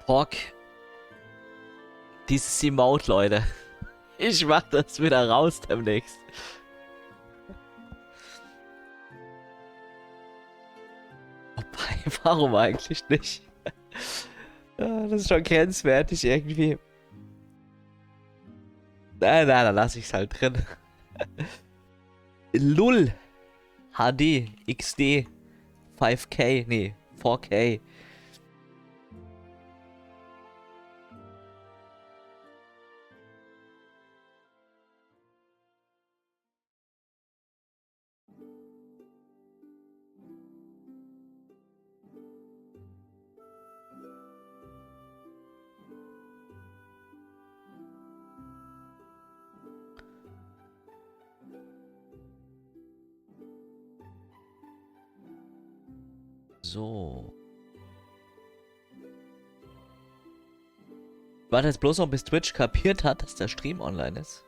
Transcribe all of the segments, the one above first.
Bock. Dieses Emote, Leute. Ich mach das wieder raus demnächst. Wobei, warum eigentlich nicht? Ja, das ist schon grenzwertig irgendwie. Nein, dann lasse ich es halt drin. Lull. HD, XD, 5K, nee, 4K. So. Warte jetzt bloß noch, bis Twitch kapiert hat, dass der Stream online ist.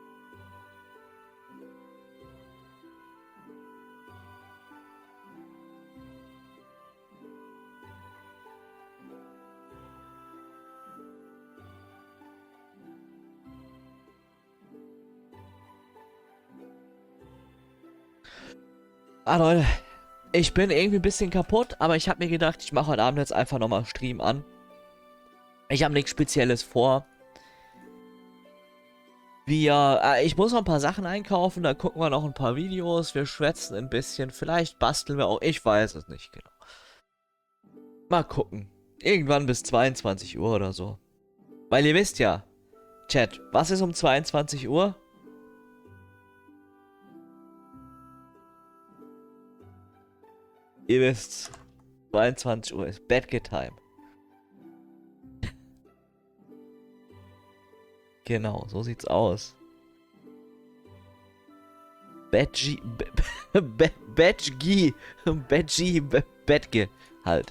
Ah, Leute. Ich bin irgendwie ein bisschen kaputt, aber ich habe mir gedacht, ich mache heute Abend jetzt einfach nochmal Stream an. Ich habe nichts Spezielles vor. Ich muss noch ein paar Sachen einkaufen, da gucken wir noch ein paar Videos, wir schwätzen ein bisschen, vielleicht basteln wir auch, ich weiß es nicht genau. Mal gucken. Irgendwann bis 22 Uhr oder so. Weil ihr wisst ja, Chat, was ist um 22 Uhr? Ihr wisst's. 22 Uhr ist Bedtime. Genau, so sieht's aus. Bettge halt.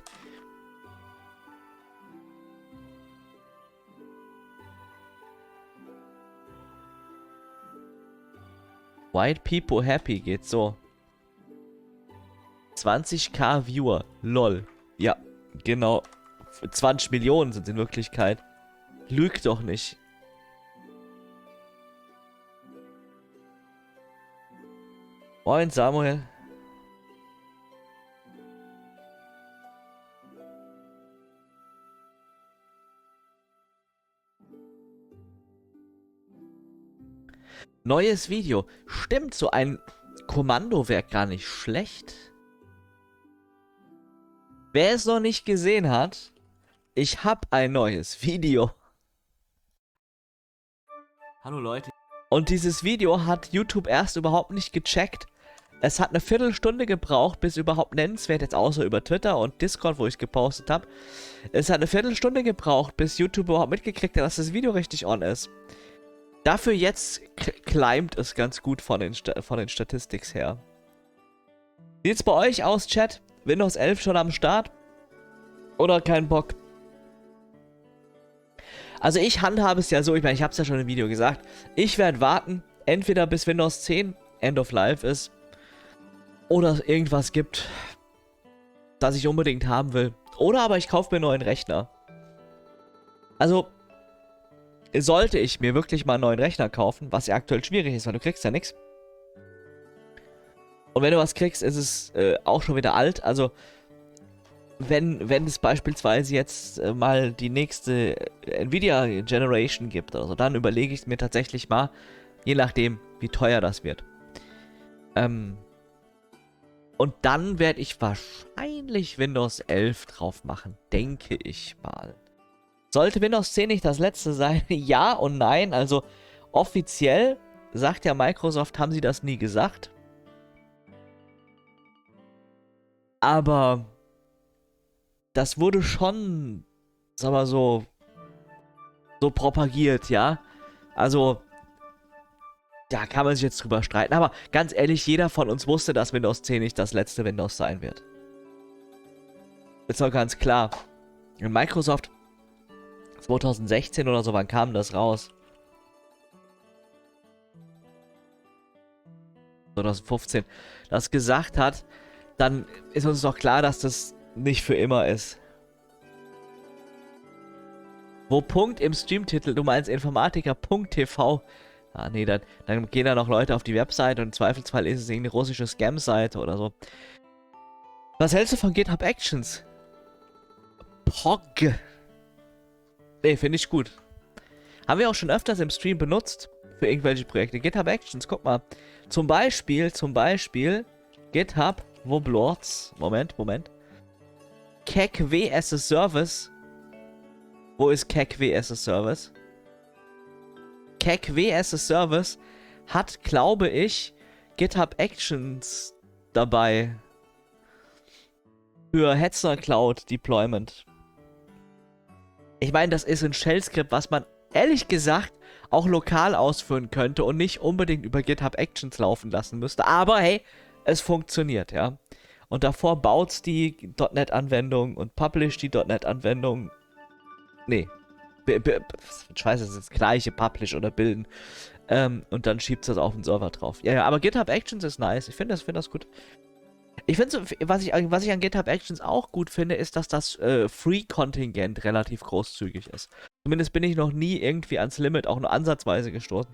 White People Happy geht so. 20k Viewer. Lol. Ja, genau. 20 Millionen sind in Wirklichkeit. Lügt doch nicht. Moin Samuel. Neues Video. Stimmt, so ein Kommando wäre gar nicht schlecht. Wer es noch nicht gesehen hat, ich habe ein neues Video. Hallo Leute. Und dieses Video hat YouTube erst überhaupt nicht gecheckt. Es hat eine Viertelstunde gebraucht, bis überhaupt nennenswert, jetzt außer über Twitter und Discord, wo ich es gepostet habe. Es hat eine Viertelstunde gebraucht, bis YouTube überhaupt mitgekriegt hat, dass das Video richtig on ist. Dafür jetzt climbt es ganz gut von den Statistics her. Sieht's bei euch aus, Chat? Windows 11 schon am Start? Oder kein Bock? Also ich handhabe es ja so, ich meine, ich habe es ja schon im Video gesagt. Ich werde warten, entweder bis Windows 10 End of Life ist, oder es irgendwas gibt, das ich unbedingt haben will. Oder aber ich kaufe mir einen neuen Rechner. Also, sollte ich mir wirklich mal einen neuen Rechner kaufen, was ja aktuell schwierig ist, weil du kriegst ja nichts. Und wenn du was kriegst, ist es auch schon wieder alt. Also, wenn es beispielsweise jetzt mal die nächste Nvidia Generation gibt oder so, dann überlege ich es mir tatsächlich mal, je nachdem, wie teuer das wird. Und dann werde ich wahrscheinlich Windows 11 drauf machen, denke ich mal. Sollte Windows 10 nicht das letzte sein? Ja und nein. Also offiziell sagt ja Microsoft, haben sie das nie gesagt. Aber das wurde schon, sag mal so propagiert, ja. Also, da kann man sich jetzt drüber streiten. Aber ganz ehrlich, jeder von uns wusste, dass Windows 10 nicht das letzte Windows sein wird. Ist doch ganz klar. Und Microsoft 2016 oder so, wann kam das raus? 2015. Das gesagt hat, dann ist uns doch klar, dass das nicht für immer ist. Wo Punkt im Streamtitel, du meinst Informatiker.tv. Ah, nee, dann gehen da noch Leute auf die Website und im Zweifelsfall ist es irgendeine russische Scam-Seite oder so. Was hältst du von GitHub Actions? Pog. Nee, finde ich gut. Haben wir auch schon öfters im Stream benutzt für irgendwelche Projekte. GitHub Actions, guck mal. Zum Beispiel, GitHub, wo blurt's? Moment. KEKW as a Service. Wo ist KEKW as a Service? KEKW as a Service hat, glaube ich, GitHub Actions dabei. Für Hetzner Cloud Deployment. Ich meine, das ist ein Shell-Skript, was man ehrlich gesagt auch lokal ausführen könnte und nicht unbedingt über GitHub Actions laufen lassen müsste. Aber hey, es funktioniert, ja. Und davor baut's die .NET-Anwendung und publisht die .NET-Anwendung. Nee. Scheiße, das ist das gleiche, publish oder bilden. Und dann schiebt's das auf den Server drauf. Ja, aber GitHub Actions ist nice. Ich finde das gut. Ich finde, was ich an GitHub Actions auch gut finde, ist, dass das Free-Kontingent relativ großzügig ist. Zumindest bin ich noch nie irgendwie ans Limit, auch nur ansatzweise gestoßen.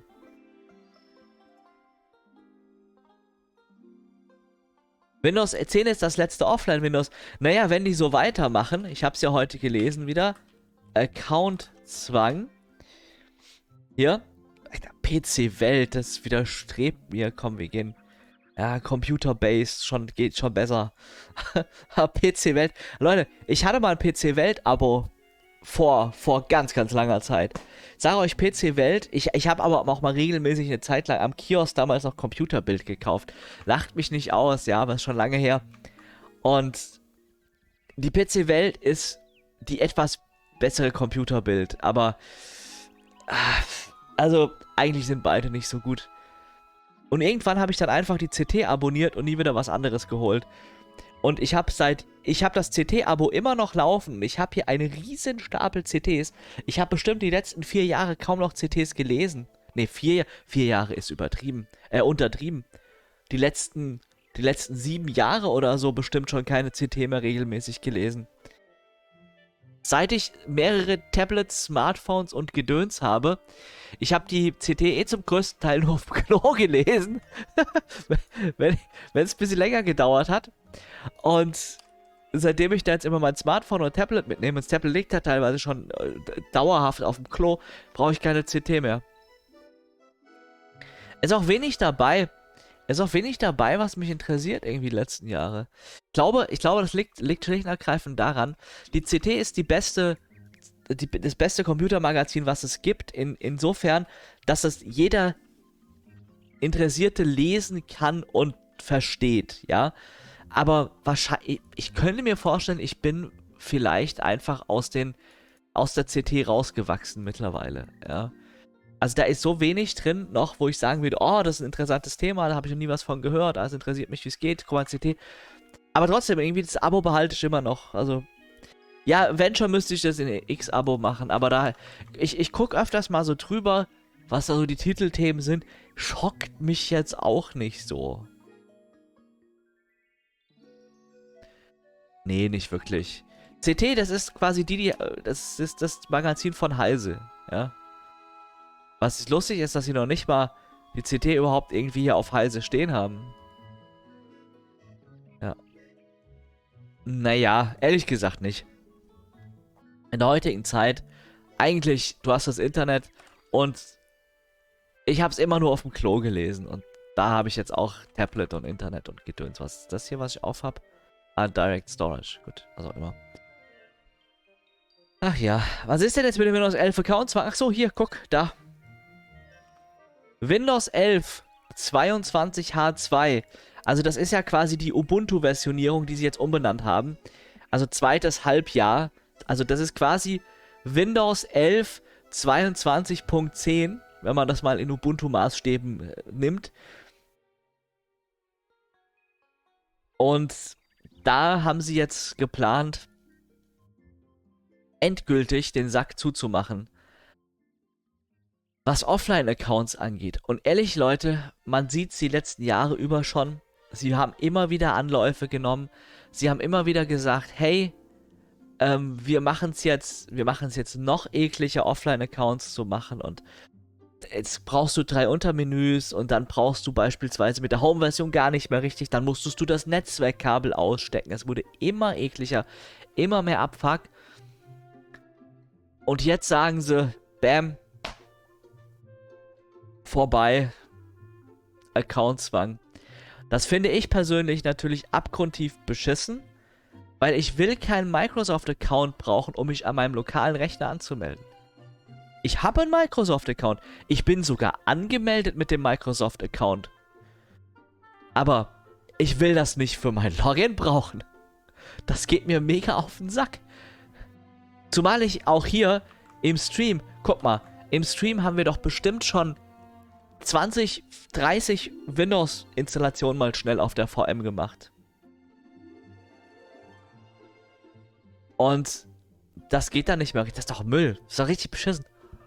Windows 10 ist das letzte Offline-Windows. Naja, wenn die so weitermachen, ich habe es ja heute gelesen wieder, Account-Zwang. Hier, PC-Welt, das widerstrebt mir. Komm, wir gehen. Ja, Computer-Based, geht schon besser. PC-Welt. Leute, ich hatte mal ein PC-Welt-Abo vor ganz langer Zeit. Ich sage euch, PC-Welt, ich habe aber auch mal regelmäßig eine Zeit lang am Kiosk damals noch Computerbild gekauft. Lacht mich nicht aus, ja, aber ist schon lange her. Und die PC-Welt ist die etwas bessere Computerbild, aber also eigentlich sind beide nicht so gut. Und irgendwann habe ich dann einfach die CT abonniert und nie wieder was anderes geholt. Und ich habe das CT-Abo immer noch laufen. Ich habe hier einen riesen Stapel CTs. Ich habe bestimmt die letzten 4 Jahre kaum noch CTs gelesen. Ne, 4 Jahre ist untertrieben. Die letzten 7 Jahre oder so bestimmt schon keine CT mehr regelmäßig gelesen. Seit ich mehrere Tablets, Smartphones und Gedöns habe, ich habe die CT zum größten Teil nur auf dem Klo gelesen, wenn es ein bisschen länger gedauert hat. Und seitdem ich da jetzt immer mein Smartphone oder Tablet mitnehme, und das Tablet liegt da teilweise schon dauerhaft auf dem Klo, brauche ich keine CT mehr. Ist auch wenig dabei, was mich interessiert irgendwie die letzten Jahre. Ich glaube, das liegt schlicht und ergreifend daran, die CT ist das beste Computermagazin, was es gibt, insofern, dass es jeder Interessierte lesen kann und versteht, ja. Aber wahrscheinlich, ich könnte mir vorstellen, ich bin vielleicht einfach aus der CT rausgewachsen mittlerweile, ja. Also da ist so wenig drin noch, wo ich sagen würde, oh, das ist ein interessantes Thema, da habe ich noch nie was von gehört, also interessiert mich, wie es geht, guck mal, CT. Aber trotzdem, irgendwie das Abo behalte ich immer noch, also ja, wenn schon, müsste ich das in X-Abo machen, aber ich gucke öfters mal so drüber, was da so die Titelthemen sind, schockt mich jetzt auch nicht so. Nee, nicht wirklich. CT, das ist quasi das ist das Magazin von Heise, ja. Was lustig ist, dass sie noch nicht mal die CT überhaupt irgendwie hier auf Heise stehen haben. Ja. Naja, ehrlich gesagt nicht. In der heutigen Zeit, eigentlich, du hast das Internet und ich habe es immer nur auf dem Klo gelesen und da habe ich jetzt auch Tablet und Internet und Gedöns. Was ist das hier, was ich auf habe? Ah, Direct Storage. Gut, was auch immer. Ach ja, was ist denn jetzt mit dem Windows 11 Account? Ach so, hier, guck, da. Windows 11 22H2. Also das ist ja quasi die Ubuntu-Versionierung, die sie jetzt umbenannt haben. Also zweites Halbjahr. Also das ist quasi Windows 11 22.10, wenn man das mal in Ubuntu-Maßstäben nimmt. Und da haben sie jetzt geplant, endgültig den Sack zuzumachen, was Offline-Accounts angeht. Und ehrlich, Leute, man sieht es die letzten Jahre über schon. Sie haben immer wieder Anläufe genommen. Sie haben immer wieder gesagt, hey, wir machen es jetzt noch ekliger, Offline-Accounts zu machen und jetzt brauchst du 3 Untermenüs und dann brauchst du beispielsweise mit der Home-Version gar nicht mehr richtig, dann musstest du das Netzwerkkabel ausstecken. Es wurde immer ekliger, immer mehr Abfuck. Und jetzt sagen sie, bam, vorbei, Accountzwang. Das finde ich persönlich natürlich abgrundtief beschissen, weil ich will keinen Microsoft-Account brauchen, um mich an meinem lokalen Rechner anzumelden. Ich habe einen Microsoft-Account. Ich bin sogar angemeldet mit dem Microsoft-Account. Aber ich will das nicht für mein Login brauchen. Das geht mir mega auf den Sack. Zumal ich auch hier im Stream, guck mal, im Stream haben wir doch bestimmt schon 20, 30 Windows-Installationen mal schnell auf der VM gemacht. Und das geht dann nicht mehr. Das ist doch Müll. Das ist doch richtig beschissen.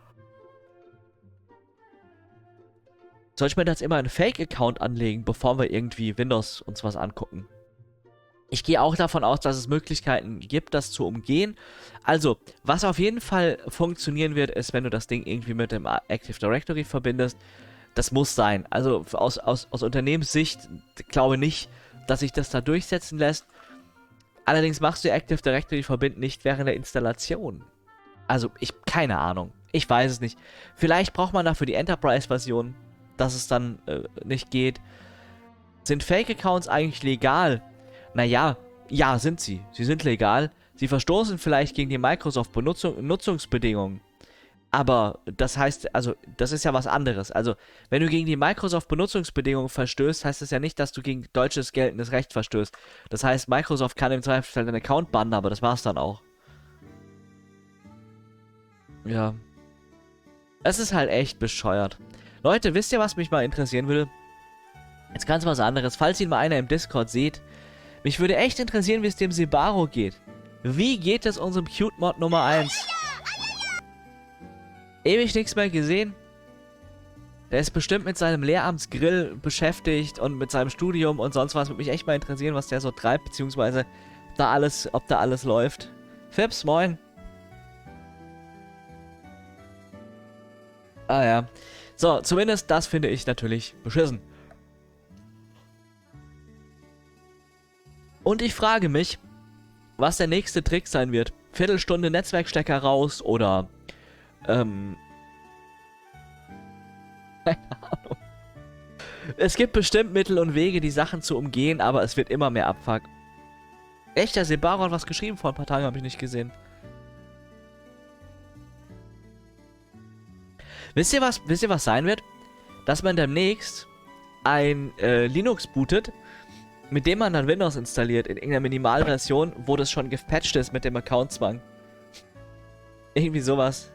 Soll ich mir jetzt immer einen Fake-Account anlegen, bevor wir irgendwie Windows uns was angucken? Ich gehe auch davon aus, dass es Möglichkeiten gibt, das zu umgehen. Also, was auf jeden Fall funktionieren wird, ist, wenn du das Ding irgendwie mit dem Active Directory verbindest. Das muss sein. Also, aus Unternehmenssicht glaube nicht, dass sich das da durchsetzen lässt. Allerdings machst du Active Directory verbinden nicht während der Installation. Also, keine Ahnung. Ich weiß es nicht. Vielleicht braucht man dafür die Enterprise-Version, dass es dann nicht geht. Sind Fake-Accounts eigentlich legal? Naja, ja, sind sie. Sie sind legal. Sie verstoßen vielleicht gegen die Microsoft-Nutzungsbedingungen. Aber das heißt, also, das ist ja was anderes. Also, wenn du gegen die Microsoft-Benutzungsbedingungen verstößt, heißt das ja nicht, dass du gegen deutsches geltendes Recht verstößt. Das heißt, Microsoft kann im Zweifelsfall deinen Account bannen, aber das war's dann auch. Ja. Es ist halt echt bescheuert. Leute, wisst ihr, was mich mal interessieren würde? Jetzt ganz was anderes. Falls ihn mal einer im Discord sieht, mich würde echt interessieren, wie es dem Sebaro geht. Wie geht es unserem Cute-Mod Nummer 1? Ewig nichts mehr gesehen. Der ist bestimmt mit seinem Lehramtsgrill beschäftigt und mit seinem Studium und sonst was. Würde mich echt mal interessieren, was der so treibt, beziehungsweise ob da alles läuft. Fips, moin. Ah ja. So, zumindest das finde ich natürlich beschissen. Und ich frage mich, was der nächste Trick sein wird. Viertelstunde Netzwerkstecker raus oder, keine Ahnung. Es gibt bestimmt Mittel und Wege, die Sachen zu umgehen, aber es wird immer mehr Abfuck. Echt, der Sebaro hat was geschrieben vor ein paar Tagen, habe ich nicht gesehen. Wisst ihr, was sein wird? Dass man demnächst ein Linux bootet, mit dem man dann Windows installiert, in irgendeiner Minimalversion, wo das schon gepatcht ist mit dem Accountzwang. Irgendwie sowas.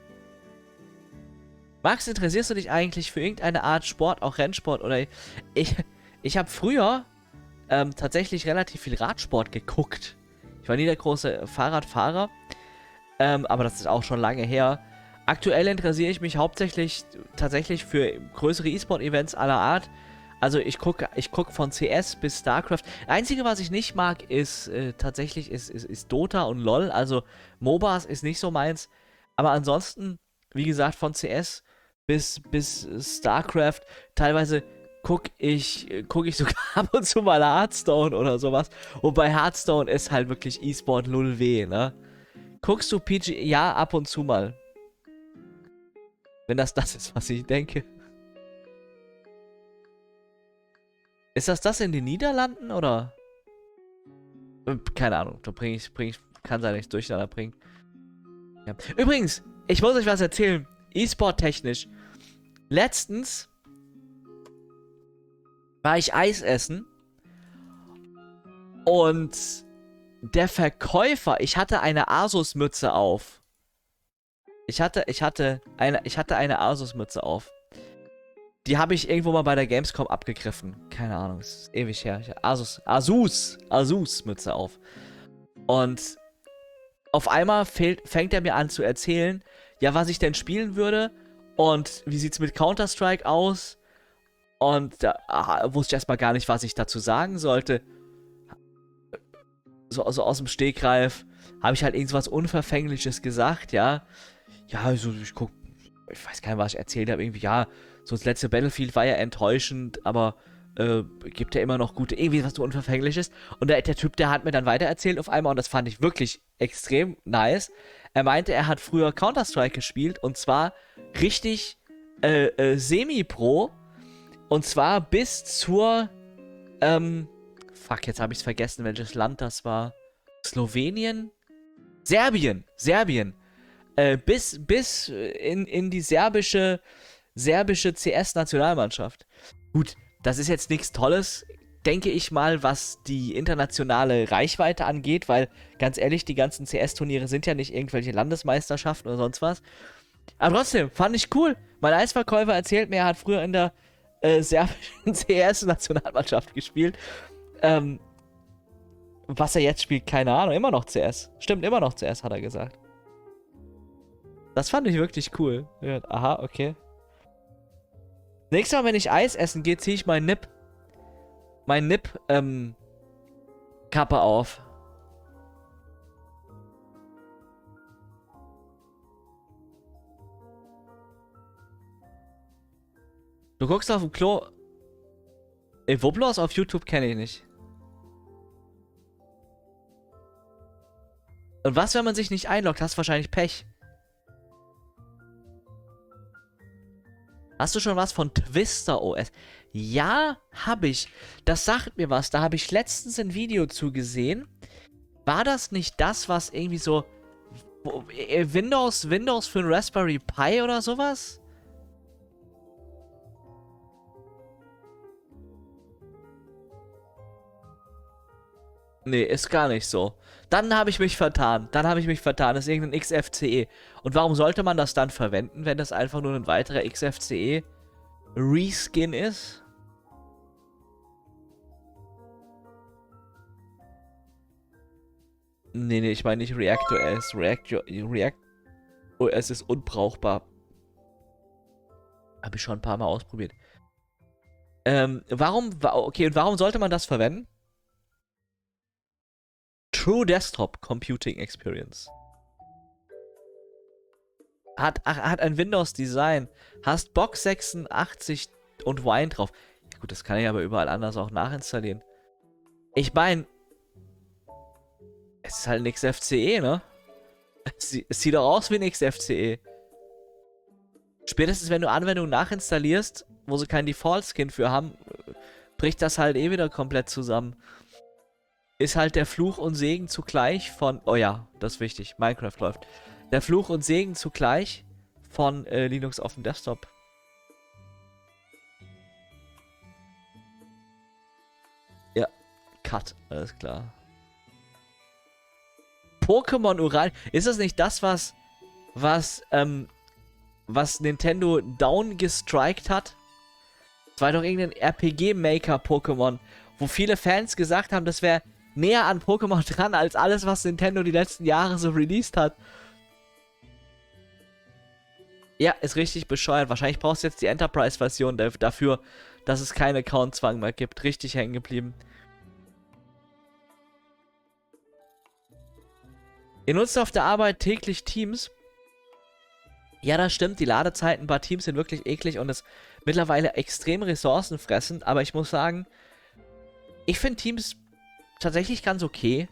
Max, interessierst du dich eigentlich für irgendeine Art Sport, auch Rennsport? Oder ich habe früher tatsächlich relativ viel Radsport geguckt. Ich war nie der große Fahrradfahrer, aber das ist auch schon lange her. Aktuell interessiere ich mich hauptsächlich tatsächlich für größere E-Sport-Events aller Art. Also ich guck von CS bis StarCraft. Einzige, was ich nicht mag, ist tatsächlich ist Dota und LoL. Also MOBAs ist nicht so meins. Aber ansonsten, wie gesagt, von CS bis StarCraft. Teilweise guck ich sogar ab und zu mal Hearthstone oder sowas. Und bei Hearthstone ist halt wirklich E-Sport lull weh, ne? Guckst du PG? Ja, ab und zu mal. Wenn das ist, was ich denke. Ist das in den Niederlanden, oder? Keine Ahnung, da kann sein, dass ich durcheinander bringen. Ja. Übrigens, ich muss euch was erzählen. E-Sport technisch. Letztens war ich Eis essen und der Verkäufer, ich hatte eine Asus-Mütze auf. Ich hatte eine Asus-Mütze auf. Die habe ich irgendwo mal bei der Gamescom abgegriffen. Keine Ahnung, das ist ewig her. Asus-Mütze auf. Und auf einmal fängt er mir an zu erzählen, ja, was ich denn spielen würde und wie sieht's mit Counter-Strike aus. Und da wusste ich erstmal gar nicht, was ich dazu sagen sollte. So aus dem Stegreif. habe ich halt irgendwas Unverfängliches gesagt, ja. Ja, also ich weiß gar nicht, was ich erzählt habe, irgendwie, ja, so das letzte Battlefield war ja enttäuschend, aber gibt ja immer noch irgendwie was so Unverfängliches. Und der Typ, der hat mir dann weitererzählt auf einmal, und das fand ich wirklich extrem nice. Er meinte, er hat früher Counter-Strike gespielt, und zwar richtig Semi-Pro, und zwar bis zur, fuck, jetzt habe ich es vergessen, welches Land das war. Slowenien? Serbien. Bis in die serbische CS-Nationalmannschaft. Gut, das ist jetzt nichts Tolles, denke ich mal, was die internationale Reichweite angeht, weil, ganz ehrlich, die ganzen CS-Turniere sind ja nicht irgendwelche Landesmeisterschaften oder sonst was. Aber trotzdem, fand ich cool. Mein Eisverkäufer erzählt mir, er hat früher in der serbischen CS-Nationalmannschaft gespielt. Was er jetzt spielt, keine Ahnung, immer noch CS. Stimmt, immer noch CS, hat er gesagt. Das fand ich wirklich cool. Ja, aha, okay. Nächstes Mal, wenn ich Eis essen gehe, ziehe ich mein Kappe auf. Du guckst auf dem Klo. Woblos auf YouTube kenne ich nicht. Und was, wenn man sich nicht einloggt? Hast du wahrscheinlich Pech. Hast du schon was von Twister OS? Ja, habe ich. Das sagt mir was. Da habe ich letztens ein Video zugesehen. War das nicht das, was irgendwie so Windows für ein Raspberry Pi oder sowas? Nee, ist gar nicht so. Dann habe ich mich vertan. Das ist irgendein XFCE. Und warum sollte man das dann verwenden, wenn das einfach nur ein weiterer XFCE Reskin ist? Nee, ich meine nicht ReactOS. ReactOS ist unbrauchbar. Habe ich schon ein paar Mal ausprobiert. Okay, und warum sollte man das verwenden? True Desktop Computing Experience. Hat ein Windows-Design. Hast Box 86 und Wine drauf. Ja gut, das kann ich aber überall anders auch nachinstallieren. Ich meine, es ist halt ein XFCE, ne? Es sieht doch aus wie ein XFCE. Spätestens, wenn du Anwendungen nachinstallierst, wo sie keinen Default-Skin für haben, bricht das halt eh wieder komplett zusammen. Ist halt der Fluch und Segen zugleich von... Oh ja, das ist wichtig. Minecraft läuft. Der Fluch und Segen zugleich von Linux auf dem Desktop. Ja, Cut. Alles klar. Pokémon Uran. Ist das nicht das, was Nintendo down gestrikt hat? Das war doch irgendein RPG-Maker-Pokémon, wo viele Fans gesagt haben, das wäre näher an Pokémon dran, als alles, was Nintendo die letzten Jahre so released hat. Ja, ist richtig bescheuert. Wahrscheinlich brauchst du jetzt die Enterprise-Version dafür, dass es keinen Account-Zwang mehr gibt. Richtig hängen geblieben. Ihr nutzt auf der Arbeit täglich Teams. Ja, das stimmt. Die Ladezeiten bei Teams sind wirklich eklig und ist mittlerweile extrem ressourcenfressend. Aber ich muss sagen, ich finde Teams tatsächlich ganz okay.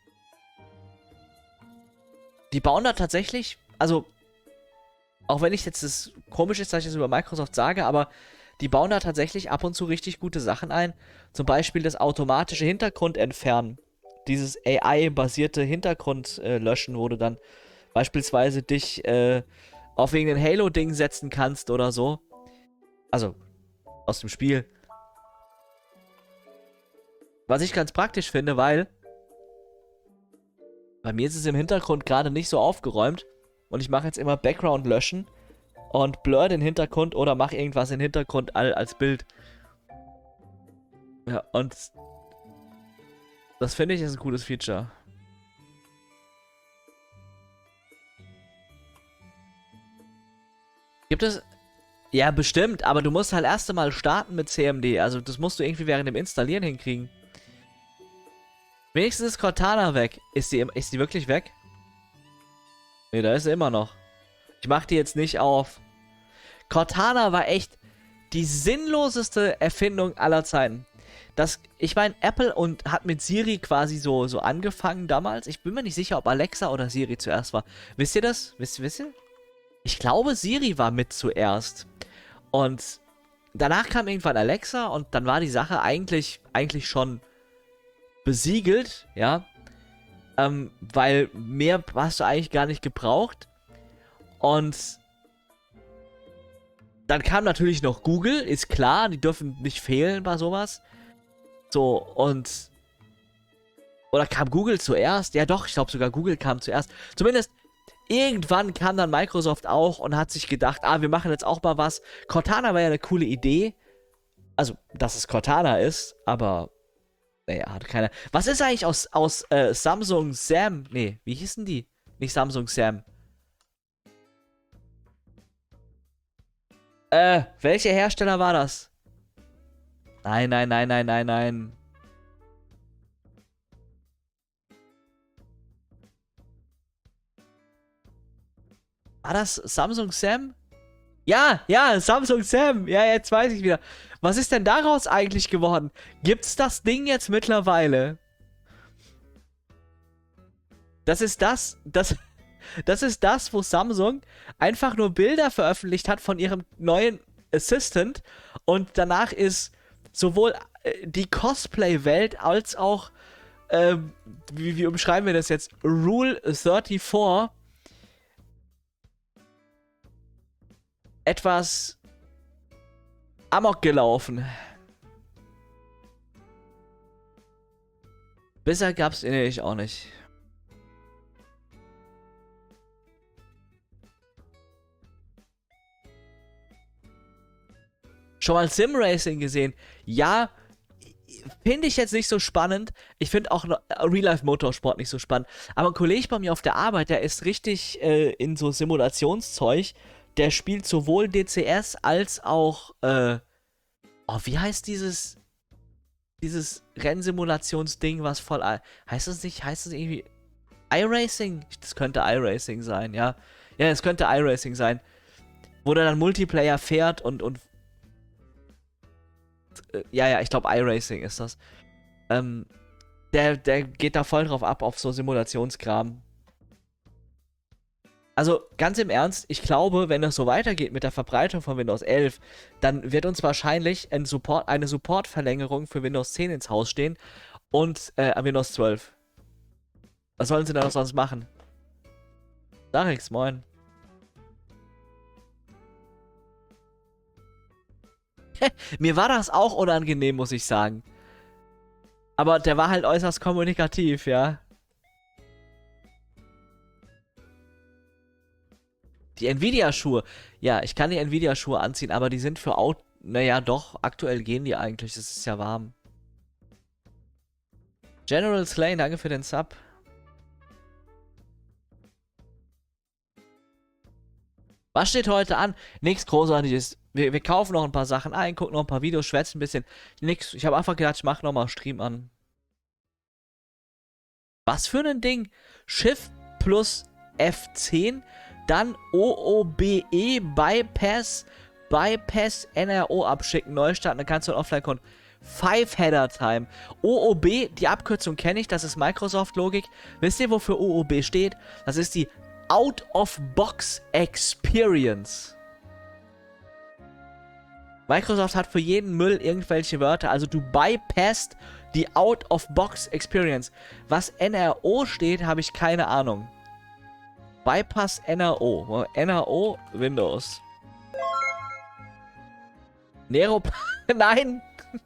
Die bauen da tatsächlich, also, auch wenn ich jetzt das komisch ist, dass ich das über Microsoft sage, aber die bauen da tatsächlich ab und zu richtig gute Sachen ein. Zum Beispiel das automatische Hintergrund entfernen. Dieses AI-basierte Hintergrund löschen, wo du dann beispielsweise dich auf irgendein Halo-Ding setzen kannst oder so. Also, aus dem Spiel. Was ich ganz praktisch finde, weil bei mir ist es im Hintergrund gerade nicht so aufgeräumt und ich mache jetzt immer Background löschen und blur den Hintergrund oder mache irgendwas im Hintergrund als Bild. Ja, und das finde ich ist ein cooles Feature. Gibt es... Ja, bestimmt, aber du musst halt erst einmal starten mit CMD. Also das musst du irgendwie während dem Installieren hinkriegen. Wenigstens ist Cortana weg. Ist die wirklich weg? Ne, da ist sie immer noch. Ich mach die jetzt nicht auf. Cortana war echt die sinnloseste Erfindung aller Zeiten. Ich meine, Apple hat mit Siri quasi so angefangen damals. Ich bin mir nicht sicher, ob Alexa oder Siri zuerst war. Wisst ihr das? Wisst ihr? Ich glaube, Siri war mit zuerst. Und danach kam irgendwann Alexa und dann war die Sache eigentlich schon besiegelt, ja. Weil mehr hast du eigentlich gar nicht gebraucht. Und dann kam natürlich noch Google, ist klar, die dürfen nicht fehlen bei sowas. So, und... Oder kam Google zuerst? Ja doch, ich glaube sogar Google kam zuerst. Zumindest irgendwann kam dann Microsoft auch und hat sich gedacht, wir machen jetzt auch mal was. Cortana war ja eine coole Idee. Also, dass es Cortana ist, aber... Naja, hat keiner... Was ist eigentlich aus Samsung Sam? Nee, wie hießen die? Nicht Samsung Sam. Welcher Hersteller war das? Nein. War das Samsung Sam? Ja, Samsung Sam. Ja, jetzt weiß ich wieder. Was ist denn daraus eigentlich geworden? Gibt's das Ding jetzt mittlerweile? Das ist das ist das, wo Samsung einfach nur Bilder veröffentlicht hat von ihrem neuen Assistant und danach ist sowohl die Cosplay-Welt als auch, wie umschreiben wir das jetzt? Rule 34 etwas amok gelaufen. Bisher gab's ihn nämlich auch nicht. Schon mal Sim-Racing gesehen? Ja, finde ich jetzt nicht so spannend. Ich finde auch Real-Life-Motorsport nicht so spannend. Aber ein Kollege bei mir auf der Arbeit, der ist richtig in so Simulationszeug. Der spielt sowohl DCS als auch, wie heißt dieses Rennsimulationsding, was voll, heißt das irgendwie iRacing? Das könnte iRacing sein, ja. Ja, es könnte iRacing sein. Wo der dann Multiplayer fährt und ja, ich glaube iRacing ist das. Der geht da voll drauf ab, auf so Simulationskram. Also, ganz im Ernst, ich glaube, wenn das so weitergeht mit der Verbreitung von Windows 11, dann wird uns wahrscheinlich eine Support-Verlängerung für Windows 10 ins Haus stehen und Windows 12. Was sollen sie denn noch sonst machen? Darix, moin. Mir war das auch unangenehm, muss ich sagen. Aber der war halt äußerst kommunikativ, ja. Die Nvidia-Schuhe. Ja, ich kann die Nvidia-Schuhe anziehen, aber die sind für Auto... Naja, doch, aktuell gehen die eigentlich. Es ist ja warm. General Slane, danke für den Sub. Was steht heute an? Nichts Großartiges. Wir kaufen noch ein paar Sachen ein, gucken noch ein paar Videos, schwätzen ein bisschen. Nix. Ich habe einfach gedacht, ich mache nochmal Stream an. Was für ein Ding? Shift plus F10, dann OOBE, Bypass, NRO abschicken, neu starten, dann kannst du ein Offline-Konto. 5-Header-Time. OOB, die Abkürzung kenne ich, das ist Microsoft-Logik. Wisst ihr, wofür OOB steht? Das ist die Out-of-Box Experience. Microsoft hat für jeden Müll irgendwelche Wörter, also du bypasst die Out-of-Box Experience. Was NRO steht, habe ich keine Ahnung. Bypass NRO. NRO Windows. Nero... Nein!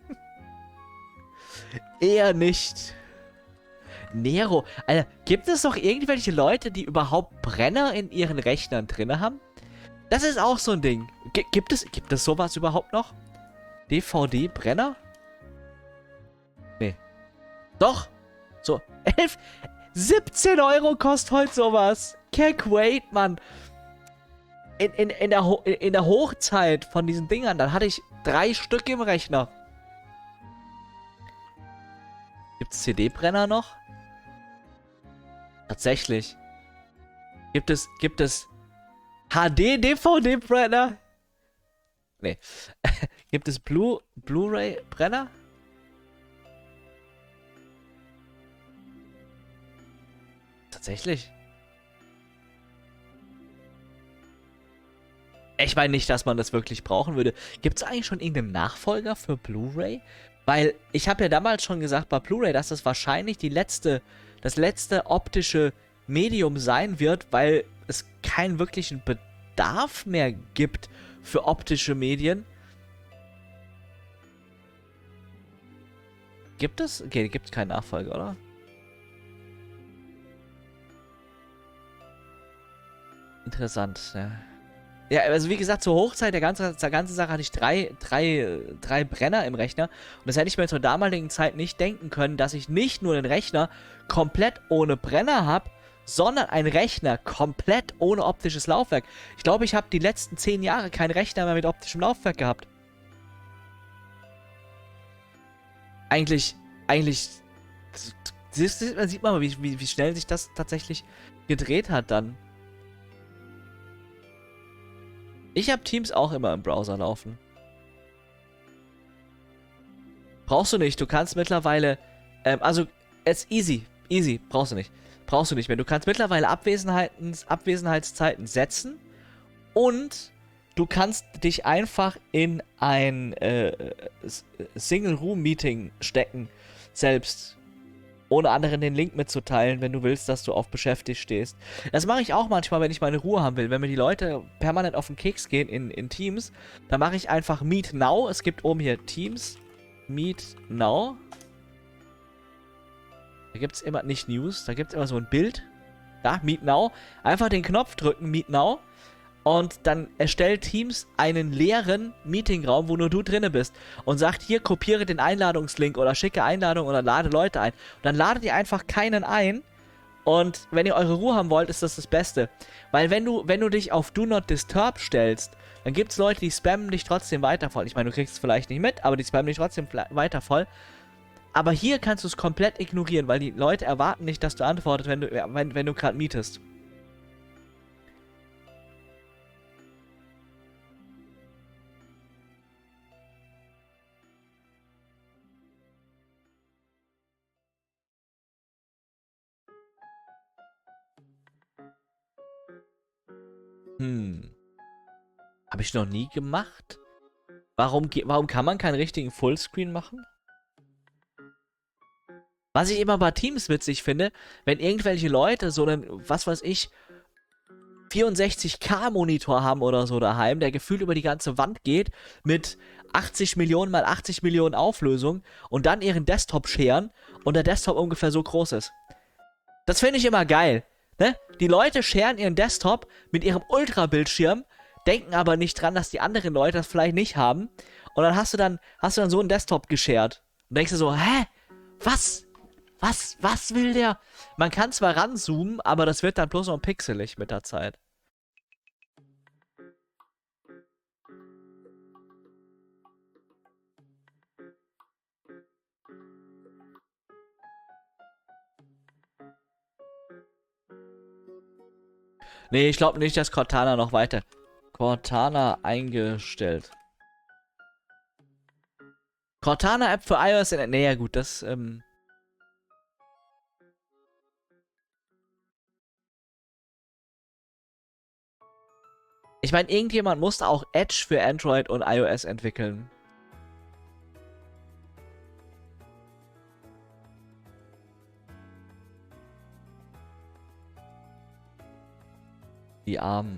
Eher nicht. Nero. Alter, gibt es noch irgendwelche Leute, die überhaupt Brenner in ihren Rechnern drin haben? Das ist auch so ein Ding. Gibt es sowas überhaupt noch? DVD-Brenner? Nee. Doch. So. 17 Euro kostet heute sowas. Can't wait, Mann. In der Hochzeit von diesen Dingern, dann hatte ich 3 Stück im Rechner. Gibt es CD-Brenner noch? Tatsächlich. Gibt es HD-DVD-Brenner? Nee. Gibt es Blu-ray-Brenner? Tatsächlich. Ich meine nicht, dass man das wirklich brauchen würde. Gibt es eigentlich schon irgendeinen Nachfolger für Blu-ray? Weil ich habe ja damals schon gesagt bei Blu-ray, dass das wahrscheinlich das letzte optische Medium sein wird, weil es keinen wirklichen Bedarf mehr gibt für optische Medien. Gibt es? Okay, gibt es keinen Nachfolger, oder? Interessant, ja. Ja, also wie gesagt, zur Hochzeit der ganzen Sache hatte ich drei Brenner im Rechner. Und das hätte ich mir zur damaligen Zeit nicht denken können, dass ich nicht nur den Rechner komplett ohne Brenner habe, sondern einen Rechner komplett ohne optisches Laufwerk. Ich glaube, ich habe die letzten 10 Jahre keinen Rechner mehr mit optischem Laufwerk gehabt. Eigentlich, sieht man mal, wie schnell sich das tatsächlich gedreht hat dann. Ich habe Teams auch immer im Browser laufen. Brauchst du nicht. Du kannst mittlerweile, also, es easy, brauchst du nicht. Brauchst du nicht mehr. Du kannst mittlerweile Abwesenheitszeiten setzen und du kannst dich einfach in ein Single-Room-Meeting stecken, selbst. Ohne anderen den Link mitzuteilen, wenn du willst, dass du auf beschäftigt stehst. Das mache ich auch manchmal, wenn ich meine Ruhe haben will. Wenn mir die Leute permanent auf den Keks gehen in Teams, dann mache ich einfach Meet Now. Es gibt oben hier Teams, Meet Now. Da gibt es immer, nicht News, da gibt es immer so ein Bild. Da, Meet Now. Einfach den Knopf drücken, Meet Now. Und dann erstellt Teams einen leeren Meetingraum, wo nur du drinne bist. Und sagt, hier, kopiere den Einladungslink oder schicke Einladung oder lade Leute ein. Und dann ladet ihr einfach keinen ein. Und wenn ihr eure Ruhe haben wollt, ist das das Beste. Weil wenn du dich auf Do Not Disturb stellst, dann gibt es Leute, die spammen dich trotzdem weiter voll. Ich meine, du kriegst es vielleicht nicht mit, aber die spammen dich trotzdem weiter voll. Aber hier kannst du es komplett ignorieren, weil die Leute erwarten nicht, dass du antwortest, wenn du gerade mietest. Habe ich noch nie gemacht? Warum kann man keinen richtigen Fullscreen machen? Was ich immer bei Teams witzig finde, wenn irgendwelche Leute so einen, was weiß ich, 64K Monitor haben oder so daheim, der gefühlt über die ganze Wand geht, mit 80 Millionen mal 80 Millionen Auflösung und dann ihren Desktop scheren und der Desktop ungefähr so groß ist. Das finde ich immer geil. Ne? Die Leute scheren ihren Desktop mit ihrem Ultra-Bildschirm, denken aber nicht dran, dass die anderen Leute das vielleicht nicht haben. Und dann hast du dann so einen Desktop geschert. Und denkst du so, hä? Was? Was will der? Man kann zwar ranzoomen, aber das wird dann bloß noch pixelig mit der Zeit. Nee, ich glaube nicht, dass Cortana noch weiter. Cortana eingestellt. Cortana-App für iOS. Nee, ja gut, das, ich meine, irgendjemand musste auch Edge für Android und iOS entwickeln. Die Armen,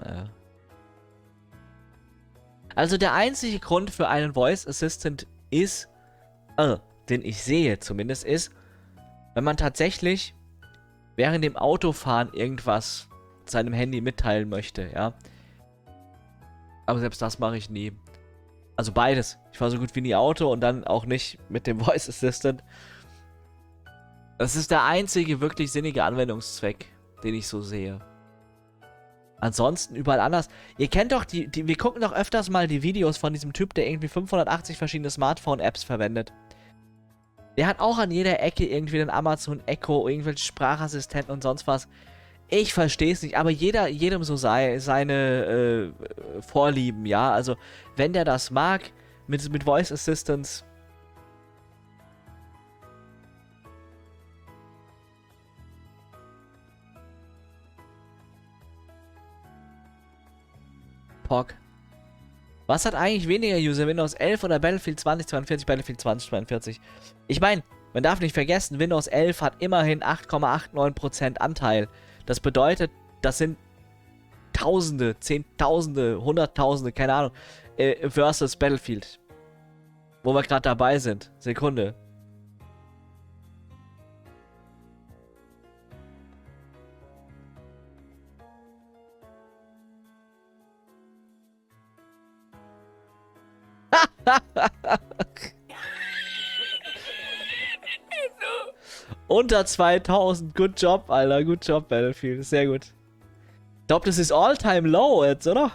Also der einzige Grund für einen Voice Assistant ist, den ich sehe zumindest, ist, wenn man tatsächlich während dem Autofahren irgendwas seinem Handy mitteilen möchte, ja. Aber selbst das mache ich nie. Also beides. Ich fahre so gut wie nie Auto und dann auch nicht mit dem Voice Assistant. Das ist der einzige wirklich sinnige Anwendungszweck, den ich so sehe. Ansonsten überall anders. Ihr kennt doch wir gucken doch öfters mal die Videos von diesem Typ, der irgendwie 580 verschiedene Smartphone-Apps verwendet. Der hat auch an jeder Ecke irgendwie den Amazon Echo, irgendwelche Sprachassistenten und sonst was. Ich verstehe es nicht, aber jedem so seine Vorlieben, ja. Also, wenn der das mag, mit Voice Assistance. POG. Was hat eigentlich weniger User, Windows 11 oder Battlefield 2042, Battlefield 2042? Ich meine, man darf nicht vergessen, Windows 11 hat immerhin 8,89% Anteil. Das bedeutet, das sind Tausende, Zehntausende, Hunderttausende, keine Ahnung, versus Battlefield. Wo wir gerade dabei sind. Sekunde. Unter 2000. Good job, Alter. Good job, Battlefield. Sehr gut. Ich glaube, das ist all-time low jetzt, oder?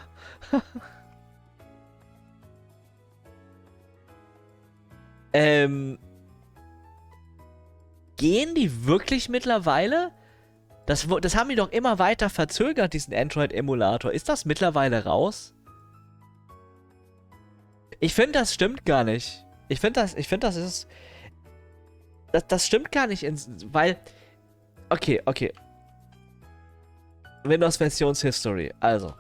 Gehen die wirklich mittlerweile? Das haben die doch immer weiter verzögert, diesen Android-Emulator. Ist das mittlerweile raus? Ich finde, das stimmt gar nicht. Ich finde, das ist... Das stimmt gar nicht, weil... Okay. Windows-Versions-History, also.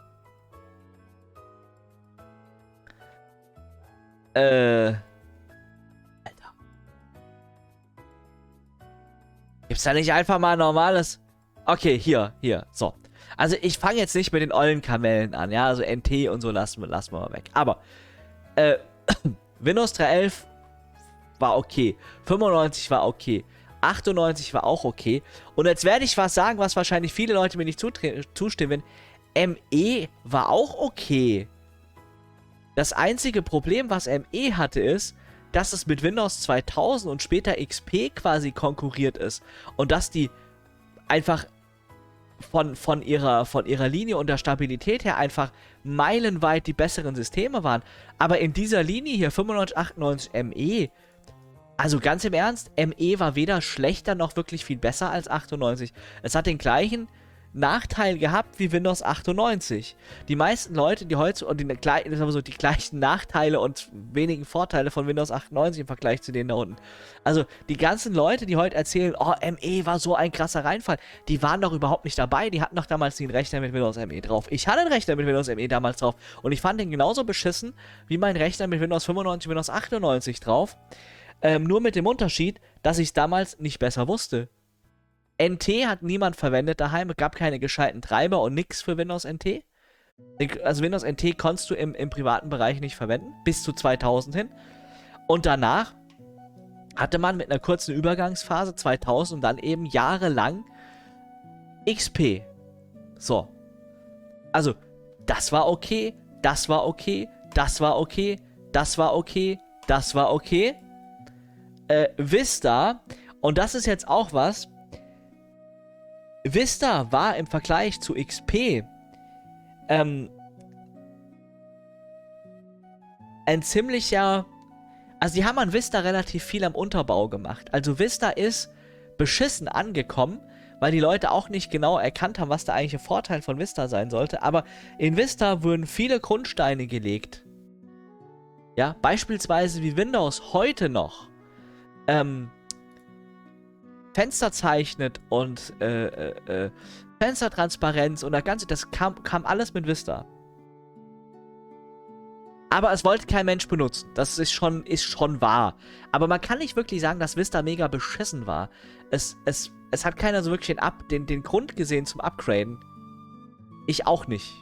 Alter. Gibt's da nicht einfach mal ein normales... Okay, hier, so. Also ich fange jetzt nicht mit den ollen Kamellen an, ja, also NT und so lassen wir mal weg. Aber, Windows 3.11 war okay, 95 war okay, 98 war auch okay. Und jetzt werde ich was sagen, was wahrscheinlich viele Leute mir nicht zustimmen. ME war auch okay. Das einzige Problem, was ME hatte, ist, dass es mit Windows 2000 und später XP quasi konkurriert ist. Und dass die einfach von ihrer Linie und der Stabilität her einfach meilenweit die besseren Systeme waren. Aber in dieser Linie hier, 95, 98 ME, also ganz im Ernst, ME war weder schlechter noch wirklich viel besser als 98. Es hat den gleichen Nachteil gehabt wie Windows 98. Die meisten Leute, die heute und die gleichen Nachteile und wenigen Vorteile von Windows 98 im Vergleich zu denen da unten. Also die ganzen Leute, die heute erzählen, oh, ME war so ein krasser Reinfall, die waren doch überhaupt nicht dabei. Die hatten doch damals den Rechner mit Windows ME drauf. Ich hatte einen Rechner mit Windows ME damals drauf und ich fand den genauso beschissen wie mein Rechner mit Windows 95 und Windows 98 drauf. Nur mit dem Unterschied, dass ich es damals nicht besser wusste. NT hat niemand verwendet daheim, es gab keine gescheiten Treiber und nix für Windows NT. Also Windows NT konntest du im privaten Bereich nicht verwenden, bis zu 2000 hin. Und danach hatte man mit einer kurzen Übergangsphase 2000 und dann eben jahrelang XP. So. Also, das war okay, das war okay, das war okay, das war okay, das war okay. Vista, und das ist jetzt auch was, Vista war im Vergleich zu XP ein ziemlicher... Also die haben an Vista relativ viel am Unterbau gemacht. Also Vista ist beschissen angekommen, weil die Leute auch nicht genau erkannt haben, was der eigentliche Vorteil von Vista sein sollte. Aber in Vista wurden viele Grundsteine gelegt. Ja, beispielsweise wie Windows heute noch Fenster zeichnet und Fenstertransparenz und das kam alles mit Vista. Aber es wollte kein Mensch benutzen. Das ist schon wahr. Aber man kann nicht wirklich sagen, dass Vista mega beschissen war. Es hat keiner so wirklich den Grund gesehen zum Upgraden. Ich auch nicht.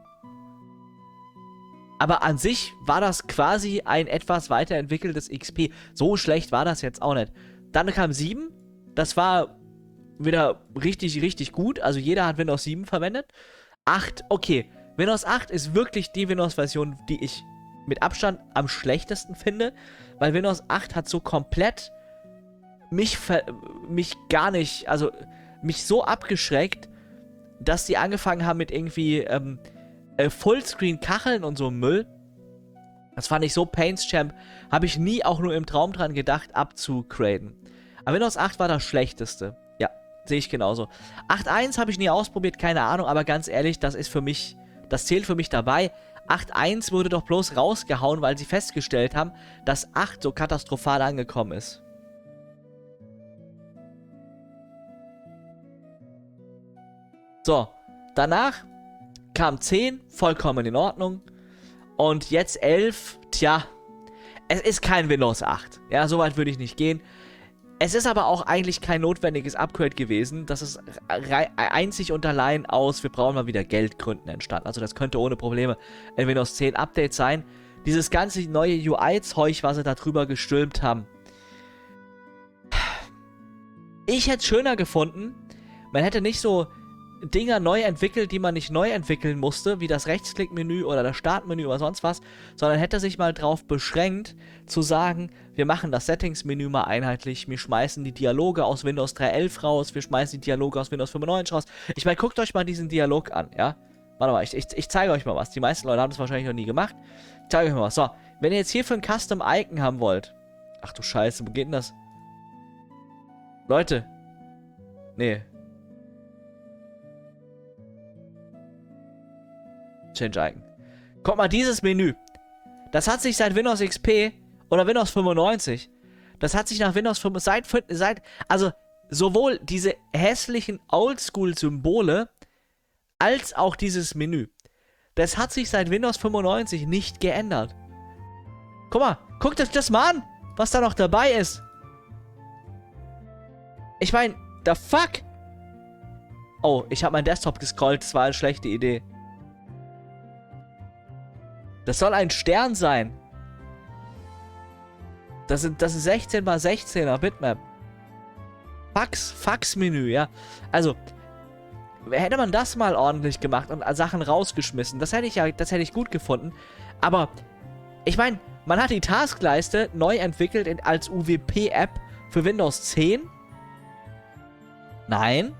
Aber an sich war das quasi ein etwas weiterentwickeltes XP. So schlecht war das jetzt auch nicht. Dann kam 7. Das war wieder richtig, richtig gut. Also jeder hat Windows 7 verwendet. 8, okay. Windows 8 ist wirklich die Windows-Version, die ich mit Abstand am schlechtesten finde. Weil Windows 8 hat so komplett mich gar nicht, also mich so abgeschreckt, dass die angefangen haben mit irgendwie Fullscreen-Kacheln und so Müll. Das fand ich so Paints-Champ. Habe ich nie auch nur im Traum dran gedacht, abzugraden. Aber Windows 8 war das schlechteste. Ja, sehe ich genauso. 8.1 habe ich nie ausprobiert, keine Ahnung, aber ganz ehrlich, das ist für mich, das zählt für mich dabei. 8.1 wurde doch bloß rausgehauen, weil sie festgestellt haben, dass 8 so katastrophal angekommen ist. So, danach kam 10, vollkommen in Ordnung. Und jetzt 11, tja, es ist kein Windows 8. Ja, soweit würde ich nicht gehen. Es ist aber auch eigentlich kein notwendiges Upgrade gewesen. Das ist einzig und allein aus, wir brauchen mal wieder Geldgründen entstanden. Also das könnte ohne Probleme ein Windows 10 Update sein. Dieses ganze neue UI-Zeug, was sie da drüber gestülpt haben. Ich hätte es schöner gefunden, man hätte nicht so Dinger neu entwickelt, die man nicht neu entwickeln musste, wie das Rechtsklickmenü oder das Startmenü oder sonst was, sondern hätte sich mal drauf beschränkt, zu sagen, wir machen das Settings-Menü mal einheitlich, wir schmeißen die Dialoge aus Windows 3.11 raus, wir schmeißen die Dialoge aus Windows 95 raus. Ich meine, guckt euch mal diesen Dialog an, ja? Warte mal, ich zeige euch mal was. Die meisten Leute haben das wahrscheinlich noch nie gemacht. Ich zeige euch mal was. So, wenn ihr jetzt hierfür ein Custom-Icon haben wollt. Ach du Scheiße, wo geht denn das? Leute. Nee. Change Icon. Guck mal, dieses Menü. Das hat sich seit Windows XP oder Windows 95. Das hat sich nach Windows 5 also sowohl diese hässlichen Oldschool-Symbole als auch dieses Menü. Das hat sich seit Windows 95 nicht geändert. Guck mal, guckt euch das mal an, was da noch dabei ist. Ich meine, the fuck? Oh, ich habe meinen Desktop gescrollt, das war eine schlechte Idee. Das soll ein Stern sein. Das ist 16 x 16er Bitmap. Fax-Menü, ja. Also, hätte man das mal ordentlich gemacht und Sachen rausgeschmissen, das hätte ich gut gefunden. Aber, ich meine, man hat die Taskleiste neu entwickelt als UWP-App für Windows 10. Nein.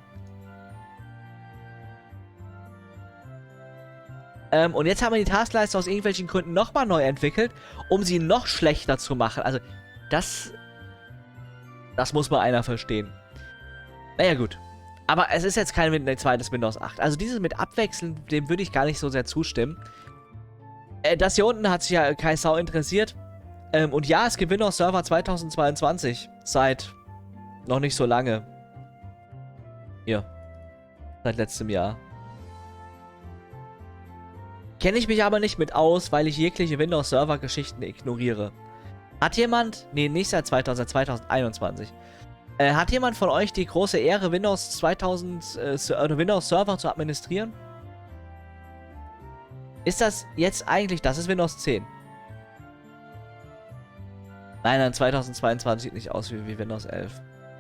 Und jetzt haben wir die Taskleiste aus irgendwelchen Gründen nochmal neu entwickelt, um sie noch schlechter zu machen. Also, das muss mal einer verstehen. Naja, gut. Aber es ist jetzt kein zweites Windows 8. Also, dieses mit Abwechseln, dem würde ich gar nicht so sehr zustimmen. Das hier unten hat sich ja kein Sau interessiert. Und ja, es gibt Windows Server 2022. Seit noch nicht so lange. Hier. Seit letztem Jahr. Kenne ich mich aber nicht mit aus, weil ich jegliche Windows-Server-Geschichten ignoriere. Hat jemand, nee, nicht seit 2021. Hat jemand von euch die große Ehre, Windows 2000 Windows Server zu administrieren? Ist das jetzt eigentlich, das ist Windows 10. Nein, 2022 sieht nicht aus wie Windows 11.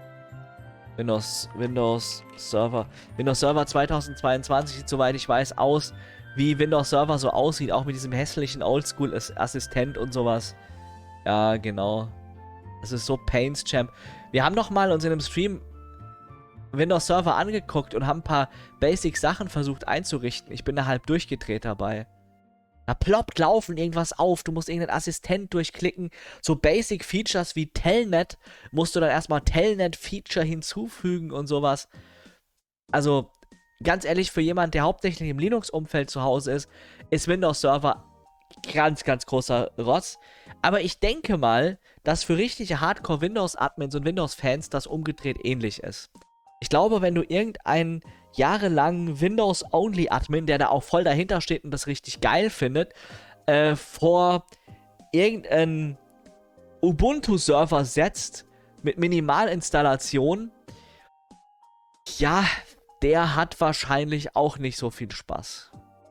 Windows Server 2022 sieht, soweit ich weiß, aus wie Windows Server so aussieht, auch mit diesem hässlichen Oldschool-Assistent und sowas. Ja, genau. Das ist so Pains Champ. Wir haben noch mal uns in einem Stream Windows Server angeguckt und haben ein paar Basic-Sachen versucht einzurichten. Ich bin da halb durchgedreht dabei. Da ploppt laufend irgendwas auf. Du musst irgendeinen Assistent durchklicken. So Basic-Features wie Telnet musst du dann erstmal Telnet-Feature hinzufügen und sowas. Also, ganz ehrlich, für jemanden, der hauptsächlich im Linux-Umfeld zu Hause ist Windows Server ganz, ganz großer Rotz. Aber ich denke mal, dass für richtige Hardcore-Windows-Admins und Windows-Fans das umgedreht ähnlich ist. Ich glaube, wenn du irgendeinen jahrelangen Windows-Only-Admin, der da auch voll dahinter steht und das richtig geil findet, vor irgendeinen Ubuntu-Server setzt mit Minimalinstallation, ja, der hat wahrscheinlich auch nicht so viel Spaß.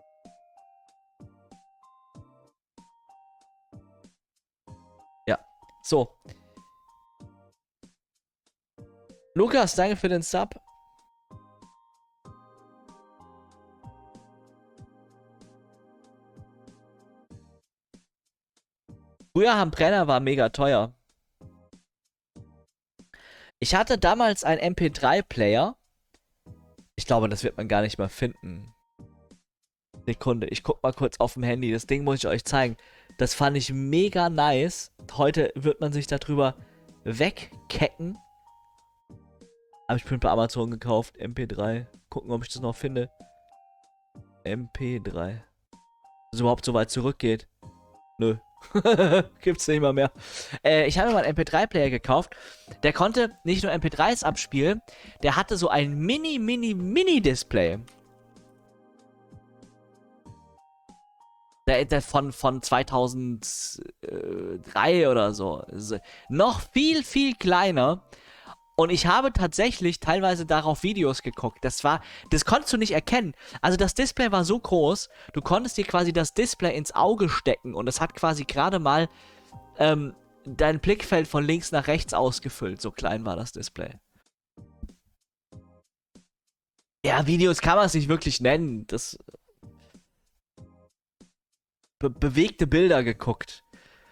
Ja, so. Lukas, danke für den Sub. Früher am Brenner war mega teuer. Ich hatte damals einen MP3-Player. Ich glaube, das wird man gar nicht mehr finden. Sekunde, ich guck mal kurz auf dem Handy. Das Ding muss ich euch zeigen. Das fand ich mega nice. Heute wird man sich darüber wegkecken. Habe ich bei Amazon gekauft. MP3. Gucken, ob ich das noch finde. MP3. Dass es überhaupt so weit zurückgeht. Nö. Gibt's nicht mal mehr. Ich habe mir mal einen MP3-Player gekauft. Der konnte nicht nur MP3s abspielen, der hatte so ein Mini-Display. Der von 2003 oder so. Noch viel kleiner. Und ich habe tatsächlich teilweise darauf Videos geguckt. Das konntest du nicht erkennen. Also das Display war so groß, du konntest dir quasi das Display ins Auge stecken und es hat quasi gerade mal dein Blickfeld von links nach rechts ausgefüllt. So klein war das Display. Ja, Videos kann man es nicht wirklich nennen. Das bewegte Bilder geguckt.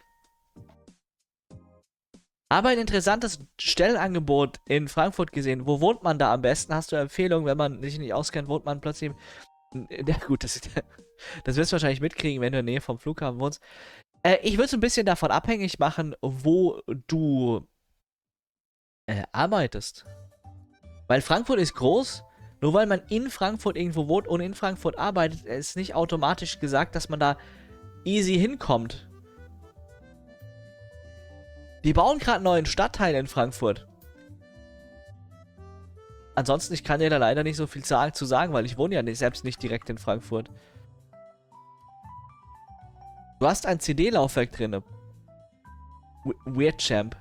Aber ein interessantes Stellenangebot in Frankfurt gesehen. Wo wohnt man da am besten? Hast du Empfehlungen, wenn man sich nicht auskennt, wohnt man plötzlich... Ja gut, das wirst du wahrscheinlich mitkriegen, wenn du in der Nähe vom Flughafen wohnst. Ich würde es ein bisschen davon abhängig machen, wo du arbeitest. Weil Frankfurt ist groß. Nur weil man in Frankfurt irgendwo wohnt und in Frankfurt arbeitet, ist nicht automatisch gesagt, dass man da easy hinkommt. Die bauen gerade einen neuen Stadtteil in Frankfurt. Ansonsten, ich kann dir da leider nicht so viel zu sagen, weil ich wohne ja selbst nicht direkt in Frankfurt. Du hast ein CD-Laufwerk drin. Weird Champ.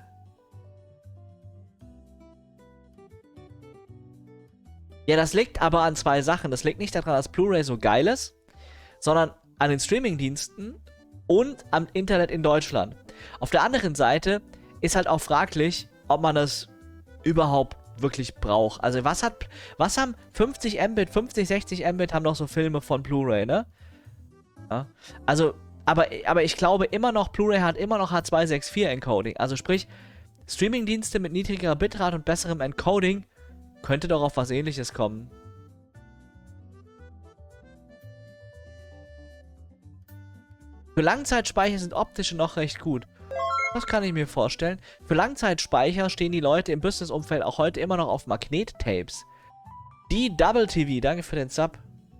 Ja, das liegt aber an zwei Sachen. Das liegt nicht daran, dass Blu-ray so geil ist, sondern an den Streaming-Diensten und am Internet in Deutschland. Auf der anderen Seite ist halt auch fraglich, ob man das überhaupt wirklich braucht. Also was haben 50 Mbit, 50, 60 Mbit haben noch so Filme von Blu-ray, ne? Ja. Also, aber ich glaube immer noch, Blu-ray hat immer noch H264 Encoding. Also sprich, Streaming-Dienste mit niedrigerer Bitrate und besserem Encoding könnte doch auf was Ähnliches kommen. Für Langzeitspeicher sind optische noch recht gut. Das kann ich mir vorstellen. Für Langzeitspeicher stehen die Leute im Business-Umfeld auch heute immer noch auf Magnet-Tapes. Die Double TV, danke für den Sub.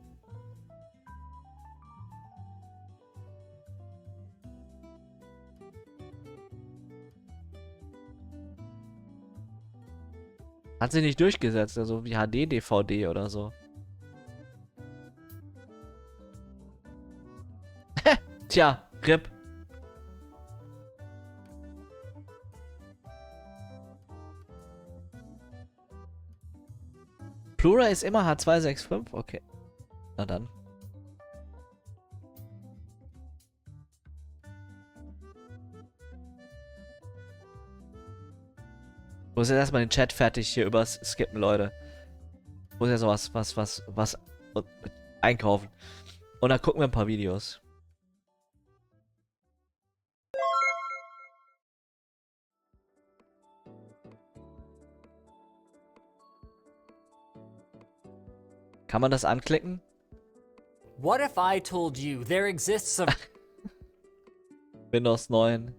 Hat sie nicht durchgesetzt, also wie HD-DVD oder so. Tja, RIP. Blu-ray ist immer H265? Okay. Na dann. Ich muss jetzt erstmal den Chat fertig hier übers Skippen, Leute. Ich muss jetzt was einkaufen. Und dann gucken wir ein paar Videos. Kann man das anklicken? What if I told you there exists a Windows 9.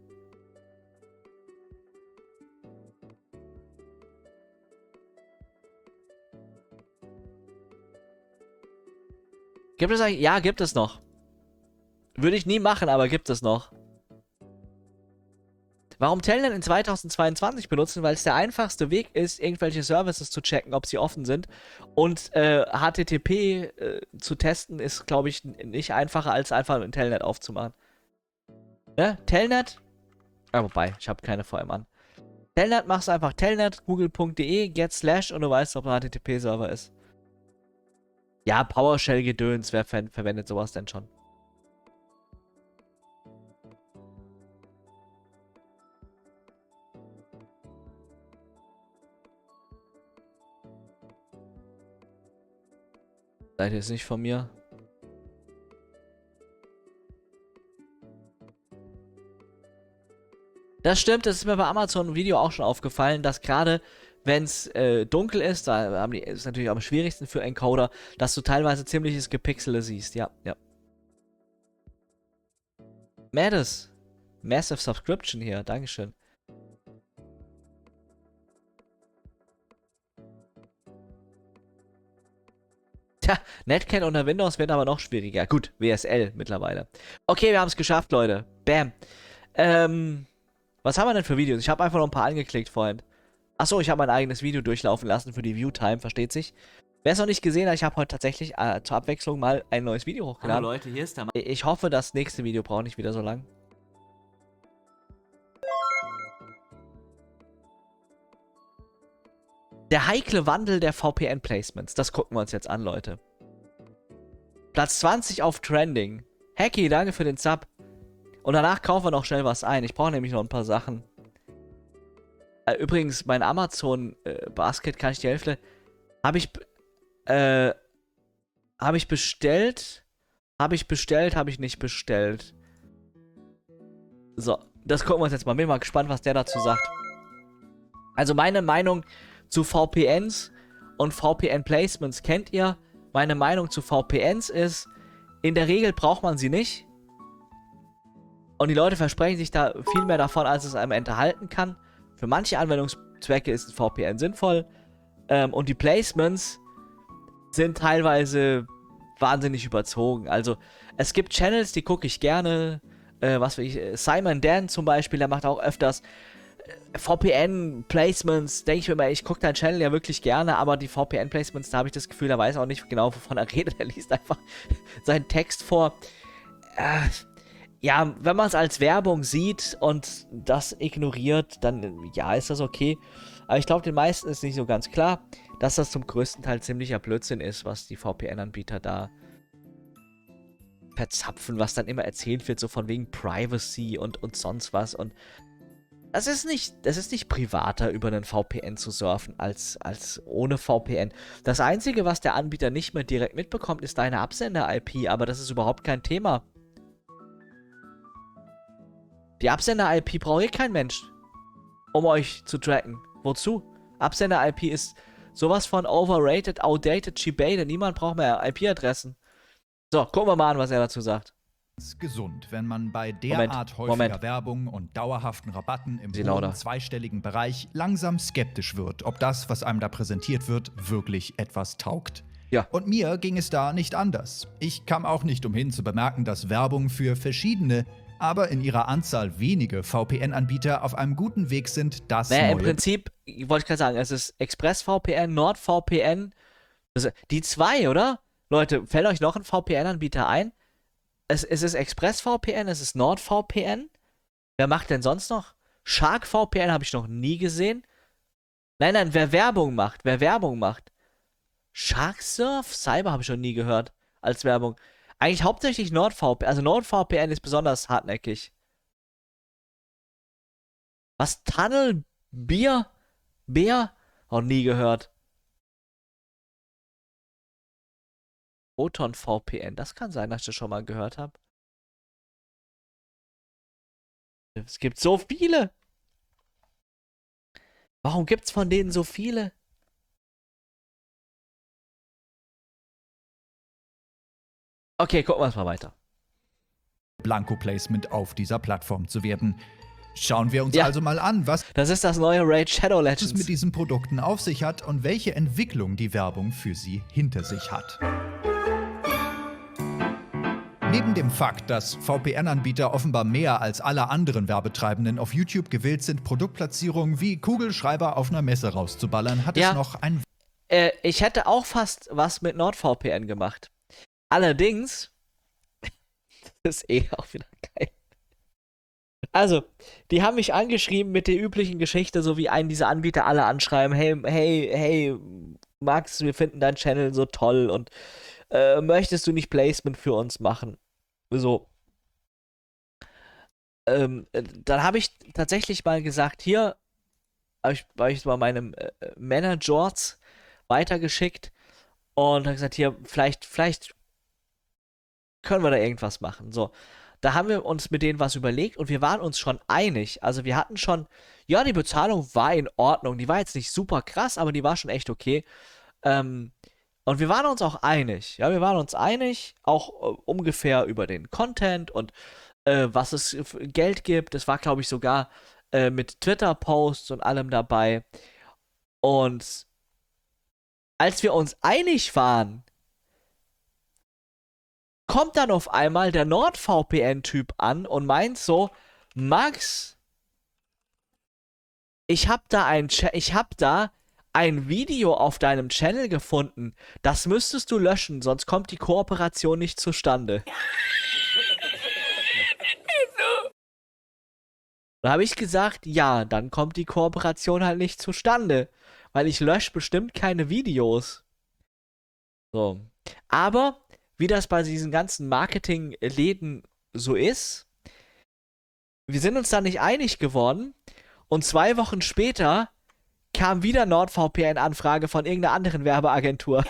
Gibt es eigentlich? Ja, gibt es noch. Würde ich nie machen, aber gibt es noch. Warum Telnet in 2022 benutzen? Weil es der einfachste Weg ist, irgendwelche Services zu checken, ob sie offen sind. Und HTTP zu testen ist, glaube ich, nicht einfacher, als einfach ein Telnet aufzumachen. Ne? Telnet? Ah, wobei, ich habe keine VM an. Telnet machst du einfach Telnet, google.de, get slash und du weißt, ob ein HTTP-Server ist. Ja, PowerShell-Gedöns, wer verwendet sowas denn schon? Seid ihr jetzt nicht von mir? Das stimmt, das ist mir bei Amazon im Video auch schon aufgefallen, dass gerade wenn es dunkel ist, da ist natürlich am schwierigsten für Encoder, dass du teilweise ziemliches Gepixele siehst. Ja, ja. Maddes. Massive Subscription hier, Dankeschön. Netcat unter Windows wird aber noch schwieriger. Gut, WSL mittlerweile. Okay, wir haben es geschafft, Leute. Bam. Was haben wir denn für Videos? Ich habe einfach noch ein paar angeklickt vorhin. Achso, ich habe mein eigenes Video durchlaufen lassen für die Viewtime, versteht sich. Wer es noch nicht gesehen hat, ich habe heute tatsächlich zur Abwechslung mal ein neues Video hochgeladen. Hallo Leute, hier ist der Mann. Ich hoffe, das nächste Video braucht nicht wieder so lang. Der heikle Wandel der VPN-Placements. Das gucken wir uns jetzt an, Leute. Platz 20 auf Trending. Hacky, danke für den Sub. Und danach kaufen wir noch schnell was ein. Ich brauche nämlich noch ein paar Sachen. Übrigens, mein Amazon Basket, kann ich die Hälfte... Habe ich bestellt? Habe ich bestellt? Habe ich nicht bestellt? So, das gucken wir uns jetzt mal. Bin mal gespannt, was der dazu sagt. Also meine Meinung zu VPNs und VPN-Placements kennt ihr. Meine Meinung zu VPNs ist, in der Regel braucht man sie nicht. Und die Leute versprechen sich da viel mehr davon, als es einem enthalten kann. Für manche Anwendungszwecke ist ein VPN sinnvoll. Und die Placements sind teilweise wahnsinnig überzogen. Also es gibt Channels, die gucke ich gerne. Was weiß ich, Simon Dan zum Beispiel, der macht auch öfters VPN-Placements. Denke ich mir immer, ich gucke deinen Channel ja wirklich gerne, aber die VPN-Placements, da habe ich das Gefühl, der weiß auch nicht genau, wovon er redet. Er liest einfach seinen Text vor. Ja, wenn man es als Werbung sieht und das ignoriert, dann ja, ist das okay. Aber ich glaube, den meisten ist nicht so ganz klar, dass das zum größten Teil ziemlicher Blödsinn ist, was die VPN-Anbieter da verzapfen, was dann immer erzählt wird, so von wegen Privacy und sonst was. Und das ist nicht privater, über einen VPN zu surfen, als ohne VPN. Das Einzige, was der Anbieter nicht mehr direkt mitbekommt, ist deine Absender-IP, aber das ist überhaupt kein Thema. Die Absender-IP braucht eh kein Mensch, um euch zu tracken. Wozu? Absender-IP ist sowas von overrated, outdated, Shibane. Niemand braucht mehr IP-Adressen. So, gucken wir mal an, was er dazu sagt. Gesund, wenn man bei derart häufiger Werbung und dauerhaften Rabatten im hohen zweistelligen Bereich langsam skeptisch wird, ob das, was einem da präsentiert wird, wirklich etwas taugt. Ja. Und mir ging es da nicht anders. Ich kam auch nicht umhin zu bemerken, dass Werbung für verschiedene, aber in ihrer Anzahl wenige VPN-Anbieter auf einem guten Weg sind, das naja, neue... im Prinzip, wollte ich gerade sagen, es ist ExpressVPN, NordVPN, die zwei, oder? Leute, fällt euch noch ein VPN-Anbieter ein? Es ist ExpressVPN, es ist NordVPN. Wer macht denn sonst noch? SharkVPN habe ich noch nie gesehen. Nein, wer Werbung macht. SharkSurf? Cyber habe ich noch nie gehört als Werbung. Eigentlich hauptsächlich NordVPN. Also NordVPN ist besonders hartnäckig. Was? Tunnel? Bier? Bär? Noch nie gehört. Proton VPN. Das kann sein, dass ich das schon mal gehört habe. Es gibt so viele. Warum gibt es von denen so viele? Okay, gucken wir uns mal weiter. Blanko-Placement auf dieser Plattform zu werden. Schauen wir uns also mal an, was das ist das neue Raid Shadow Legends es mit diesen Produkten auf sich hat und welche Entwicklung die Werbung für sie hinter sich hat. Neben dem Fakt, dass VPN-Anbieter offenbar mehr als alle anderen Werbetreibenden auf YouTube gewillt sind, Produktplatzierungen wie Kugelschreiber auf einer Messe rauszuballern, hat es noch ein... Ich hätte auch fast was mit NordVPN gemacht. Allerdings, das ist auch wieder geil. Also, die haben mich angeschrieben mit der üblichen Geschichte, so wie einen dieser Anbieter alle anschreiben, hey, Max, wir finden deinen Channel so toll und möchtest du nicht Placement für uns machen? So. Dann habe ich tatsächlich mal gesagt, hier, habe ich mal meinem Manager weitergeschickt und habe gesagt, hier, vielleicht können wir da irgendwas machen. So. Da haben wir uns mit denen was überlegt und wir waren uns schon einig. Also wir hatten schon, ja, die Bezahlung war in Ordnung. Die war jetzt nicht super krass, aber die war schon echt okay. Und wir waren uns auch einig. Ja, wir waren uns einig, auch ungefähr über den Content und was es für Geld gibt. Es war, glaube ich, sogar mit Twitter-Posts und allem dabei. Und als wir uns einig waren, kommt dann auf einmal der NordVPN-Typ an und meint so, Max, ich hab da ein Video auf deinem Channel gefunden. Das müsstest du löschen, sonst kommt die Kooperation nicht zustande. Da habe ich gesagt, ja, dann kommt die Kooperation halt nicht zustande, weil ich lösche bestimmt keine Videos. So. Aber, wie das bei diesen ganzen Marketingläden so ist, wir sind uns da nicht einig geworden und 2 Wochen später kam wieder NordVPN-Anfrage von irgendeiner anderen Werbeagentur.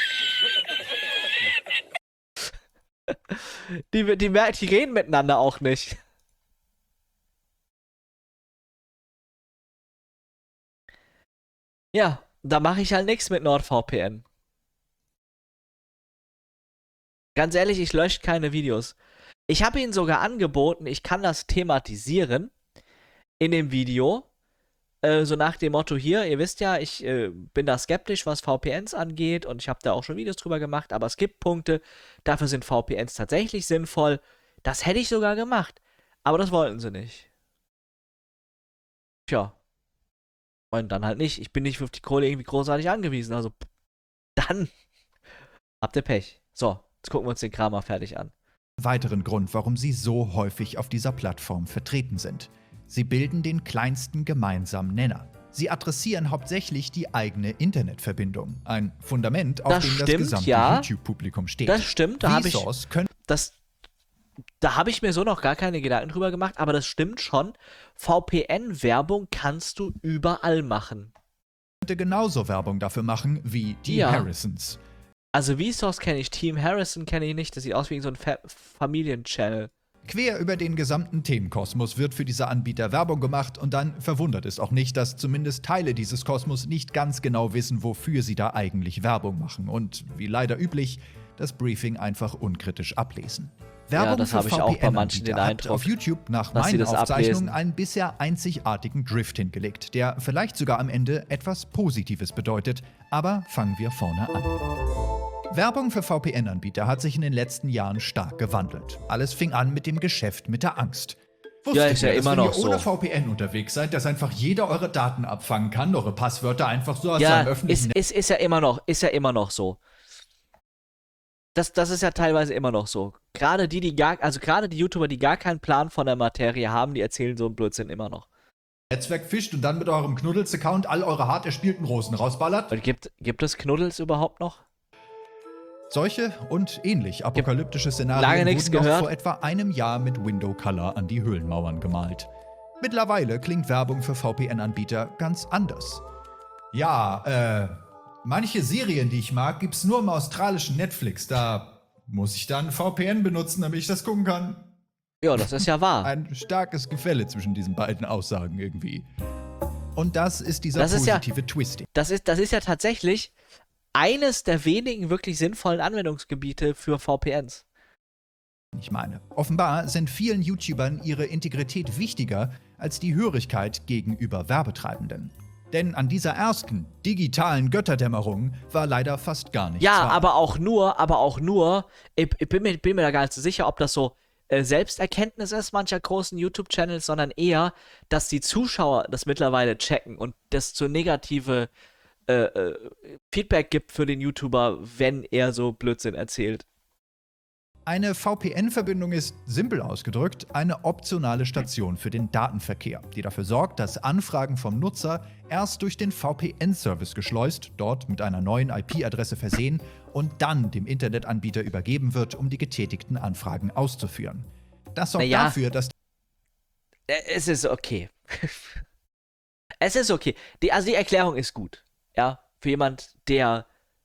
Die reden miteinander auch nicht. Ja, da mache ich halt nichts mit NordVPN. Ganz ehrlich, ich lösche keine Videos. Ich habe ihnen sogar angeboten, ich kann das thematisieren in dem Video. So nach dem Motto hier, ihr wisst ja, ich bin da skeptisch, was VPNs angeht und ich habe da auch schon Videos drüber gemacht, aber es gibt Punkte, dafür sind VPNs tatsächlich sinnvoll. Das hätte ich sogar gemacht, aber das wollten sie nicht. Tja. Und dann halt nicht. Ich bin nicht auf die Kohle irgendwie großartig angewiesen, also dann habt ihr Pech. So, jetzt gucken wir uns den Kram mal fertig an. Weiteren Grund, warum sie so häufig auf dieser Plattform vertreten sind. Sie bilden den kleinsten gemeinsamen Nenner. Sie adressieren hauptsächlich die eigene Internetverbindung. Ein Fundament, auf dem das gesamte YouTube-Publikum steht. Das stimmt, da habe ich mir so noch gar keine Gedanken drüber gemacht, aber das stimmt schon. VPN-Werbung kannst du überall machen. Könnte genauso Werbung dafür machen wie die Harrisons. Also Vsauce kenne ich, Team Harrison kenne ich nicht. Das sieht aus wie so ein Familienchannel. Quer über den gesamten Themenkosmos wird für diese Anbieter Werbung gemacht und dann verwundert es auch nicht, dass zumindest Teile dieses Kosmos nicht ganz genau wissen, wofür sie da eigentlich Werbung machen und, wie leider üblich, das Briefing einfach unkritisch ablesen. Werbung das habe ich auch bei manchen den Eindruck, hat auf YouTube nach meinen Aufzeichnungen einen bisher einzigartigen Drift hingelegt, der vielleicht sogar am Ende etwas Positives bedeutet, aber fangen wir vorne an. Werbung für VPN-Anbieter hat sich in den letzten Jahren stark gewandelt. Alles fing an mit dem Geschäft mit der Angst. Wusstet ihr, dass wenn ihr ohne VPN unterwegs seid, dass einfach jeder eure Daten abfangen kann, eure Passwörter einfach so aus seinem öffentlichen Netz? Ist ja immer noch so. Das ist ja teilweise immer noch so. Gerade die YouTuber, die gar keinen Plan von der Materie haben, die erzählen so einen Blödsinn immer noch. Netzwerk fischt und dann mit eurem Knuddels-Account all eure hart erspielten Rosen rausballert. Und gibt es Knuddels überhaupt noch? Solche und ähnlich apokalyptische Szenarien wurden noch vor etwa einem Jahr mit Window Color an die Höhlenmauern gemalt. Mittlerweile klingt Werbung für VPN-Anbieter ganz anders. Ja, manche Serien, die ich mag, gibt's nur im australischen Netflix. Da muss ich dann VPN benutzen, damit ich das gucken kann. Ja, das ist ja wahr. Ein starkes Gefälle zwischen diesen beiden Aussagen irgendwie. Und das ist dieser positive Twisting. Das ist ja tatsächlich eines der wenigen wirklich sinnvollen Anwendungsgebiete für VPNs. Ich meine, offenbar sind vielen YouTubern ihre Integrität wichtiger als die Hörigkeit gegenüber Werbetreibenden. Denn an dieser ersten digitalen Götterdämmerung war leider fast gar nichts wahr. aber auch nur, ich bin mir da gar nicht so sicher, ob das so Selbsterkenntnis ist mancher großen YouTube-Channels, sondern eher, dass die Zuschauer das mittlerweile checken und das zu negative Feedback gibt für den YouTuber, wenn er so Blödsinn erzählt. Eine VPN-Verbindung ist, simpel ausgedrückt, eine optionale Station für den Datenverkehr, die dafür sorgt, dass Anfragen vom Nutzer erst durch den VPN-Service geschleust, dort mit einer neuen IP-Adresse versehen und dann dem Internetanbieter übergeben wird, um die getätigten Anfragen auszuführen. Das sorgt dafür, dass... Es ist okay. Es ist okay. Die Erklärung ist gut. Ja, für jemand, der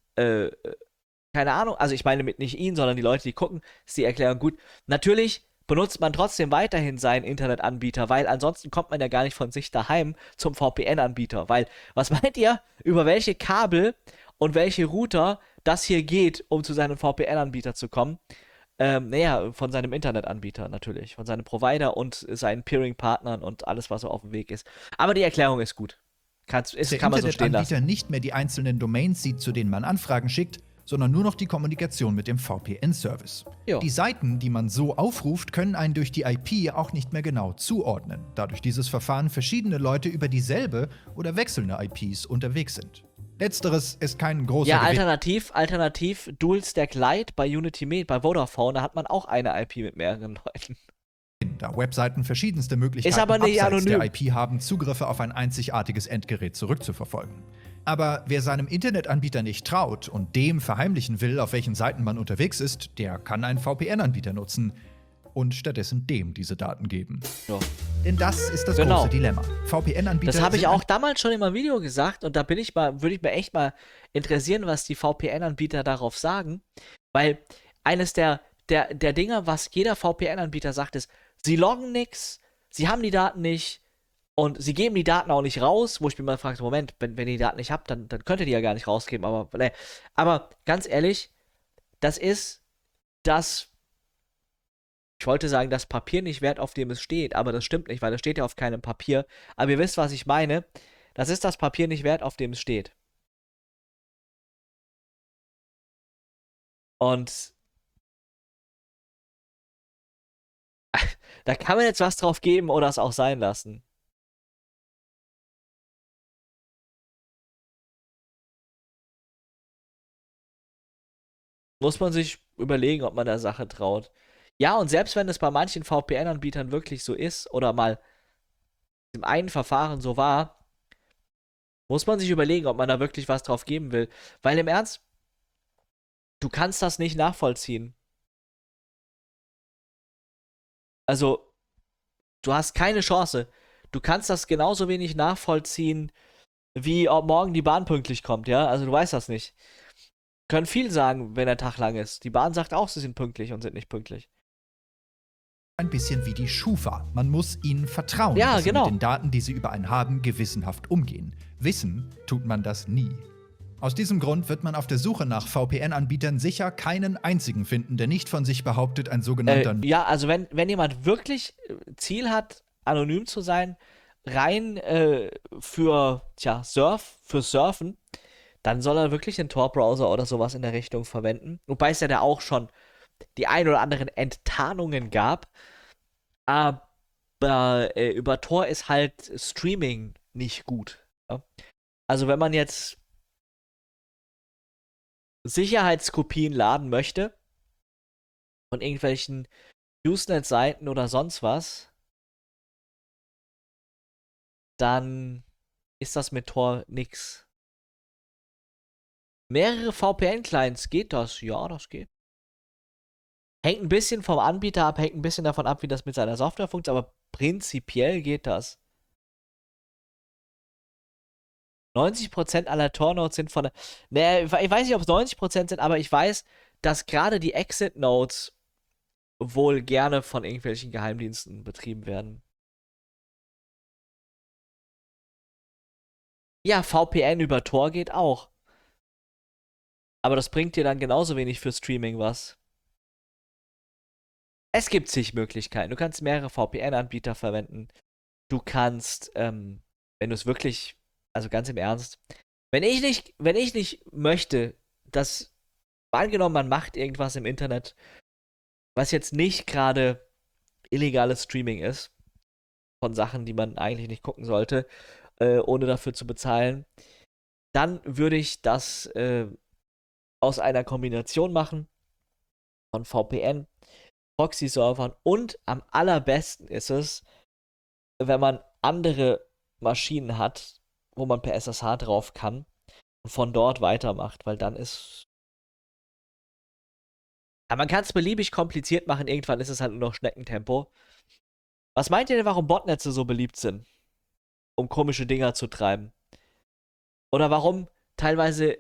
keine Ahnung, also ich meine mit nicht ihn, sondern die Leute, die gucken, ist die Erklärung gut. Natürlich benutzt man trotzdem weiterhin seinen Internetanbieter, weil ansonsten kommt man ja gar nicht von sich daheim zum VPN-Anbieter. Weil, was meint ihr, über welche Kabel und welche Router das hier geht, um zu seinem VPN-Anbieter zu kommen? Von seinem Internetanbieter natürlich, von seinem Provider und seinen Peering-Partnern und alles, was so auf dem Weg ist. Aber die Erklärung ist gut. Kann man so stehen lassen. Der Internetanbieter nicht mehr die einzelnen Domains sieht, zu denen man Anfragen schickt, sondern nur noch die Kommunikation mit dem VPN-Service. Jo. Die Seiten, die man so aufruft, können einen durch die IP auch nicht mehr genau zuordnen, da durch dieses Verfahren verschiedene Leute über dieselbe oder wechselnde IPs unterwegs sind. Letzteres ist kein großer Ja, alternativ Dual Stack Lite bei Unity Med, bei Vodafone, da hat man auch eine IP mit mehreren Leuten. Da Webseiten verschiedenste Möglichkeiten ist aber nicht abseits anonym. der IP haben, Zugriffe auf ein einzigartiges Endgerät zurückzuverfolgen. Aber wer seinem Internetanbieter nicht traut und dem verheimlichen will, auf welchen Seiten man unterwegs ist, der kann einen VPN-Anbieter nutzen und stattdessen dem diese Daten geben. Ja. Denn das ist das Genau. große Dilemma. VPN-Anbieter Das habe ich sind auch damals schon in meinem Video gesagt und da würde ich mir echt mal interessieren, was die VPN-Anbieter darauf sagen. Weil eines der Dinger, was jeder VPN-Anbieter sagt, ist, sie loggen nichts, sie haben die Daten nicht und sie geben die Daten auch nicht raus, wo ich mir mal frage, Moment, wenn ihr die Daten nicht habt, dann könnt ihr die ja gar nicht rausgeben. Aber ganz ehrlich, das ist das, ich wollte sagen, das Papier nicht wert, auf dem es steht, aber das stimmt nicht, weil es steht ja auf keinem Papier. Aber ihr wisst, was ich meine. Das ist das Papier nicht wert, auf dem es steht. Und da kann man jetzt was drauf geben oder es auch sein lassen. Muss man sich überlegen, ob man der Sache traut. Ja, und selbst wenn es bei manchen VPN-Anbietern wirklich so ist oder mal im einen Verfahren so war, muss man sich überlegen, ob man da wirklich was drauf geben will. Weil im Ernst, du kannst das nicht nachvollziehen. Also, du hast keine Chance. Du kannst das genauso wenig nachvollziehen, wie ob morgen die Bahn pünktlich kommt, ja? Also, du weißt das nicht. Können viel sagen, wenn der Tag lang ist. Die Bahn sagt auch, sie sind pünktlich und sind nicht pünktlich. ein bisschen wie die Schufa. Man muss ihnen vertrauen, Ja, dass sie genau. mit den Daten, die sie über einen haben, gewissenhaft umgehen. Wissen tut man das nie. Aus diesem Grund wird man auf der Suche nach VPN-Anbietern sicher keinen einzigen finden, der nicht von sich behauptet, ein sogenannter Ja, also wenn jemand wirklich Ziel hat, anonym zu sein, rein für Surfen, dann soll er wirklich den Tor-Browser oder sowas in der Richtung verwenden. Wobei es ja da auch schon die ein oder anderen Enttarnungen gab. Aber über Tor ist halt Streaming nicht gut. Ja? Also wenn man jetzt Sicherheitskopien laden möchte von irgendwelchen Usenet-Seiten oder sonst was, dann ist das mit Tor nix. Mehrere VPN-Clients, geht das? Ja, das geht. Hängt ein bisschen vom Anbieter ab, hängt ein bisschen davon ab, wie das mit seiner Software funktioniert, aber prinzipiell geht das. 90% aller Tor-Nodes sind von der. Ne, ich weiß nicht, ob es 90% sind, aber ich weiß, dass gerade die Exit-Nodes wohl gerne von irgendwelchen Geheimdiensten betrieben werden. Ja, VPN über Tor geht auch. Aber das bringt dir dann genauso wenig für Streaming was. Es gibt zig Möglichkeiten. Du kannst mehrere VPN-Anbieter verwenden. Du kannst, wenn du es wirklich, also ganz im Ernst, wenn ich nicht möchte, dass, angenommen, man macht irgendwas im Internet, was jetzt nicht gerade illegales Streaming ist, von Sachen, die man eigentlich nicht gucken sollte, ohne dafür zu bezahlen, dann würde ich das aus einer Kombination machen von VPN, Proxy-Servern und am allerbesten ist es, wenn man andere Maschinen hat, wo man per SSH drauf kann und von dort weitermacht, weil dann ist. Ja, man kann es beliebig kompliziert machen, irgendwann ist es halt nur noch Schneckentempo. Was meint ihr denn, warum Botnetze so beliebt sind? Um komische Dinger zu treiben? Oder warum teilweise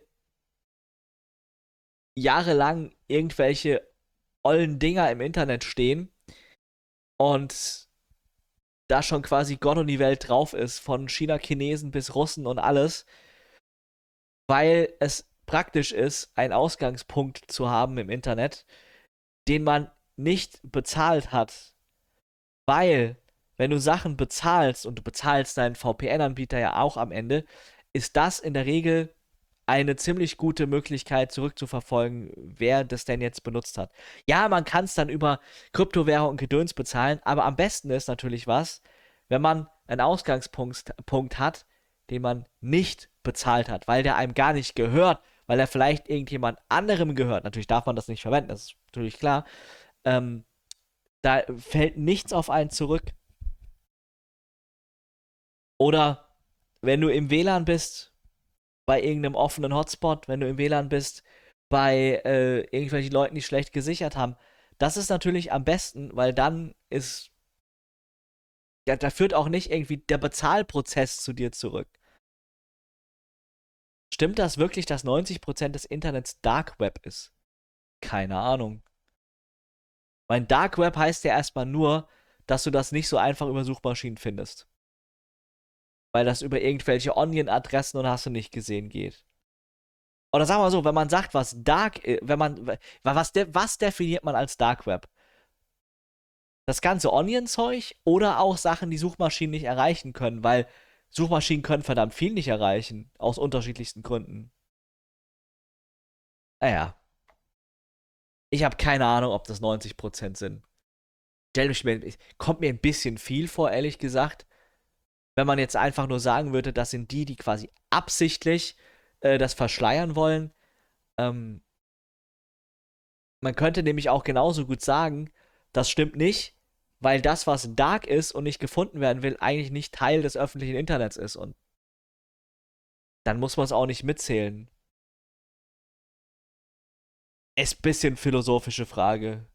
jahrelang irgendwelche ollen Dinger im Internet stehen und da schon quasi Gott und die Welt drauf ist, von China-Chinesen bis Russen und alles, weil es praktisch ist, einen Ausgangspunkt zu haben im Internet, den man nicht bezahlt hat, weil, wenn du Sachen bezahlst und du bezahlst deinen VPN-Anbieter ja auch am Ende, ist das in der Regel eine ziemlich gute Möglichkeit zurückzuverfolgen, wer das denn jetzt benutzt hat. Ja, man kann es dann über Kryptowährung und Gedöns bezahlen, aber am besten ist natürlich wenn man einen Ausgangspunkt hat, den man nicht bezahlt hat, weil der einem gar nicht gehört, weil er vielleicht irgendjemand anderem gehört. Natürlich darf man das nicht verwenden, das ist natürlich klar. Da fällt nichts auf einen zurück. Oder wenn du im WLAN bist, bei irgendeinem offenen Hotspot, wenn du im WLAN bist, bei irgendwelchen Leuten, die schlecht gesichert haben. Das ist natürlich am besten, weil dann ist, ja, da führt auch nicht irgendwie der Bezahlprozess zu dir zurück. Stimmt das wirklich, dass 90% des Internets Dark Web ist? Keine Ahnung. Mein Dark Web heißt ja erstmal nur, dass du das nicht so einfach über Suchmaschinen findest. Weil das über irgendwelche Onion-Adressen und hast du nicht gesehen geht. Oder sagen wir mal so, wenn man sagt, was Dark ist, was definiert man als Dark Web? Das ganze Onion-Zeug oder auch Sachen, die Suchmaschinen nicht erreichen können, weil Suchmaschinen können verdammt viel nicht erreichen, aus unterschiedlichsten Gründen. Naja. Ich habe keine Ahnung, ob das 90% sind. Kommt mir ein bisschen viel vor, ehrlich gesagt. Wenn man jetzt einfach nur sagen würde, das sind die quasi absichtlich das verschleiern wollen. Man könnte nämlich auch genauso gut sagen, das stimmt nicht, weil das, was dark ist und nicht gefunden werden will, eigentlich nicht Teil des öffentlichen Internets ist. Und dann muss man es auch nicht mitzählen. Ist ein bisschen philosophische Frage.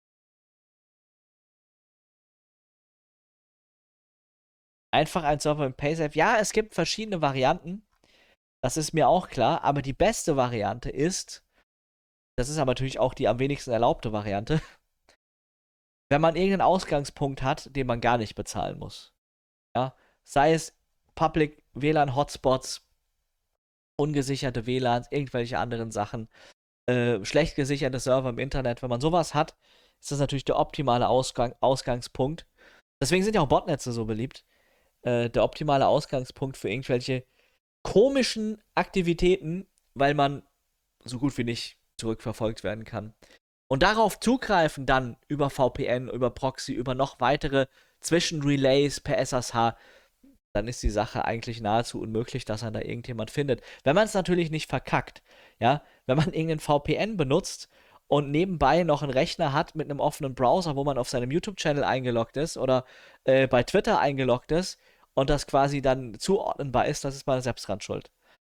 Einfach ein Server mit PaySafe. Ja, es gibt verschiedene Varianten. Das ist mir auch klar. Aber die beste Variante ist, das ist aber natürlich auch die am wenigsten erlaubte Variante, wenn man irgendeinen Ausgangspunkt hat, den man gar nicht bezahlen muss. Ja, sei es Public WLAN Hotspots, ungesicherte WLANs, irgendwelche anderen Sachen, schlecht gesicherte Server im Internet. Wenn man sowas hat, ist das natürlich der optimale Ausgangspunkt. Deswegen sind ja auch Botnetze so beliebt. Der optimale Ausgangspunkt für irgendwelche komischen Aktivitäten, weil man so gut wie nicht zurückverfolgt werden kann. Und darauf zugreifen dann über VPN, über Proxy, über noch weitere Zwischenrelays per SSH, dann ist die Sache eigentlich nahezu unmöglich, dass da irgendjemand findet. Wenn man es natürlich nicht verkackt, ja, wenn man irgendeinen VPN benutzt und nebenbei noch einen Rechner hat mit einem offenen Browser, wo man auf seinem YouTube-Channel eingeloggt ist oder bei Twitter eingeloggt ist und das quasi dann zuordnenbar ist, das ist man selbst dran schuld.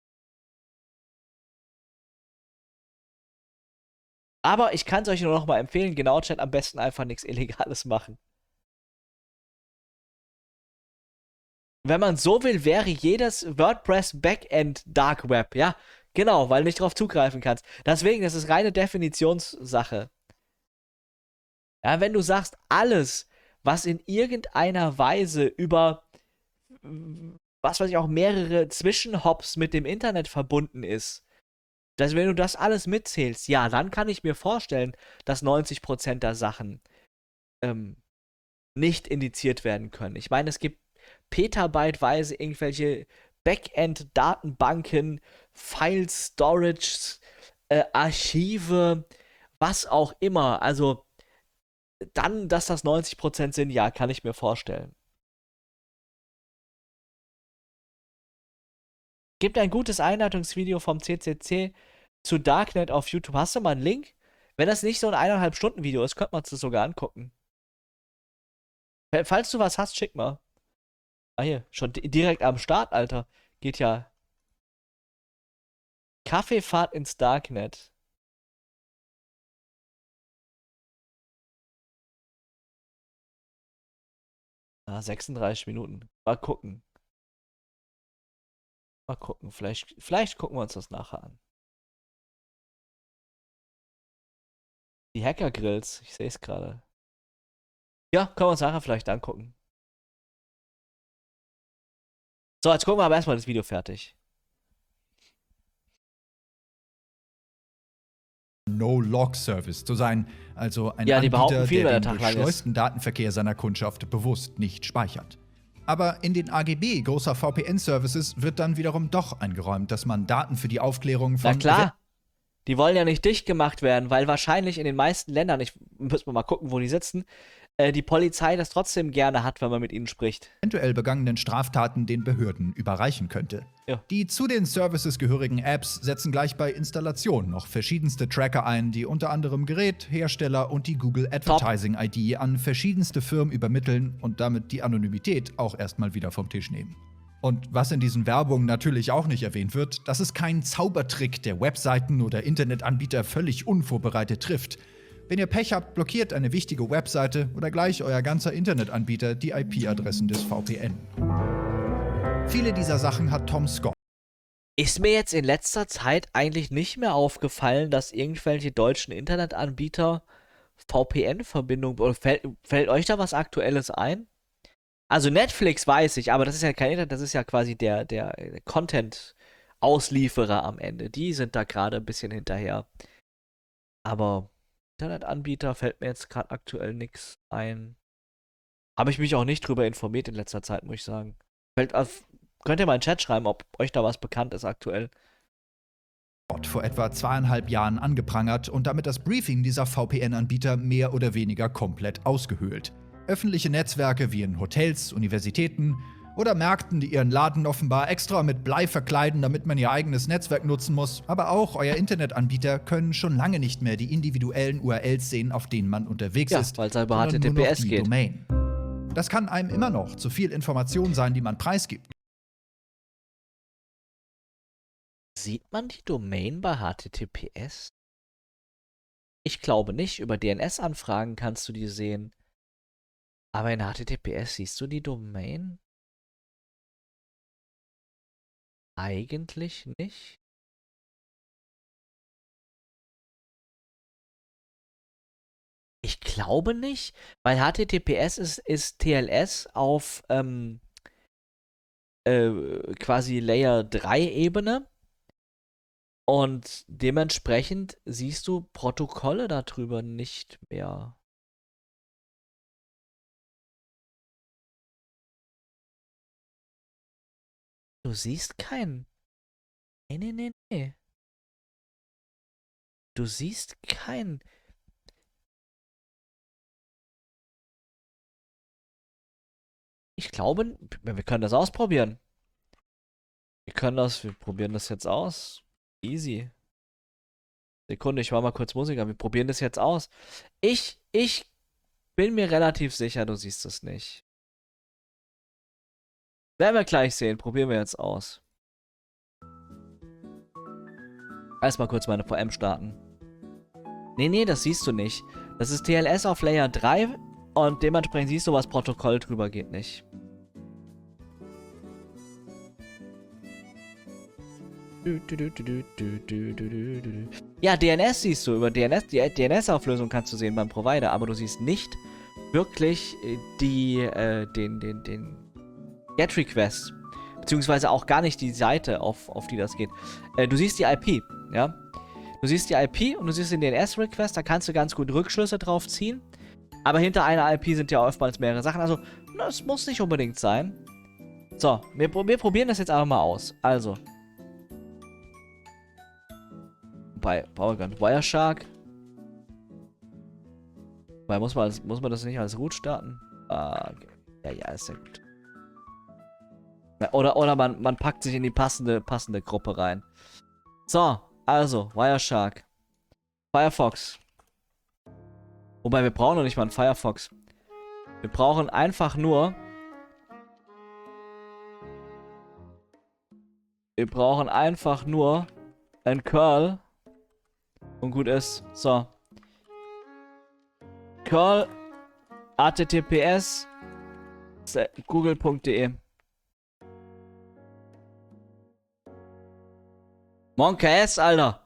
Aber ich kann es euch nur noch mal empfehlen, genau, Chat, am besten einfach nichts Illegales machen. Wenn man so will, wäre jedes WordPress Backend Dark Web, ja? Genau, weil du nicht drauf zugreifen kannst. Deswegen, das ist reine Definitionssache. Ja, wenn du sagst, alles, was in irgendeiner Weise über, was weiß ich, auch mehrere Zwischenhops mit dem Internet verbunden ist, dass wenn du das alles mitzählst, ja, dann kann ich mir vorstellen, dass 90% der Sachen nicht indiziert werden können. Ich meine, es gibt petabyteweise irgendwelche Backend-Datenbanken, File-Storage, Archive, was auch immer. Also dann, dass das 90% sind, ja, kann ich mir vorstellen. Gibt ein gutes Einleitungsvideo vom CCC zu Darknet auf YouTube. Hast du mal einen Link? Wenn das nicht so ein 1,5 Stunden Video ist, könnte man es sogar angucken. Falls du was hast, schick mal. Ah, hier, schon direkt am Start, Alter. Geht ja. Kaffeefahrt ins Darknet. Ah, 36 Minuten. Mal gucken. Mal gucken. Vielleicht gucken wir uns das nachher an. Die Hacker-Grills. Ich sehe es gerade. Ja, können wir uns nachher vielleicht angucken. So, jetzt gucken wir aber erstmal das Video fertig. No-Log-Service zu sein, also ein Ja, die Anbieter, behaupten viel, der wenn den der Tag lang ist. durchschleusten Datenverkehr seiner Kundschaft bewusst nicht speichert. Aber in den AGB großer VPN-Services wird dann wiederum doch eingeräumt, dass man Daten für die Aufklärung von... Na klar, die wollen ja nicht dicht gemacht werden, weil wahrscheinlich in den meisten Ländern, müssen wir mal gucken, wo die sitzen, die Polizei das trotzdem gerne hat, wenn man mit ihnen spricht. Eventuell begangenen Straftaten den Behörden überreichen könnte. Ja. Die zu den Services gehörigen Apps setzen gleich bei Installation noch verschiedenste Tracker ein, die unter anderem Gerät, Hersteller und die Google Advertising ID an verschiedenste Firmen übermitteln und damit die Anonymität auch erstmal wieder vom Tisch nehmen. Und was in diesen Werbungen natürlich auch nicht erwähnt wird, das ist kein Zaubertrick, der Webseiten oder Internetanbieter völlig unvorbereitet trifft. Wenn ihr Pech habt, blockiert eine wichtige Webseite oder gleich euer ganzer Internetanbieter die IP-Adressen des VPN. Viele dieser Sachen hat Tom Scott. Ist mir jetzt in letzter Zeit eigentlich nicht mehr aufgefallen, dass irgendwelche deutschen Internetanbieter VPN-Verbindungen, oder fällt euch da was Aktuelles ein? Also Netflix weiß ich, aber das ist ja kein Internet, das ist ja quasi der Content-Auslieferer am Ende. Die sind da gerade ein bisschen hinterher. Aber Internetanbieter fällt mir jetzt gerade aktuell nichts ein. Habe ich mich auch nicht drüber informiert in letzter Zeit, muss ich sagen. Könnt ihr mal in den Chat schreiben, ob euch da was bekannt ist aktuell. Vor etwa 2,5 Jahren angeprangert und damit das Briefing dieser VPN-Anbieter mehr oder weniger komplett ausgehöhlt. Öffentliche Netzwerke wie in Hotels, Universitäten oder Märkten, die ihren Laden offenbar extra mit Blei verkleiden, damit man ihr eigenes Netzwerk nutzen muss. Aber auch euer Internetanbieter können schon lange nicht mehr die individuellen URLs sehen, auf denen man unterwegs ist, weil es über sondern nur noch HTTPS die geht. Domain. Das kann einem immer noch zu viel Information sein, die man preisgibt. Sieht man die Domain bei HTTPS? Ich glaube nicht. Über DNS-Anfragen kannst du die sehen. Aber in HTTPS siehst du die Domain? Eigentlich nicht. Ich glaube nicht, weil HTTPS ist TLS auf quasi Layer 3 Ebene. Und dementsprechend siehst du Protokolle darüber nicht mehr. Du siehst keinen. Nee. Du siehst keinen. Ich glaube, wir können das ausprobieren. Wir probieren das jetzt aus. Easy. Sekunde, ich war mal kurz Musiker. Wir probieren das jetzt aus. Ich bin mir relativ sicher, du siehst es nicht. Werden wir gleich sehen. Probieren wir jetzt aus. Erstmal kurz meine VM starten. Nee, das siehst du nicht. Das ist TLS auf Layer 3 und dementsprechend siehst du, was Protokoll drüber geht nicht. Ja, DNS siehst du. Über DNS, die DNS-Auflösung kannst du sehen beim Provider, aber du siehst nicht wirklich den GET-Request. Beziehungsweise auch gar nicht die Seite, auf die das geht. Du siehst die IP, ja. Du siehst die IP und du siehst den DNS-Request, da kannst du ganz gut Rückschlüsse drauf ziehen. Aber hinter einer IP sind ja oftmals mehrere Sachen. Also, das muss nicht unbedingt sein. So, wir probieren das jetzt einfach mal aus. Also. Bei Powergun Wireshark. Weil muss man das nicht als Root starten? Okay. Ja, ist ja gut. Oder man packt sich in die passende Gruppe rein. So, also, Wireshark. Firefox. Wobei, wir brauchen noch nicht mal einen Firefox. Wir brauchen einfach nur... ein Curl. Und gut ist. So. Curl https google.de Monka S, Alter.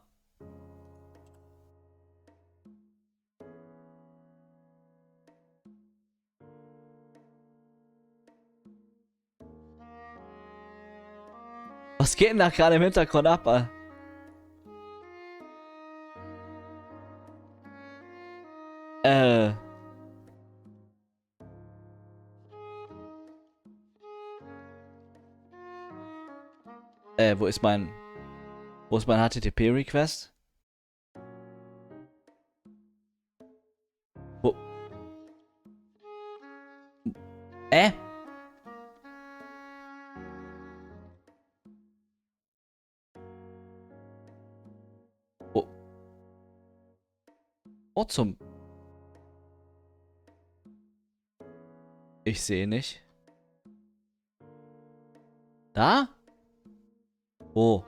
Was geht denn da gerade im Hintergrund ab, Alter? Wo ist mein HTTP-Request? Wo? Oh, Ich sehe nicht. Da? Oh.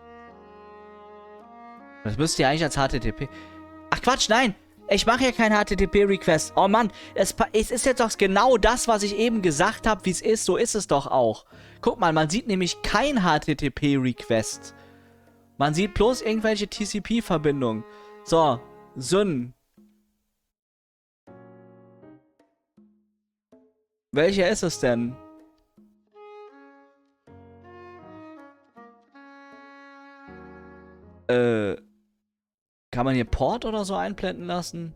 Das müsste ja eigentlich als HTTP... Ach Quatsch, nein! Ich mache ja keinen HTTP-Request. Oh Mann, es ist jetzt doch genau das, was ich eben gesagt habe, wie es ist. So ist es doch auch. Guck mal, man sieht nämlich kein HTTP-Request. Man sieht bloß irgendwelche TCP-Verbindungen. So, Syn. Welcher ist es denn? Kann man hier Port oder so einblenden lassen?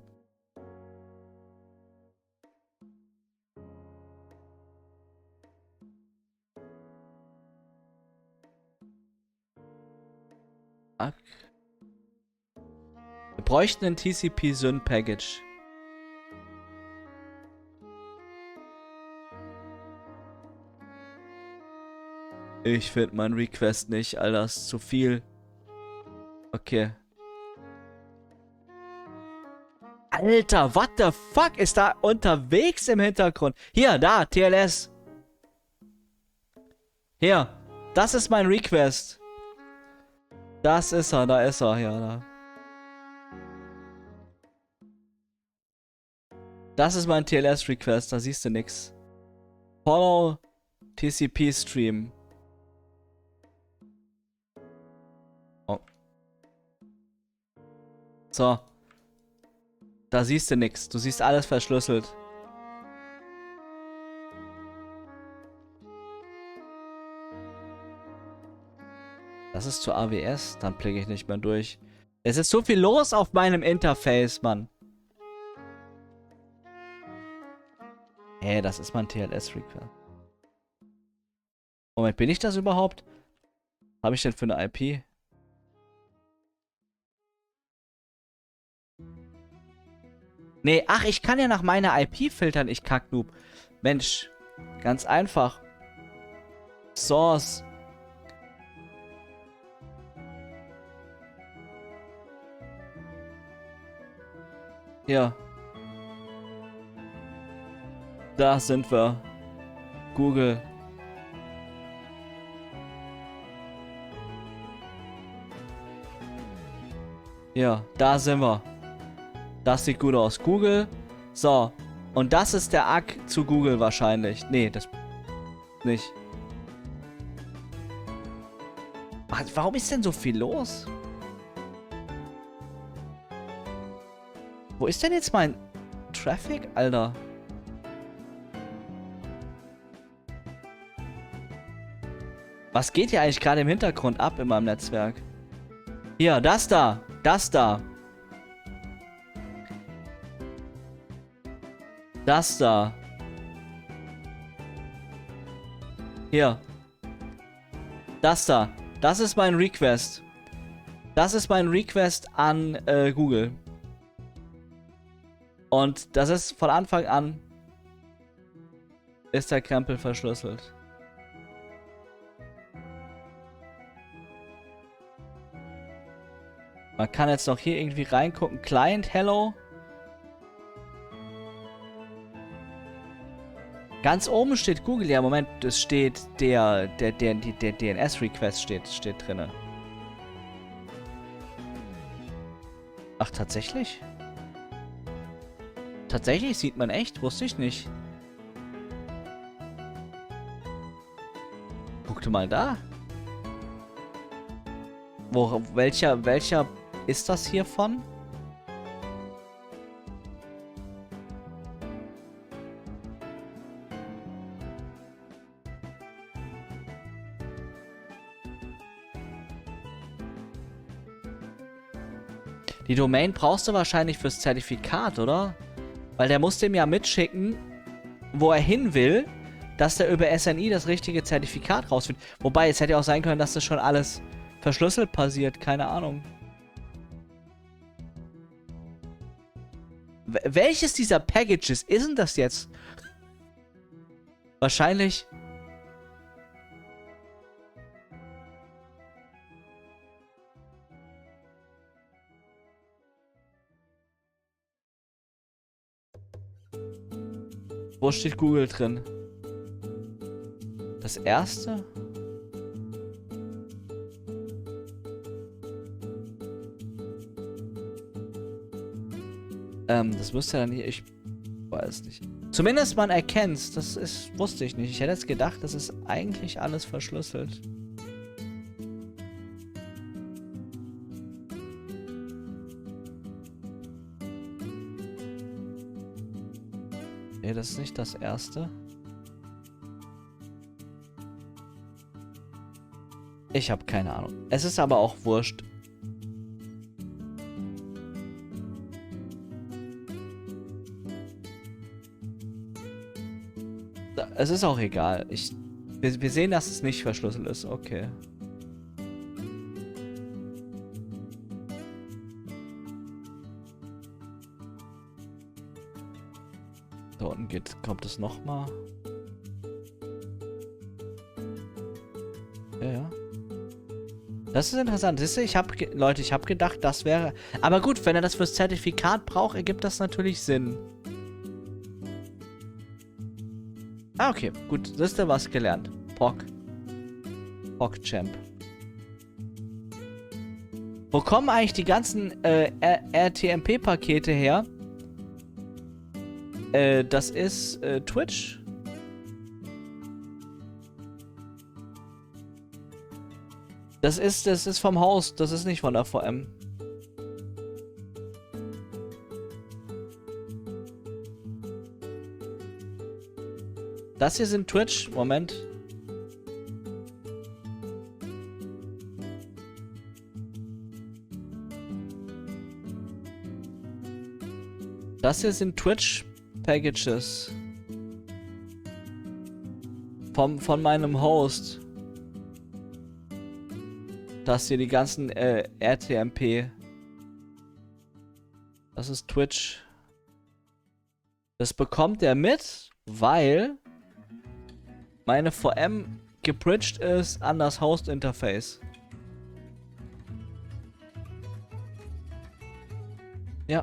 Wir bräuchten ein TCP-Syn-Package. Ich finde mein Request nicht, Alter, ist zu viel. Okay. Alter, what the fuck ist da unterwegs im Hintergrund? Hier, da, TLS. Hier, das ist mein Request. Das ist er, da ist er, ja, da. Das ist mein TLS-Request, da siehst du nix. Follow TCP-Stream. Oh. So. Da siehst du nix. Du siehst alles verschlüsselt. Das ist zu AWS. Dann blicke ich nicht mehr durch. Es ist so viel los auf meinem Interface, Mann. Hey, das ist mein TLS-Request. Moment, bin ich das überhaupt? Was habe ich denn für eine IP? Nee, ach, ich kann ja nach meiner IP filtern, ich Kacknoob. Mensch, ganz einfach. Source. Ja. Da sind wir. Google. Ja, da sind wir. Das sieht gut aus. Google. So. Und das ist der ACK zu Google wahrscheinlich. Nee, das nicht. Ach, warum ist denn so viel los? Wo ist denn jetzt mein Traffic, Alter? Was geht hier eigentlich gerade im Hintergrund ab in meinem Netzwerk? Hier, das da. Das da. Das da. Hier. Das da. Das ist mein Request. Das ist mein Request an Google. Und das ist von Anfang an ist der Krempel verschlüsselt. Man kann jetzt noch hier irgendwie reingucken. Client, hello. Ganz oben steht Google. Ja, Moment, es steht der DNS-Request steht drinne. Ach, tatsächlich? Tatsächlich sieht man echt? Wusste ich nicht. Guck mal da. Welcher ist das hier von? Die Domain brauchst du wahrscheinlich fürs Zertifikat, oder? Weil der muss dem ja mitschicken, wo er hin will, dass der über SNI das richtige Zertifikat rausfindet. Wobei, es hätte ja auch sein können, dass das schon alles verschlüsselt passiert, keine Ahnung. Welches dieser Packages ist denn das jetzt? Wahrscheinlich. Wo steht Google drin? Das erste? Das müsste dann hier. Ich weiß nicht. Zumindest man erkennt's. Das ist. Wusste ich nicht. Ich hätte jetzt gedacht, das ist eigentlich alles verschlüsselt. Nee, das ist nicht das erste. Ich habe keine Ahnung. Es ist aber auch wurscht. Es ist auch egal. Wir sehen, dass es nicht verschlüsselt ist. Okay. Da unten kommt es nochmal. Ja. Das ist interessant. Siehst du, Leute, ich habe gedacht, das wäre... Aber gut, wenn er das fürs Zertifikat braucht, ergibt das natürlich Sinn. Ah, okay. Gut, siehst du, was gelernt. PogChamp. Wo kommen eigentlich die ganzen RTMP-Pakete her? Das ist Twitch. Das ist vom Haus, das ist nicht von der VM. Das hier sind Twitch. Moment. Das hier sind Twitch-Packages. Von meinem Host. Das hier, die ganzen RTMP. Das ist Twitch. Das bekommt er mit, weil meine VM gebridged ist an das Host-Interface. Ja.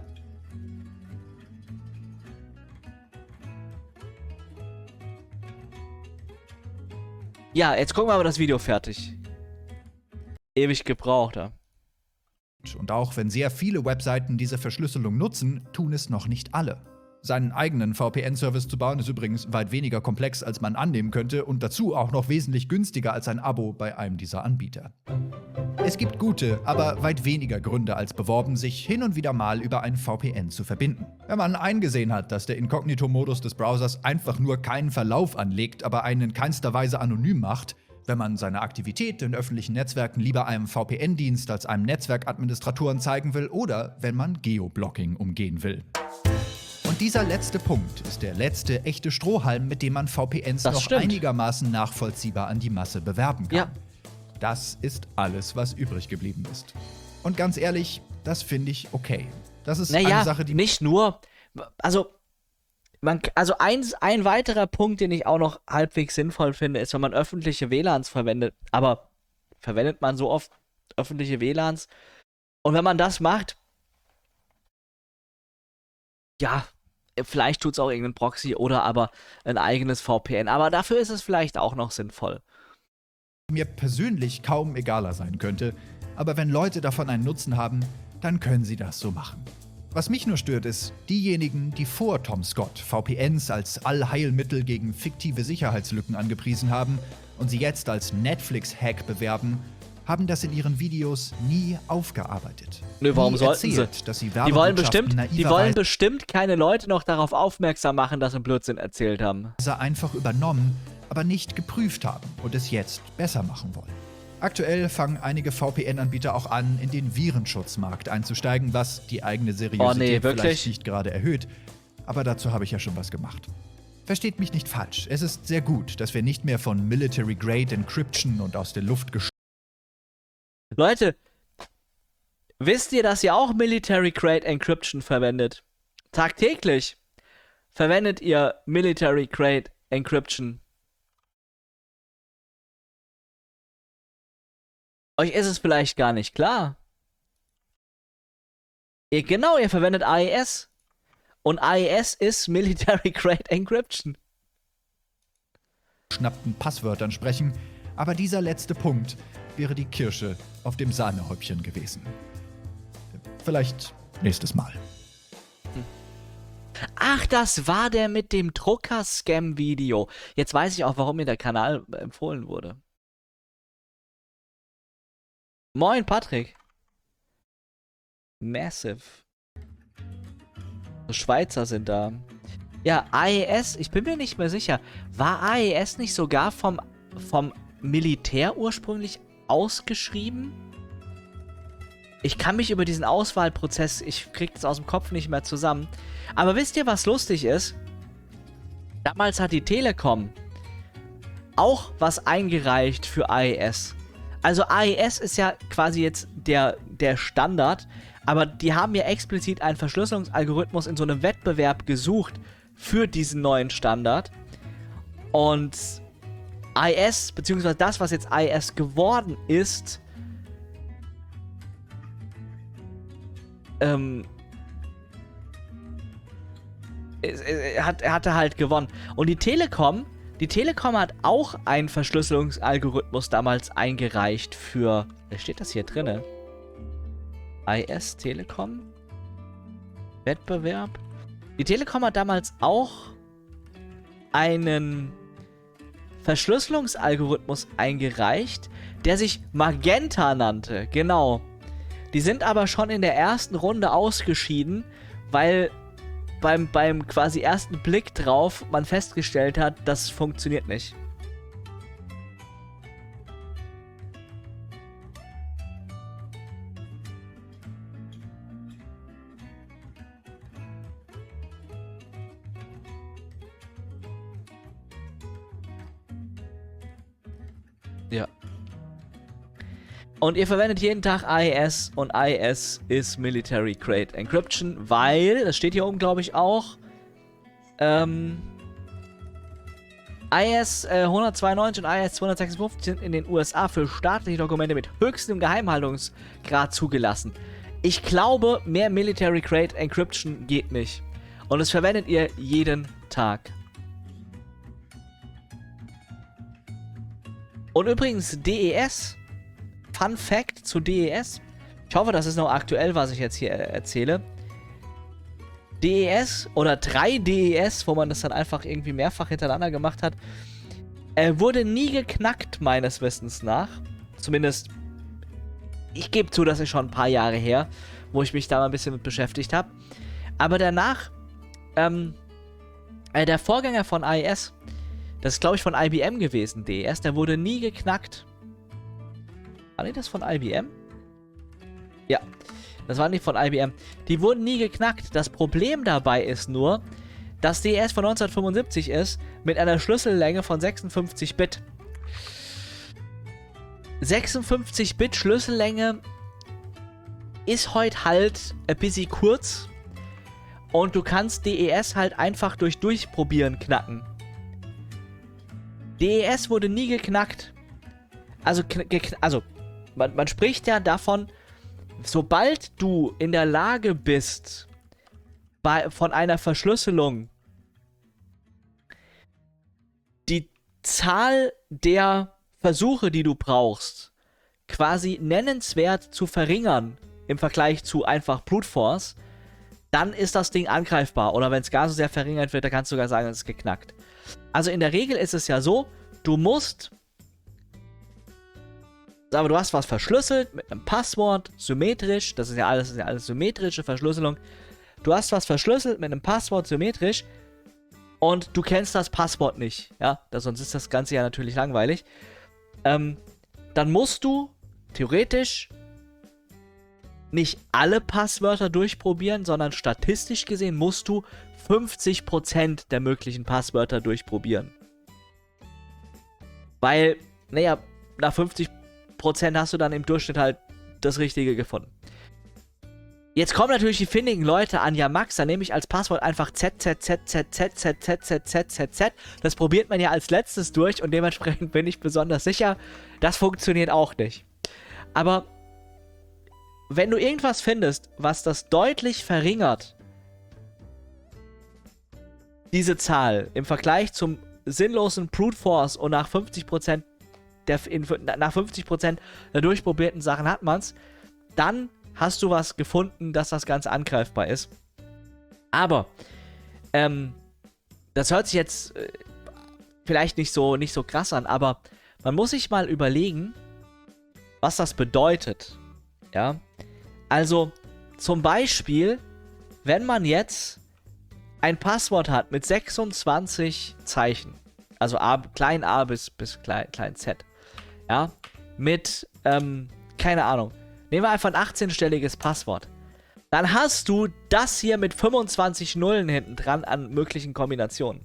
Ja, jetzt gucken wir mal das Video fertig. Ewig gebraucht, ja. Und auch wenn sehr viele Webseiten diese Verschlüsselung nutzen, tun es noch nicht alle. Seinen eigenen VPN-Service zu bauen ist übrigens weit weniger komplex, als man annehmen könnte und dazu auch noch wesentlich günstiger als ein Abo bei einem dieser Anbieter. Es gibt gute, aber weit weniger Gründe als beworben, sich hin und wieder mal über ein VPN zu verbinden. Wenn man eingesehen hat, dass der Inkognito-Modus des Browsers einfach nur keinen Verlauf anlegt, aber einen in keinster Weise anonym macht, wenn man seine Aktivität in öffentlichen Netzwerken lieber einem VPN-Dienst als einem Netzwerkadministratoren zeigen will oder wenn man Geoblocking umgehen will. Und dieser letzte Punkt ist der letzte echte Strohhalm, mit dem man VPNs noch einigermaßen nachvollziehbar an die Masse bewerben kann. Ja. Das ist alles, was übrig geblieben ist. Und ganz ehrlich, das finde ich okay. Das ist eine Sache, die... nicht nur... Also ein weiterer Punkt, den ich auch noch halbwegs sinnvoll finde, ist, wenn man öffentliche WLANs verwendet. Aber verwendet man so oft öffentliche WLANs? Und wenn man das macht, ja, vielleicht tut es auch irgendein Proxy oder aber ein eigenes VPN. Aber dafür ist es vielleicht auch noch sinnvoll. Mir persönlich kaum egaler sein könnte. Aber wenn Leute davon einen Nutzen haben, dann können sie das so machen. Was mich nur stört, ist, diejenigen, die vor Tom Scott VPNs als Allheilmittel gegen fiktive Sicherheitslücken angepriesen haben und sie jetzt als Netflix-Hack bewerben, haben das in ihren Videos nie aufgearbeitet. Nö, warum sollten sie? Die wollen bestimmt keine Leute noch darauf aufmerksam machen, dass sie Blödsinn erzählt haben. Sie einfach übernommen, aber nicht geprüft haben und es jetzt besser machen wollen. Aktuell fangen einige VPN-Anbieter auch an, in den Virenschutzmarkt einzusteigen, was die eigene Seriosität vielleicht nicht gerade erhöht. Aber dazu habe ich ja schon was gemacht. Versteht mich nicht falsch, es ist sehr gut, dass wir nicht mehr von Military-Grade Encryption und aus der Luft Leute, wisst ihr, dass ihr auch Military Grade Encryption verwendet? Tagtäglich verwendet ihr Military Grade Encryption. Euch ist es vielleicht gar nicht klar. Ihr verwendet AES. Und AES ist Military Grade Encryption. Schnappten Passwörtern sprechen, aber dieser letzte Punkt wäre die Kirsche auf dem Sahnehäubchen gewesen. Vielleicht nächstes Mal. Ach, das war der mit dem Drucker-Scam-Video. Jetzt weiß ich auch, warum mir der Kanal empfohlen wurde. Moin, Patrick. Massive. Schweizer sind da. Ja, AES, ich bin mir nicht mehr sicher. War AES nicht sogar vom Militär ursprünglich ausgeschrieben? Ich kann mich über diesen Auswahlprozess, ich krieg das aus dem Kopf nicht mehr zusammen. Aber wisst ihr, was lustig ist? Damals hat die Telekom auch was eingereicht für AES. Also AES ist ja quasi jetzt der Standard, aber die haben ja explizit einen Verschlüsselungsalgorithmus in so einem Wettbewerb gesucht für diesen neuen Standard. Und AES, beziehungsweise das, was jetzt AES geworden ist, hatte halt gewonnen. Und die Telekom hat auch einen Verschlüsselungsalgorithmus damals eingereicht für, steht das hier drinne? AES Telekom? Wettbewerb? Die Telekom hat damals auch einen Verschlüsselungsalgorithmus eingereicht, der sich Magenta nannte. Genau. Die sind aber schon in der ersten Runde ausgeschieden, weil beim quasi ersten Blick drauf man festgestellt hat, das funktioniert nicht. Ja. Und ihr verwendet jeden Tag AES und AES ist Military Grade Encryption, weil, das steht hier oben glaube ich auch, AES 192 und AES 256 sind in den USA für staatliche Dokumente mit höchstem Geheimhaltungsgrad zugelassen. Ich glaube, mehr Military Grade Encryption geht nicht. Und das verwendet ihr jeden Tag. Und übrigens, DES, Fun Fact zu DES. Ich hoffe, das ist noch aktuell, was ich jetzt hier erzähle. DES oder 3 DES, wo man das dann einfach irgendwie mehrfach hintereinander gemacht hat, wurde nie geknackt, meines Wissens nach. Zumindest, ich gebe zu, das ist schon ein paar Jahre her, wo ich mich da mal ein bisschen mit beschäftigt habe. Aber danach, der Vorgänger von AES, das ist glaube ich von IBM gewesen, DES, der wurde nie geknackt. War nicht das von IBM? Ja, das war nicht von IBM. Die wurden nie geknackt. Das Problem dabei ist nur, dass DES von 1975 ist, mit einer Schlüssellänge von 56 Bit. 56 Bit Schlüssellänge ist heute halt ein bisschen kurz. Und du kannst DES halt einfach durch Durchprobieren knacken. DES wurde nie geknackt. Also, man spricht ja davon, sobald du in der Lage bist, von einer Verschlüsselung die Zahl der Versuche, die du brauchst, quasi nennenswert zu verringern im Vergleich zu einfach Brute Force, dann ist das Ding angreifbar. Oder wenn es gar so sehr verringert wird, dann kannst du sogar sagen, es ist geknackt. Also in der Regel ist es ja so, du musst, aber du hast was verschlüsselt mit einem Passwort, symmetrisch, das ist ja alles symmetrische Verschlüsselung. Du hast was verschlüsselt mit einem Passwort, symmetrisch, und du kennst das Passwort nicht, ja, sonst ist das Ganze ja natürlich langweilig. Dann musst du theoretisch nicht alle Passwörter durchprobieren, sondern statistisch gesehen musst du 50% der möglichen Passwörter durchprobieren. Weil, naja, nach 50% Prozent hast du dann im Durchschnitt halt das Richtige gefunden. Jetzt kommen natürlich die findigen Leute an, ja Max, dann nehme ich als Passwort einfach ZZZZZZZZZZ. Das probiert man ja als letztes durch und dementsprechend bin ich besonders sicher, das funktioniert auch nicht. Aber wenn du irgendwas findest, was das deutlich verringert, diese Zahl im Vergleich zum sinnlosen Brute Force und nach 50% der durchprobierten Sachen hat man's, dann hast du was gefunden, dass das ganz angreifbar ist. Aber, das hört sich jetzt vielleicht nicht so krass an, aber man muss sich mal überlegen, was das bedeutet. Ja, also zum Beispiel, wenn man jetzt ein Passwort hat mit 26 Zeichen, also klein a bis klein z, ja, mit, keine Ahnung, nehmen wir einfach ein 18-stelliges Passwort. Dann hast du das hier mit 25 Nullen hinten dran an möglichen Kombinationen.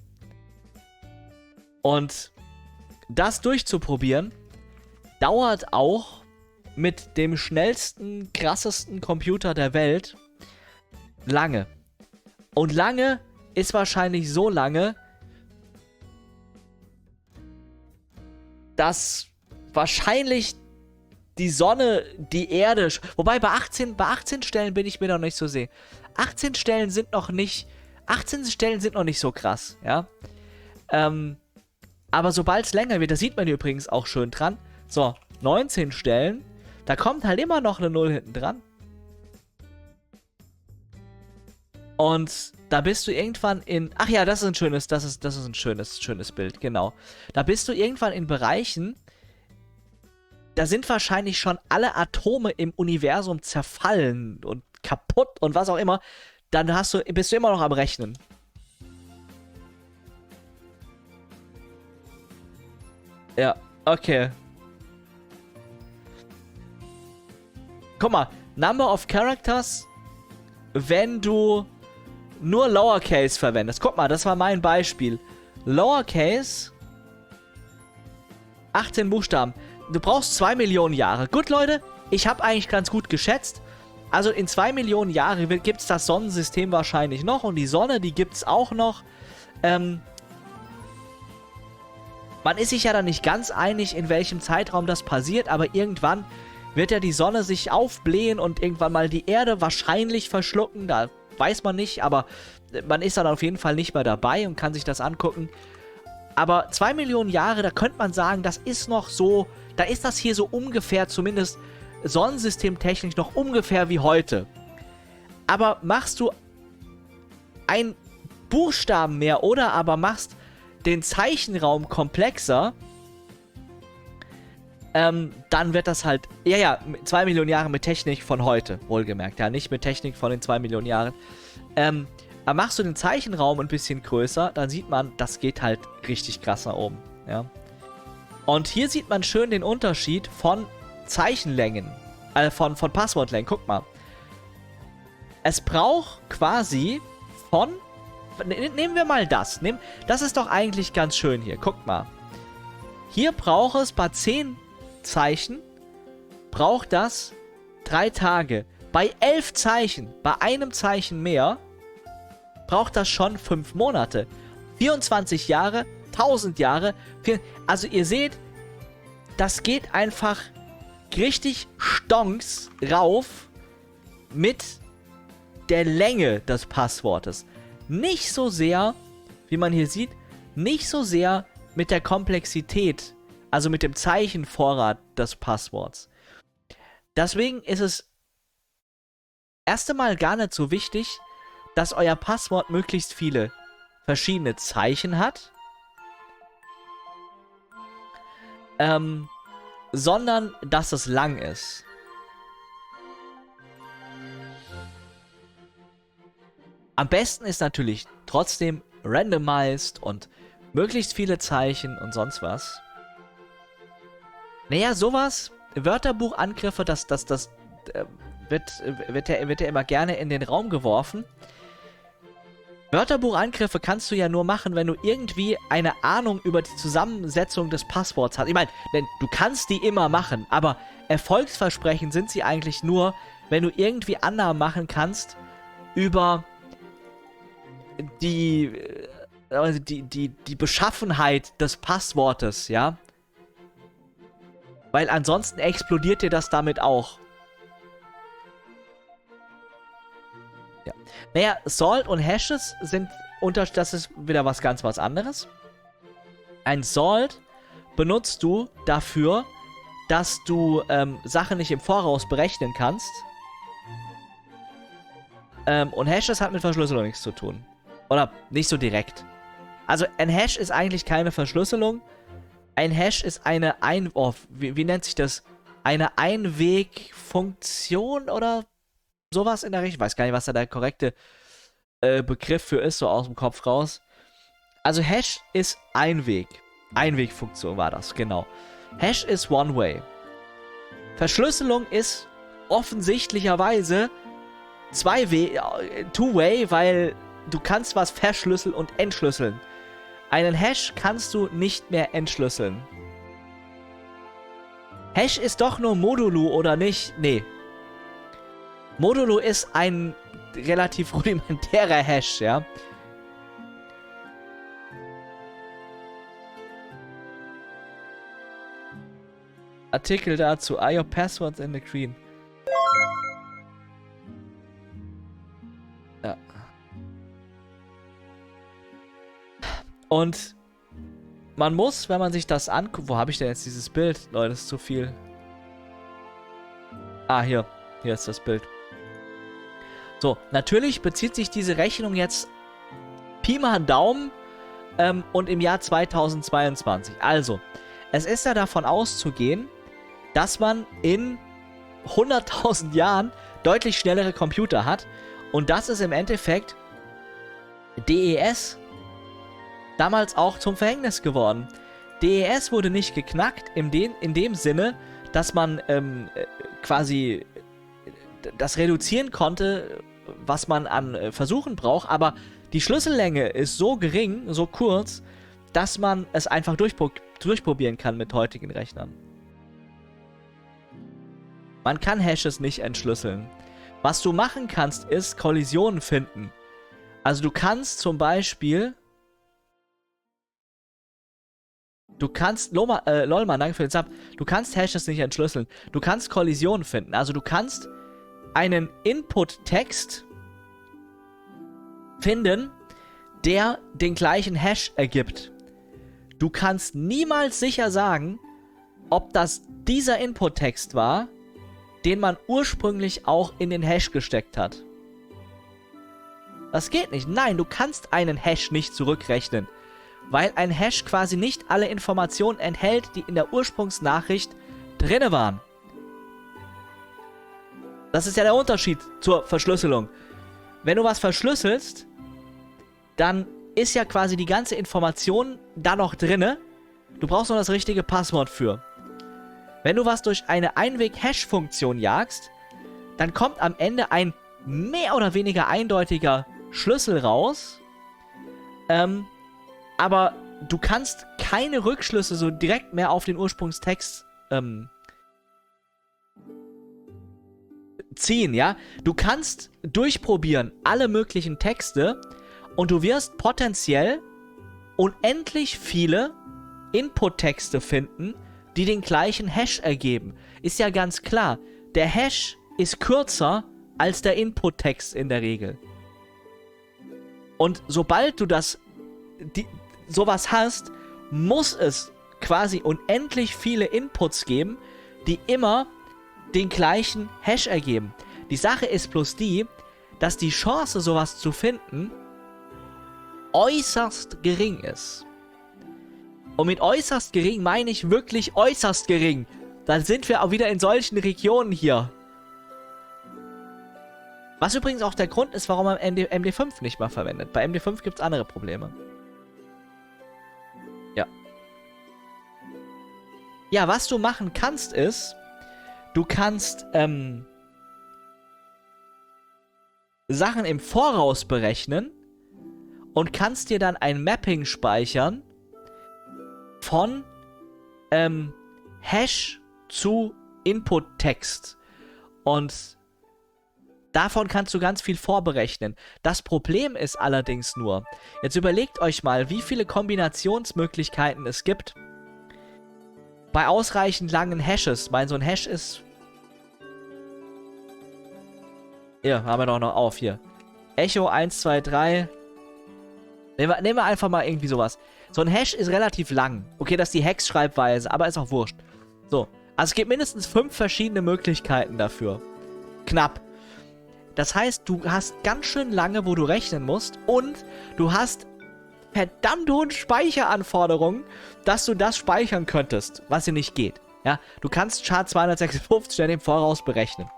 Und das durchzuprobieren, dauert auch mit dem schnellsten, krassesten Computer der Welt lange. Und lange ist wahrscheinlich so lange, dass wahrscheinlich die Sonne, die Erde, wobei bei 18 Stellen bin ich mir noch nicht so sicher. 18 Stellen sind noch nicht so krass, ja. Aber sobald es länger wird, das sieht man hier übrigens auch schön dran. So, 19 Stellen, da kommt halt immer noch eine 0 hinten dran. Und da bist du irgendwann in, ach ja, das ist ein schönes Bild, genau. Da bist du irgendwann in Bereichen, da sind wahrscheinlich schon alle Atome im Universum zerfallen und kaputt und was auch immer. Dann bist du immer noch am Rechnen. Ja, okay. Guck mal, Number of Characters, wenn du nur Lowercase verwendest. Guck mal, das war mein Beispiel. Lowercase, 18 Buchstaben. Du brauchst 2 Millionen Jahre. Gut, Leute, ich habe eigentlich ganz gut geschätzt. Also in 2 Millionen Jahren gibt es das Sonnensystem wahrscheinlich noch und die Sonne, die gibt es auch noch. Man ist sich ja dann nicht ganz einig, in welchem Zeitraum das passiert, aber irgendwann wird ja die Sonne sich aufblähen und irgendwann mal die Erde wahrscheinlich verschlucken. Da weiß man nicht, aber man ist dann auf jeden Fall nicht mehr dabei und kann sich das angucken. Aber 2 Millionen Jahre, da könnte man sagen, das ist noch so, da ist das hier so ungefähr, zumindest sonnensystemtechnisch noch ungefähr wie heute. Aber machst du einen Buchstaben mehr oder aber machst den Zeichenraum komplexer, dann wird das halt, 2 Millionen Jahre mit Technik von heute, wohlgemerkt, ja, nicht mit Technik von den 2 Millionen Jahren. Aber machst du den Zeichenraum ein bisschen größer, dann sieht man, das geht halt richtig krass nach oben, ja. Und hier sieht man schön den Unterschied von Zeichenlängen, von Passwortlängen, guck mal. Es braucht quasi nehmen wir mal das, das ist doch eigentlich ganz schön hier, guck mal. Hier braucht es bei 10 Zeichen, braucht das 3 Tage. Bei 11 Zeichen, bei einem Zeichen mehr, braucht das schon 5 Monate. 24 Jahre, 1000 Jahre, also ihr seht, das geht einfach richtig stonks rauf mit der Länge des Passwortes. Nicht so sehr, wie man hier sieht, nicht so sehr mit der Komplexität, also mit dem Zeichenvorrat des Passworts. Deswegen ist es erst einmal gar nicht so wichtig, dass euer Passwort möglichst viele verschiedene Zeichen hat, sondern dass es lang ist. Am besten ist natürlich trotzdem randomized und möglichst viele Zeichen und sonst was. Naja, sowas, Wörterbuchangriffe, das wird ja immer gerne in den Raum geworfen. Wörterbuchangriffe kannst du ja nur machen, wenn du irgendwie eine Ahnung über die Zusammensetzung des Passworts hast. Ich meine, du kannst die immer machen, aber erfolgsversprechend sind sie eigentlich nur, wenn du irgendwie Annahmen machen kannst über die Beschaffenheit des Passwortes, ja? Weil ansonsten explodiert dir das damit auch. Ja. Naja, Salt und Hashes sind das ist wieder was anderes. Ein Salt benutzt du dafür, dass du Sachen nicht im Voraus berechnen kannst. Und Hashes hat mit Verschlüsselung nichts zu tun. Oder nicht so direkt. Also ein Hash ist eigentlich keine Verschlüsselung. Ein Hash ist eine wie nennt sich das? Eine Einwegfunktion oder sowas in der Richtung. Ich weiß gar nicht, was da der korrekte Begriff für ist, so aus dem Kopf raus. Also Hash ist Einweg. Einwegfunktion war das, genau. Hash ist One-Way. Verschlüsselung ist offensichtlicherweise Two-Way, weil du kannst was verschlüsseln und entschlüsseln. Einen Hash kannst du nicht mehr entschlüsseln. Hash ist doch nur Modulo, oder nicht? Nee. Modulo ist ein relativ rudimentärer Hash, ja. Artikel dazu. Are your passwords in the green? Ja. Und man muss, wenn man sich das anguckt... Wo habe ich denn jetzt dieses Bild? Leute, das ist zu viel. Ah, hier. Hier ist das Bild. So, natürlich bezieht sich diese Rechnung jetzt Pi mal Daumen und im Jahr 2022. Also, es ist ja davon auszugehen, dass man in 100.000 Jahren deutlich schnellere Computer hat. Und das ist im Endeffekt DES damals auch zum Verhängnis geworden. DES wurde nicht geknackt in dem Sinne, dass man quasi das reduzieren konnte, was man an Versuchen braucht, aber die Schlüssellänge ist so gering, so kurz, dass man es einfach durchprobieren kann mit heutigen Rechnern. Man kann Hashes nicht entschlüsseln. Was du machen kannst, ist Kollisionen finden. Also du kannst zum Beispiel... Lolman, danke für den Sub. Du kannst Hashes nicht entschlüsseln. Du kannst Kollisionen finden. Also du kannst einen Input-Text finden, der den gleichen Hash ergibt. Du kannst niemals sicher sagen, ob das dieser Input-Text war, den man ursprünglich auch in den Hash gesteckt hat. Das geht nicht. Nein, du kannst einen Hash nicht zurückrechnen, weil ein Hash quasi nicht alle Informationen enthält, die in der Ursprungsnachricht drinne waren. Das ist ja der Unterschied zur Verschlüsselung. Wenn du was verschlüsselst, dann ist ja quasi die ganze Information da noch drinne. Du brauchst nur das richtige Passwort für. Wenn du was durch eine Einweg-Hash-Funktion jagst, dann kommt am Ende ein mehr oder weniger eindeutiger Schlüssel raus. Aber du kannst keine Rückschlüsse so direkt mehr auf den Ursprungstext ziehen, ja? Du kannst durchprobieren alle möglichen Texte und du wirst potenziell unendlich viele Input-Texte finden, die den gleichen Hash ergeben. Ist ja ganz klar, der Hash ist kürzer als der Input-Text in der Regel. Und sobald du sowas hast, muss es quasi unendlich viele Inputs geben, die immer den gleichen Hash ergeben. Die Sache ist bloß die, dass die Chance, sowas zu finden, äußerst gering ist. Und mit äußerst gering meine ich wirklich äußerst gering. Dann sind wir auch wieder in solchen Regionen hier. Was übrigens auch der Grund ist, warum man MD5 nicht mal verwendet. Bei MD5 gibt es andere Probleme. Ja. Ja, was du machen kannst ist, du kannst Sachen im Voraus berechnen und kannst dir dann ein Mapping speichern von Hash zu Input-Text. Und davon kannst du ganz viel vorberechnen. Das Problem ist allerdings nur, jetzt überlegt euch mal, wie viele Kombinationsmöglichkeiten es gibt bei ausreichend langen Hashes. Ich meine, so ein Hash ist... Hier, haben wir doch noch auf, hier. Echo 1, 2, 3. Nehmen wir einfach mal irgendwie sowas. So ein Hash ist relativ lang. Okay, das ist die Hex-Schreibweise, aber ist auch wurscht. So, also es gibt mindestens 5 verschiedene Möglichkeiten dafür. Knapp. Das heißt, du hast ganz schön lange, wo du rechnen musst und du hast verdammt hohe Speicheranforderungen, dass du das speichern könntest, was hier nicht geht. Ja, du kannst SHA-256 schnell im Voraus berechnen.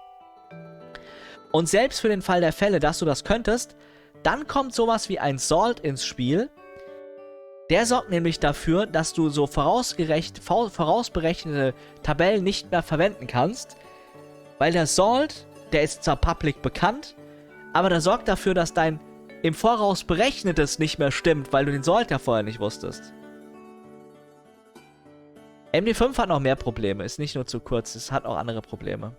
Und selbst für den Fall der Fälle, dass du das könntest, dann kommt sowas wie ein Salt ins Spiel. Der sorgt nämlich dafür, dass du so vorausberechnete Tabellen nicht mehr verwenden kannst, weil der Salt, der ist zwar public bekannt, aber der sorgt dafür, dass dein im Voraus berechnetes nicht mehr stimmt, weil du den Salt ja vorher nicht wusstest. MD5 hat noch mehr Probleme, ist nicht nur zu kurz, es hat auch andere Probleme.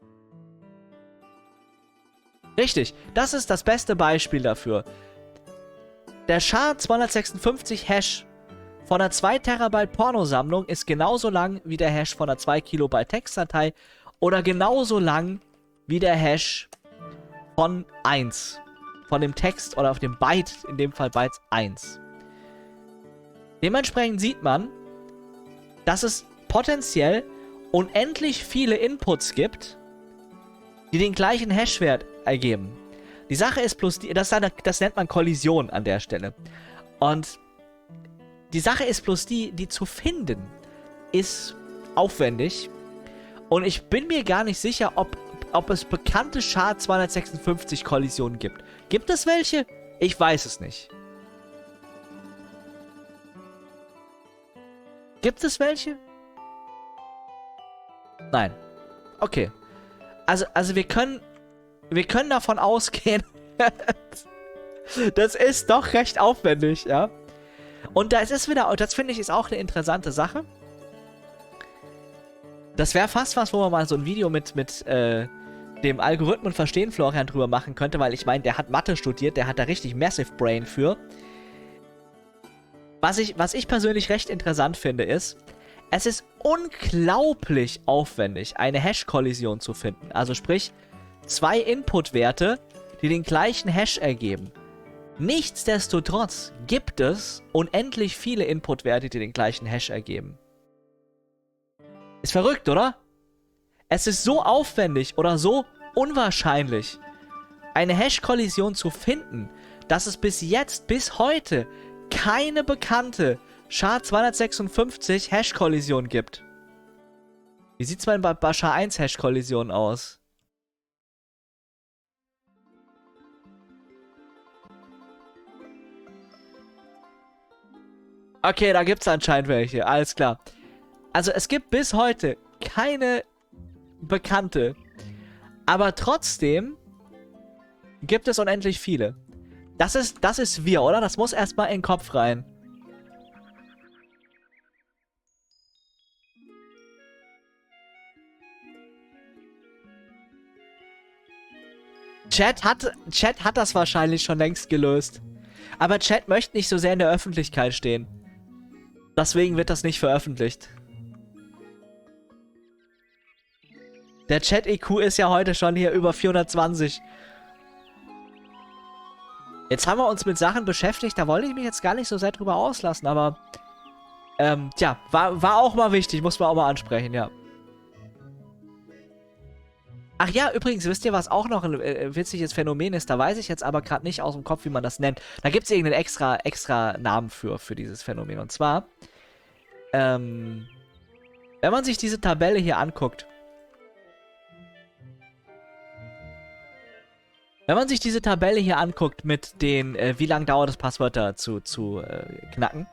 Richtig, das ist das beste Beispiel dafür. Der SHA-256 Hash von einer 2 Terabyte Pornosammlung ist genauso lang wie der Hash von einer 2 Kilobyte Textdatei oder genauso lang wie der Hash von 1. Von dem Text oder auf dem Byte, in dem Fall Bytes 1. Dementsprechend sieht man, dass es potenziell unendlich viele Inputs gibt, die den gleichen Hashwert ergeben. Die Sache ist bloß, das nennt man Kollision an der Stelle. Und die Sache ist bloß die zu finden, ist aufwendig. Und ich bin mir gar nicht sicher, ob es bekannte SHA-256 Kollisionen gibt. Gibt es welche? Ich weiß es nicht. Gibt es welche? Nein. Okay. Also wir können davon ausgehen, das ist doch recht aufwendig, ja. Und das ist wieder, das finde ich ist auch eine interessante Sache. Das wäre fast was, wo man mal so ein Video mit dem Algorithmen verstehen Florian drüber machen könnte, weil ich meine, der hat Mathe studiert, der hat da richtig Massive Brain für. Was ich persönlich recht interessant finde, ist, es ist unglaublich aufwendig, eine Hash-Kollision zu finden. Also sprich, 2 Input-Werte, die den gleichen Hash ergeben. Nichtsdestotrotz gibt es unendlich viele Input-Werte, die den gleichen Hash ergeben. Ist verrückt, oder? Es ist so aufwendig oder so unwahrscheinlich, eine Hash-Kollision zu finden, dass es bis heute, keine bekannte SHA-256 Hash-Kollision gibt. Wie sieht's denn bei SHA-1 Hash-Kollisionen aus? Okay, da gibt's anscheinend welche, alles klar. Also es gibt bis heute keine bekannte, aber trotzdem gibt es unendlich viele. Das ist wir, oder? Das muss erstmal in den Kopf rein. Chat hat das wahrscheinlich schon längst gelöst. Aber Chat möchte nicht so sehr in der Öffentlichkeit stehen. Deswegen wird das nicht veröffentlicht. Der Chat-EQ ist ja heute schon hier über 420. Jetzt haben wir uns mit Sachen beschäftigt, da wollte ich mich jetzt gar nicht so sehr drüber auslassen, aber tja, war auch mal wichtig, muss man auch mal ansprechen, ja. Ach ja, übrigens, wisst ihr, was auch noch ein witziges Phänomen ist? Da weiß ich jetzt aber gerade nicht aus dem Kopf, wie man das nennt. Da gibt es irgendeinen extra Namen für dieses Phänomen. Und zwar, wenn man sich diese Tabelle hier anguckt, mit den, wie lange dauert es, Passwörter zu knacken.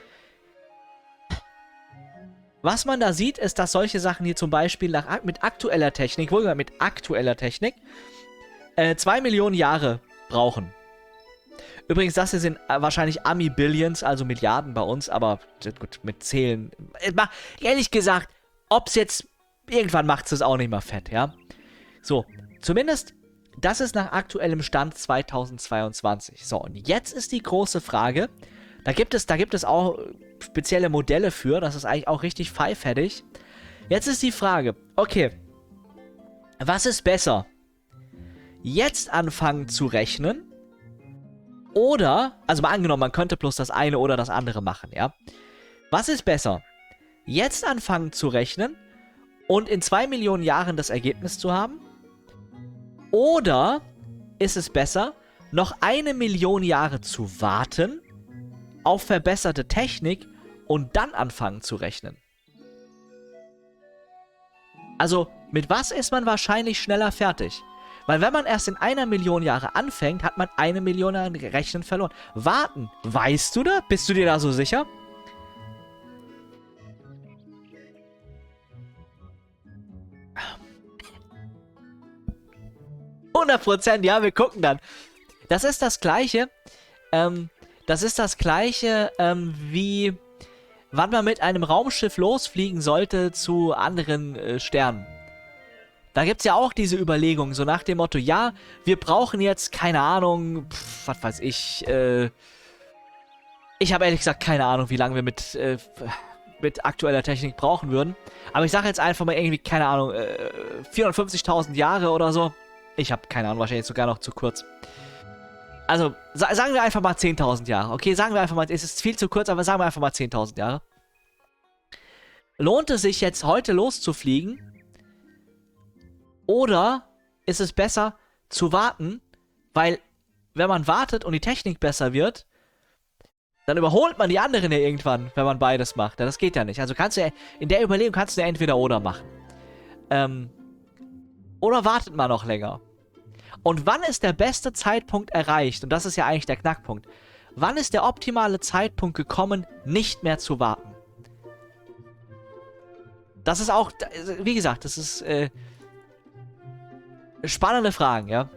Was man da sieht, ist, dass solche Sachen hier zum Beispiel mit aktueller Technik, 2 Millionen Jahre brauchen. Übrigens, das hier sind wahrscheinlich Ami-Billions, also Milliarden bei uns, aber gut, mit Zählen. Ehrlich gesagt, ob es jetzt, irgendwann macht es auch nicht mehr fett, ja. So, zumindest, das ist nach aktuellem Stand 2022. So, und jetzt ist die große Frage, da gibt es auch spezielle Modelle für, das ist eigentlich auch richtig pfeiffertig. Jetzt ist die Frage, okay, was ist besser? Jetzt anfangen zu rechnen? Oder, also mal angenommen, man könnte bloß das eine oder das andere machen, ja. Was ist besser? Jetzt anfangen zu rechnen und in 2 Millionen Jahren das Ergebnis zu haben? Oder ist es besser, noch 1 Million Jahre zu warten auf verbesserte Technik und dann anfangen zu rechnen? Also, mit was ist man wahrscheinlich schneller fertig? Weil wenn man erst in 1 Million Jahre anfängt, hat man 1 Million Jahre Rechnen verloren. Warten, weißt du da? Bist du dir da so sicher? %, ja, wir gucken dann. Das ist das Gleiche, wie wann man mit einem Raumschiff losfliegen sollte zu anderen Sternen. Da gibt es ja auch diese Überlegung, so nach dem Motto, ja, wir brauchen jetzt, keine Ahnung, was weiß ich, ich habe ehrlich gesagt keine Ahnung, wie lange wir mit aktueller Technik brauchen würden. Aber ich sage jetzt einfach mal irgendwie, keine Ahnung, 450.000 Jahre oder so. Ich habe keine Ahnung, wahrscheinlich sogar noch zu kurz. Also, sagen wir einfach mal 10.000 Jahre. Okay, sagen wir einfach mal, es ist viel zu kurz, aber sagen wir einfach mal 10.000 Jahre. Lohnt es sich jetzt heute loszufliegen? Oder ist es besser zu warten, weil wenn man wartet und die Technik besser wird, dann überholt man die anderen ja irgendwann, wenn man beides macht. Ja, das geht ja nicht. Also kannst du in der Überlegung kannst du ja entweder oder machen. Oder wartet man noch länger? Und wann ist der beste Zeitpunkt erreicht? Und das ist ja eigentlich der Knackpunkt. Wann ist der optimale Zeitpunkt gekommen, nicht mehr zu warten? Das ist auch, wie gesagt, das ist spannende Fragen, ja.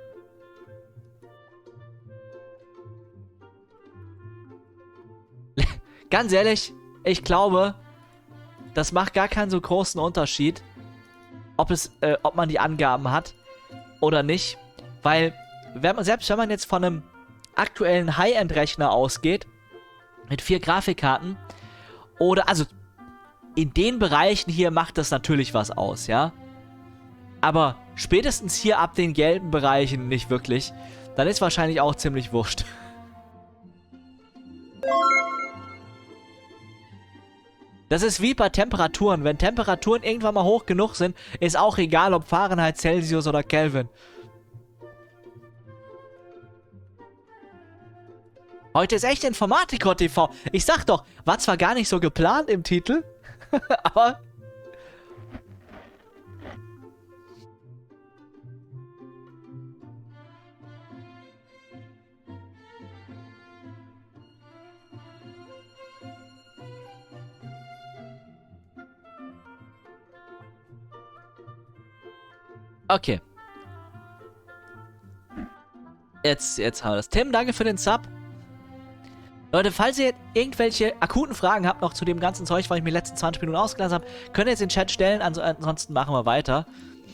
Ganz ehrlich, ich glaube, das macht gar keinen so großen Unterschied, ob man die Angaben hat oder nicht, weil selbst wenn man jetzt von einem aktuellen High-End-Rechner ausgeht, mit 4 Grafikkarten, oder, also, in den Bereichen hier macht das natürlich was aus, ja, aber spätestens hier ab den gelben Bereichen nicht wirklich, dann ist wahrscheinlich auch ziemlich wurscht. Das ist wie bei Temperaturen. Wenn Temperaturen irgendwann mal hoch genug sind, ist auch egal, ob Fahrenheit, Celsius oder Kelvin. Heute ist echt Informatiker TV. Ich sag doch, war zwar gar nicht so geplant im Titel, aber... Okay. Jetzt haben wir das. Tim, danke für den Sub. Leute, falls ihr irgendwelche akuten Fragen habt noch zu dem ganzen Zeug, was ich mir die letzten 20 Minuten ausgelassen habe, könnt ihr jetzt in den Chat stellen, ansonsten machen wir weiter.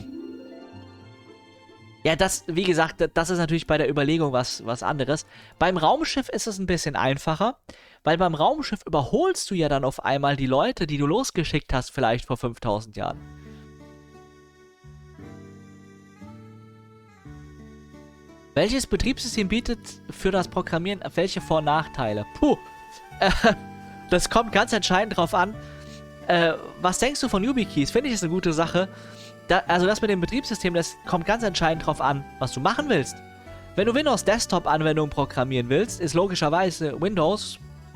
Ja, das, wie gesagt, das ist natürlich bei der Überlegung was anderes. Beim Raumschiff ist es ein bisschen einfacher, weil beim Raumschiff überholst du ja dann auf einmal die Leute, die du losgeschickt hast, vielleicht vor 5000 Jahren. Welches Betriebssystem bietet für das Programmieren welche Vor- und Nachteile? Puh, das kommt ganz entscheidend drauf an. Was denkst du von YubiKeys? Finde ich, ist eine gute Sache. Also das mit dem Betriebssystem, das kommt ganz entscheidend drauf an, was du machen willst. Wenn du Windows Desktop-Anwendungen programmieren willst, ist logischerweise Windows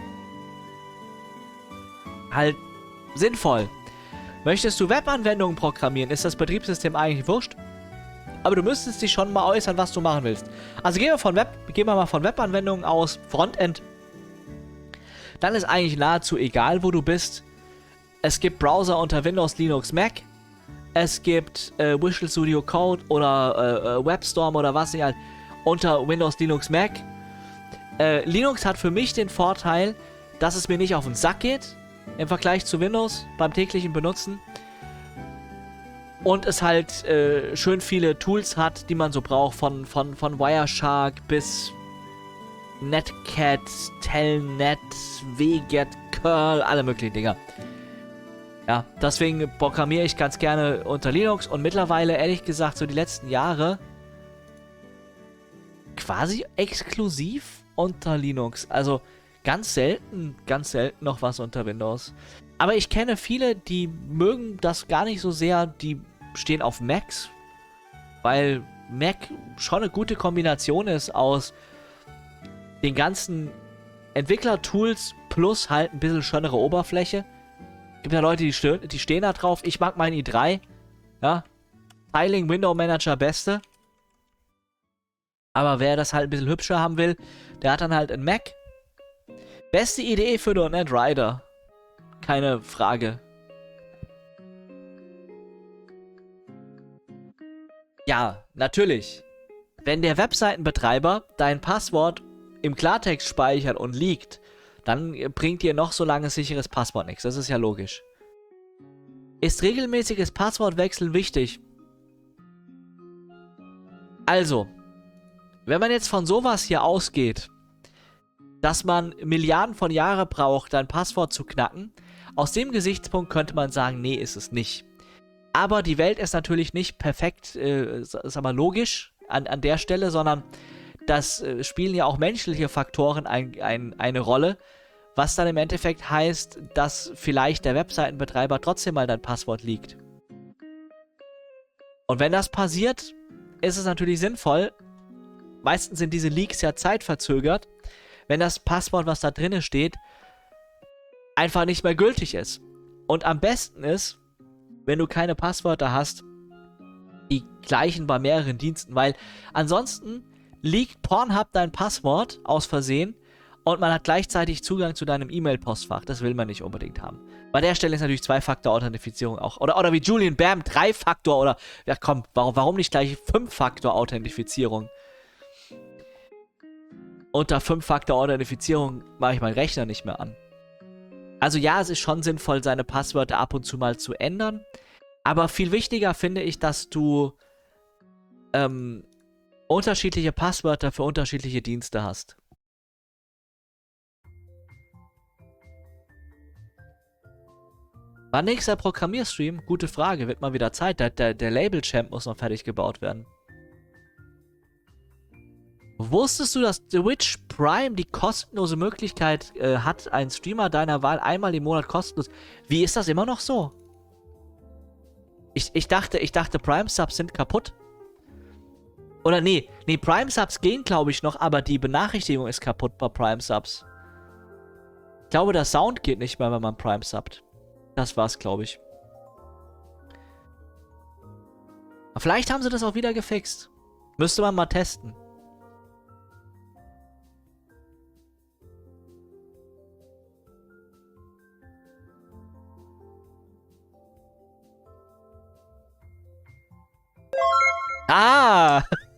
halt sinnvoll. Möchtest du Webanwendungen programmieren, ist das Betriebssystem eigentlich wurscht. Aber du müsstest dich schon mal äußern, was du machen willst. Also gehen wir mal von Webanwendungen aus, Frontend. Dann ist eigentlich nahezu egal, wo du bist. Es gibt Browser unter Windows, Linux, Mac. Es gibt Visual Studio Code oder WebStorm oder was nicht halt unter Windows, Linux, Mac. Linux hat für mich den Vorteil, dass es mir nicht auf den Sack geht, im Vergleich zu Windows beim täglichen Benutzen. Und es halt schön viele Tools hat, die man so braucht, von Wireshark bis Netcat, Telnet, Wget, Curl, alle möglichen Dinger. Ja, deswegen programmiere ich ganz gerne unter Linux und mittlerweile, ehrlich gesagt, so die letzten Jahre quasi exklusiv unter Linux. Also ganz selten noch was unter Windows. Aber ich kenne viele, die mögen das gar nicht so sehr, die stehen auf Macs, weil Mac schon eine gute Kombination ist aus den ganzen Entwickler-Tools plus halt ein bisschen schönere Oberfläche. Gibt ja Leute, die stehen da drauf. Ich mag meinen i3. Ja. Tiling, Window Manager, beste. Aber wer das halt ein bisschen hübscher haben will, der hat dann halt einen Mac. Beste Idee für .NET Rider. Keine Frage. Ja, natürlich. Wenn der Webseitenbetreiber dein Passwort im Klartext speichert und liegt, dann bringt dir noch so lange sicheres Passwort nichts. Das ist ja logisch. Ist regelmäßiges Passwortwechseln wichtig? Also, wenn man jetzt von sowas hier ausgeht, dass man Milliarden von Jahren braucht, dein Passwort zu knacken, aus dem Gesichtspunkt könnte man sagen, nee, ist es nicht. Aber die Welt ist natürlich nicht perfekt, sag mal, logisch an der Stelle, sondern das spielen ja auch menschliche Faktoren eine Rolle, was dann im Endeffekt heißt, dass vielleicht der Webseitenbetreiber trotzdem mal dein Passwort liegt. Und wenn das passiert, ist es natürlich sinnvoll, meistens sind diese Leaks ja zeitverzögert, wenn das Passwort, was da drinne steht, einfach nicht mehr gültig ist. Und am besten ist, wenn du keine Passwörter hast, die gleichen bei mehreren Diensten, weil ansonsten liegt Pornhub dein Passwort aus Versehen und man hat gleichzeitig Zugang zu deinem E-Mail-Postfach. Das will man nicht unbedingt haben. Bei der Stelle ist natürlich Zwei-Faktor-Authentifizierung auch. Oder wie Julian Bam, 3-Faktor oder... Ja komm, warum nicht gleich 5-Faktor-Authentifizierung? Unter 5-Faktor-Authentifizierung mache ich meinen Rechner nicht mehr an. Also ja, es ist schon sinnvoll, seine Passwörter ab und zu mal zu ändern. Aber viel wichtiger finde ich, dass du unterschiedliche Passwörter für unterschiedliche Dienste hast. Wann nächster Programmierstream? Gute Frage, wird mal wieder Zeit. Der Label-Champ muss noch fertig gebaut werden. Wusstest du, dass Twitch Prime die kostenlose Möglichkeit hat, einen Streamer deiner Wahl einmal im Monat kostenlos... Wie ist das immer noch so? Ich dachte Prime-Subs sind kaputt. Oder nee, Prime-Subs gehen, glaube ich, noch, aber die Benachrichtigung ist kaputt bei Prime-Subs. Ich glaube, der Sound geht nicht mehr, wenn man Prime-Subbt. Das war's, glaube ich. Aber vielleicht haben sie das auch wieder gefixt. Müsste man mal testen. Ah!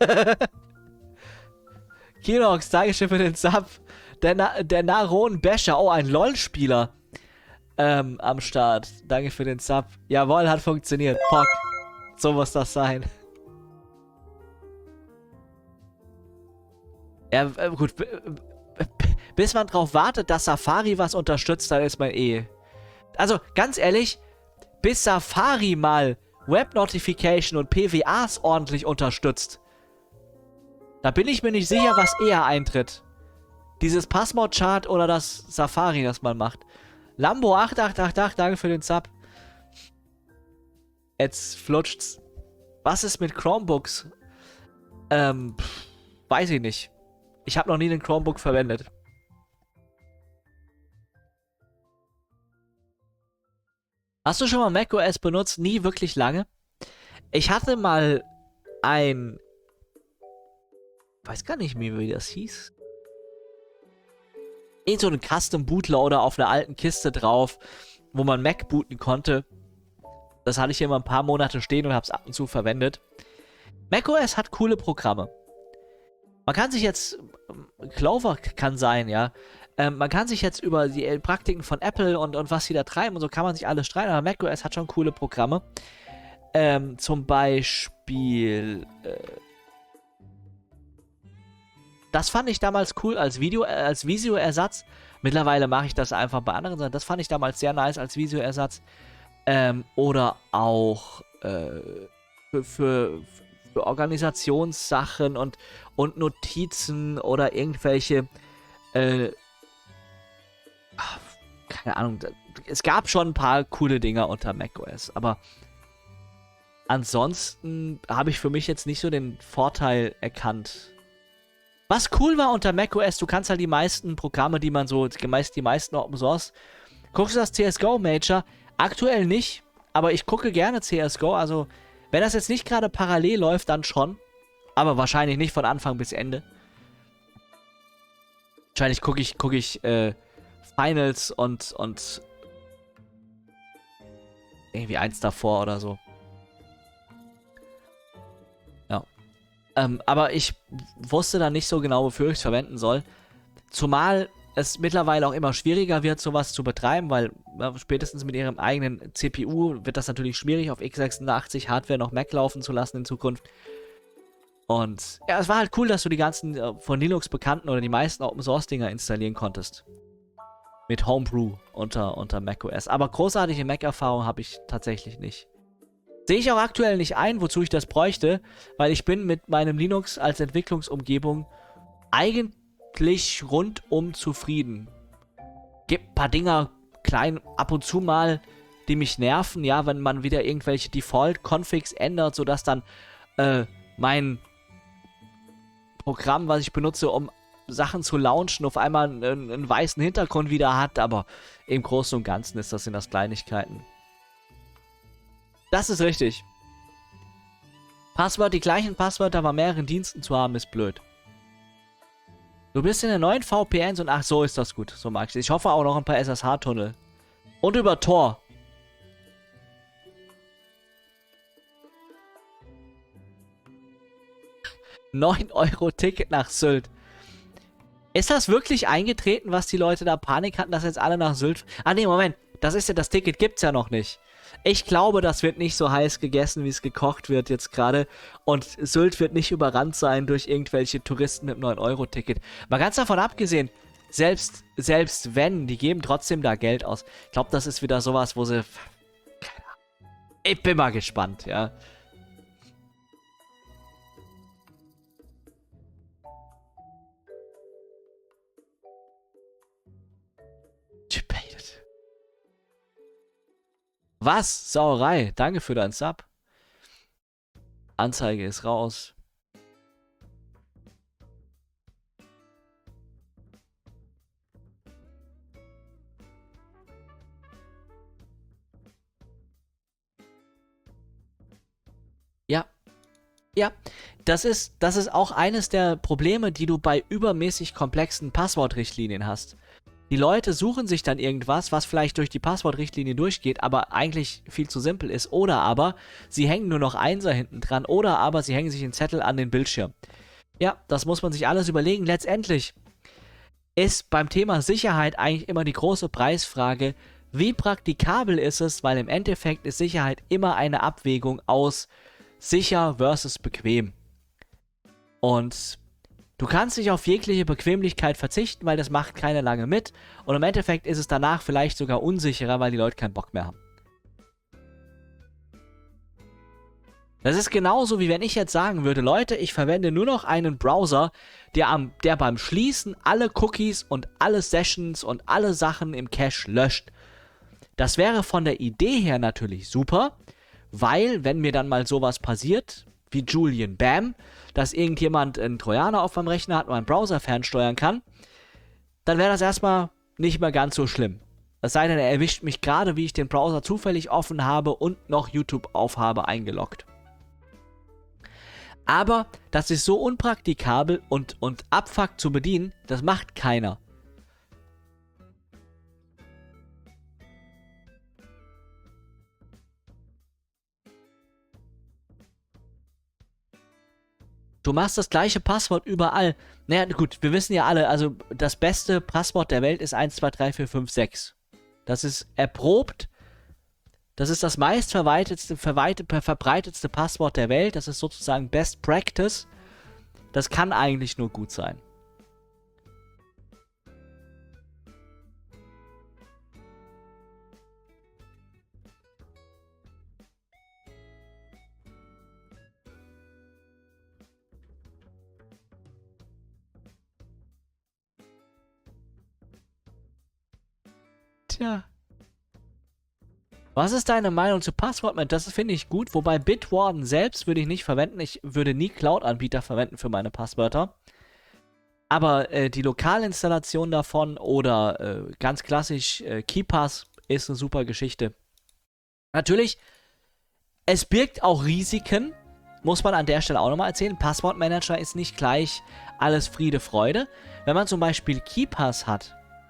Kinox, Dankeschön für den Sub. Der Naron Bescher, oh, ein LOL-Spieler am Start. Danke für den Sub. Jawohl, hat funktioniert. Pock. So muss das sein. Ja, gut. Bis man drauf wartet, dass Safari was unterstützt, dann ist man eh. Also, ganz ehrlich, bis Safari mal Web Notification und PWAs ordentlich unterstützt, da bin ich mir nicht sicher, was eher eintritt. Dieses Passwort-Chart oder das Safari, das man macht. Lambo 8888, danke für den Sub. Jetzt flutscht's. Was ist mit Chromebooks? Weiß ich nicht. Ich habe noch nie einen Chromebook verwendet. Hast du schon mal macOS benutzt? Nie wirklich lange. Ich hatte mal ein... weiß gar nicht mehr, wie das hieß. So einen Custom Bootloader auf einer alten Kiste drauf, wo man Mac booten konnte. Das hatte ich immer ein paar Monate stehen und habe es ab und zu verwendet. macOS hat coole Programme. Man kann sich jetzt Clover kann sein, ja. Man kann sich jetzt über die Praktiken von Apple und was sie da treiben und so kann man sich alles streiten, aber macOS hat schon coole Programme. Zum Beispiel, das fand ich damals cool als Visio-Ersatz. Mittlerweile mache ich das einfach bei anderen Sachen. Das fand ich damals sehr nice als Visio-Ersatz. Oder auch für Organisationssachen und Notizen oder irgendwelche keine Ahnung. Es gab schon ein paar coole Dinger unter macOS, aber ansonsten habe ich für mich jetzt nicht so den Vorteil erkannt. Was cool war unter macOS, du kannst halt die meisten Programme, die man so, die meisten Open Source, guckst du das CSGO Major? Aktuell nicht, aber ich gucke gerne CSGO, also wenn das jetzt nicht gerade parallel läuft, dann schon, aber wahrscheinlich nicht von Anfang bis Ende. Wahrscheinlich gucke ich Finals und irgendwie eins davor oder so. Ja. Aber ich wusste dann nicht so genau, wofür ich es verwenden soll. Zumal es mittlerweile auch immer schwieriger wird, sowas zu betreiben, weil spätestens mit ihrem eigenen CPU wird das natürlich schwierig, auf x86 Hardware noch Mac laufen zu lassen in Zukunft. Und ja, es war halt cool, dass du die ganzen von Linux bekannten oder die meisten Open-Source-Dinger installieren konntest. Mit Homebrew unter macOS. Aber großartige Mac-Erfahrung habe ich tatsächlich nicht. Sehe ich auch aktuell nicht ein, wozu ich das bräuchte, weil ich bin mit meinem Linux als Entwicklungsumgebung eigentlich rundum zufrieden. Gibt ein paar Dinger klein ab und zu mal, die mich nerven, ja, wenn man wieder irgendwelche Default-Configs ändert, sodass dann mein Programm, was ich benutze, um Sachen zu launchen, auf einmal einen weißen Hintergrund wieder hat, aber im Großen und Ganzen sind das Kleinigkeiten. Das ist richtig. Die gleichen Passwörter bei mehreren Diensten zu haben, ist blöd. Du bist in den neuen VPNs und ach, so ist das gut. So mag ich es. Ich hoffe auch noch ein paar SSH-Tunnel. Und über Tor. €9-Ticket nach Sylt. Ist das wirklich eingetreten, was die Leute da Panik hatten, dass jetzt alle nach Sylt... Ah, nee, Moment. Das Ticket gibt's ja noch nicht. Ich glaube, das wird nicht so heiß gegessen, wie es gekocht wird jetzt gerade. Und Sylt wird nicht überrannt sein durch irgendwelche Touristen mit einem 9-Euro-Ticket. Mal ganz davon abgesehen, selbst wenn, die geben trotzdem da Geld aus. Ich glaube, das ist wieder sowas, wo sie... Ich bin mal gespannt, ja. Debated. Was? Sauerei. Danke für deinen Sub. Anzeige ist raus. Ja. Ja. Das ist auch eines der Probleme, die du bei übermäßig komplexen Passwortrichtlinien hast. Die Leute suchen sich dann irgendwas, was vielleicht durch die Passwortrichtlinie durchgeht, aber eigentlich viel zu simpel ist. Oder aber sie hängen nur noch Einser hinten dran. Oder aber sie hängen sich einen Zettel an den Bildschirm. Ja, das muss man sich alles überlegen. Letztendlich ist beim Thema Sicherheit eigentlich immer die große Preisfrage, wie praktikabel ist es, weil im Endeffekt ist Sicherheit immer eine Abwägung aus sicher versus bequem. Und du kannst nicht auf jegliche Bequemlichkeit verzichten, weil das macht keiner lange mit. Und im Endeffekt ist es danach vielleicht sogar unsicherer, weil die Leute keinen Bock mehr haben. Das ist genauso, wie wenn ich jetzt sagen würde, Leute, ich verwende nur noch einen Browser, der beim Schließen alle Cookies und alle Sessions und alle Sachen im Cache löscht. Das wäre von der Idee her natürlich super, weil, wenn mir dann mal sowas passiert, wie Julian Bam, dass irgendjemand einen Trojaner auf meinem Rechner hat und meinen Browser fernsteuern kann, dann wäre das erstmal nicht mehr ganz so schlimm. Es sei denn, er erwischt mich gerade, wie ich den Browser zufällig offen habe und noch YouTube aufhabe, eingeloggt. Aber das ist so unpraktikabel und abfuck zu bedienen, das macht keiner. Du machst das gleiche Passwort überall. Naja, gut, wir wissen ja alle, also das beste Passwort der Welt ist 1, 2, 3, 4, 5, 6. Das ist erprobt. Das ist das verbreitetste Passwort der Welt. Das ist sozusagen Best Practice. Das kann eigentlich nur gut sein. Tja. Was ist deine Meinung zu Passwortmanagement? Das finde ich gut, wobei Bitwarden selbst würde ich nicht verwenden. Ich würde nie Cloud-Anbieter verwenden für meine Passwörter. Aber die Lokalinstallation davon oder ganz klassisch KeePass ist eine super Geschichte. Natürlich, es birgt auch Risiken, muss man an der Stelle auch nochmal erzählen. Passwortmanager ist nicht gleich alles Friede, Freude. Wenn man zum Beispiel KeePass hat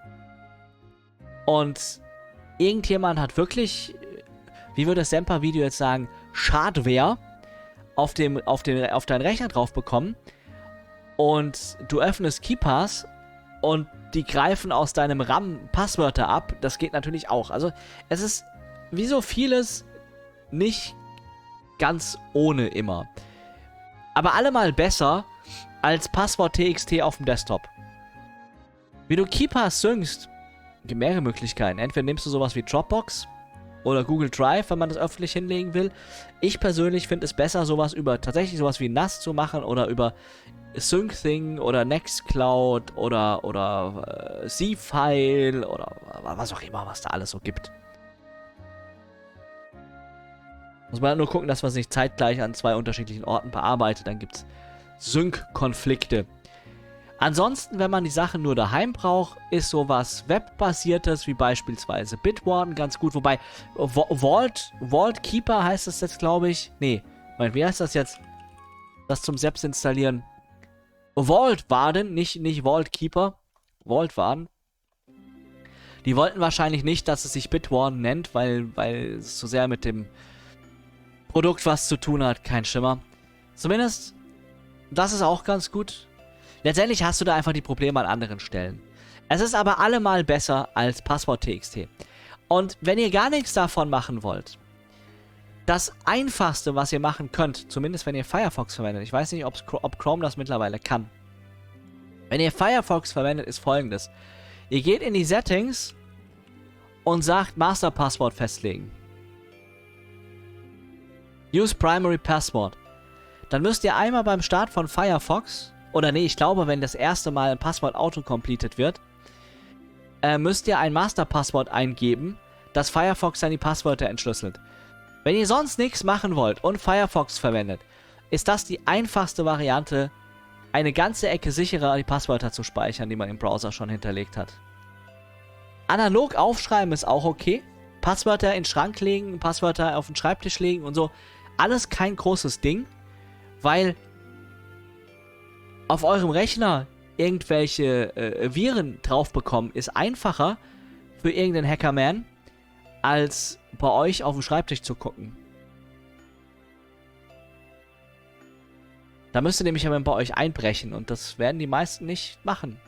und irgendjemand hat wirklich, wie würde das Semper-Video jetzt sagen, Schadware auf deinen Rechner drauf bekommen und du öffnest KeePass und die greifen aus deinem RAM Passwörter ab, das geht natürlich auch. Also es ist wie so vieles nicht ganz ohne immer. Aber allemal besser als Passwort.txt auf dem Desktop. Wie du KeePass syncst, gibt mehrere Möglichkeiten. Entweder nimmst du sowas wie Dropbox oder Google Drive, wenn man das öffentlich hinlegen will. Ich persönlich finde es besser, tatsächlich sowas wie NAS zu machen oder über SyncThing oder Nextcloud oder Z-File oder was auch immer, was da alles so gibt. Muss man nur gucken, dass man es nicht zeitgleich an 2 unterschiedlichen Orten bearbeitet. Dann gibt es Sync-Konflikte. Ansonsten, wenn man die Sachen nur daheim braucht, ist sowas Webbasiertes, wie beispielsweise Bitwarden ganz gut. Wobei, Vault Keeper heißt das jetzt, glaube ich. Nee, wie heißt das jetzt? Das zum Selbst installieren. Vaultwarden, nicht Vault Keeper. Vaultwarden. Die wollten wahrscheinlich nicht, dass es sich Bitwarden nennt, weil es so sehr mit dem Produkt was zu tun hat. Kein Schimmer. Zumindest, das ist auch ganz gut. Letztendlich hast du da einfach die Probleme an anderen Stellen. Es ist aber allemal besser als Passwort.txt. Und wenn ihr gar nichts davon machen wollt, das Einfachste, was ihr machen könnt, zumindest wenn ihr Firefox verwendet, ich weiß nicht, ob Chrome das mittlerweile kann. Wenn ihr Firefox verwendet, ist folgendes. Ihr geht in die Settings und sagt Masterpasswort festlegen. Use Primary Password. Dann müsst ihr einmal beim Start von Firefox, oder nee, ich glaube, wenn das erste Mal ein Passwort auto-completed wird, müsst ihr ein Masterpasswort eingeben, das Firefox dann die Passwörter entschlüsselt. Wenn ihr sonst nichts machen wollt und Firefox verwendet, ist das die einfachste Variante, eine ganze Ecke sicherer die Passwörter zu speichern, die man im Browser schon hinterlegt hat. Analog aufschreiben ist auch okay. Passwörter in den Schrank legen, Passwörter auf den Schreibtisch legen und so. Alles kein großes Ding, weil auf eurem Rechner irgendwelche Viren drauf bekommen, ist einfacher für irgendeinen Hackerman, als bei euch auf dem Schreibtisch zu gucken. Da müsst ihr nämlich aber bei euch einbrechen und das werden die meisten nicht machen.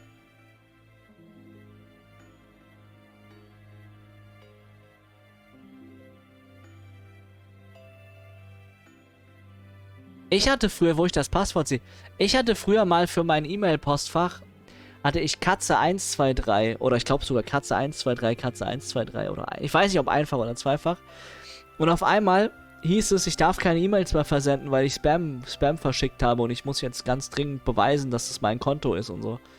Ich hatte früher, wo ich das Passwort sehe, ich hatte früher mal für mein E-Mail-Postfach, hatte ich Katze 123 oder ich glaube sogar Katze 123, Katze 123 oder ich weiß nicht, ob einfach oder zweifach. Und auf einmal hieß es, ich darf keine E-Mails mehr versenden, weil ich Spam verschickt habe und ich muss jetzt ganz dringend beweisen, dass es mein Konto ist und so.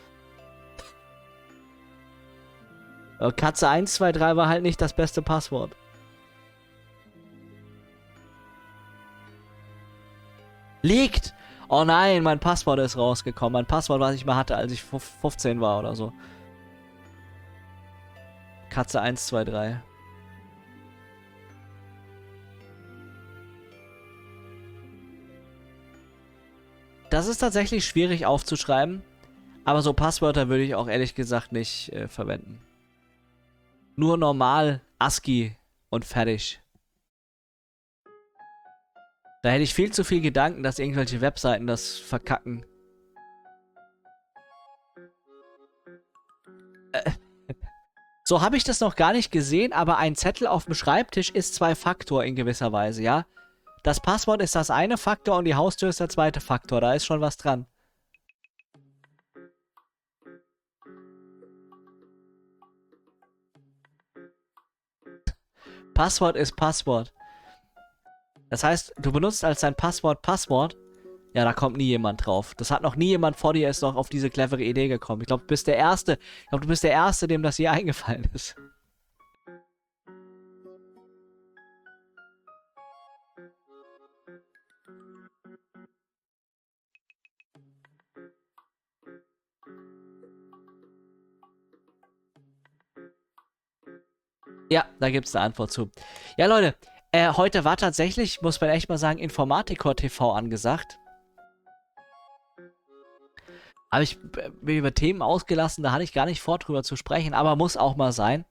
Aber Katze 123 war halt nicht das beste Passwort. Liegt! Oh nein, mein Passwort ist rausgekommen. Mein Passwort, was ich mal hatte, als ich 15 war oder so. Katze 123. Das ist tatsächlich schwierig aufzuschreiben. Aber so Passwörter würde ich auch ehrlich gesagt nicht verwenden. Nur normal, ASCII und fertig. Da hätte ich viel zu viel Gedanken, dass irgendwelche Webseiten das verkacken. So habe ich das noch gar nicht gesehen, aber ein Zettel auf dem Schreibtisch ist 2-Faktor in gewisser Weise, ja? Das Passwort ist das eine Faktor und die Haustür ist der zweite Faktor. Da ist schon was dran. Passwort ist Passwort. Das heißt, du benutzt als dein Passwort Passwort. Ja, da kommt nie jemand drauf. Das hat noch nie jemand vor dir ist noch auf diese clevere Idee gekommen. Ich glaube, du bist der Erste. Ich glaube, du bist der Erste, dem das je eingefallen ist. Ja, da gibt es eine Antwort zu. Ja, Leute, heute war tatsächlich, muss man echt mal sagen, Informatiker TV angesagt. Habe ich mir über Themen ausgelassen, da hatte ich gar nicht vor, drüber zu sprechen, aber muss auch mal sein.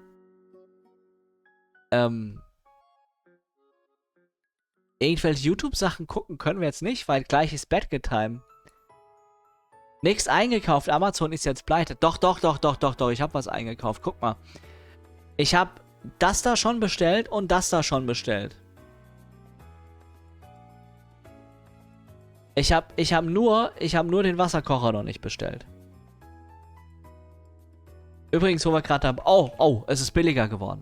Irgendwelche YouTube-Sachen gucken können wir jetzt nicht, weil gleich ist Bedtime. Nichts eingekauft, Amazon ist jetzt pleite. Doch, ich habe was eingekauft, guck mal. Ich habe das da schon bestellt und das da schon bestellt. Ich hab nur den Wasserkocher noch nicht bestellt. Übrigens, wo wir gerade haben... Oh, es ist billiger geworden.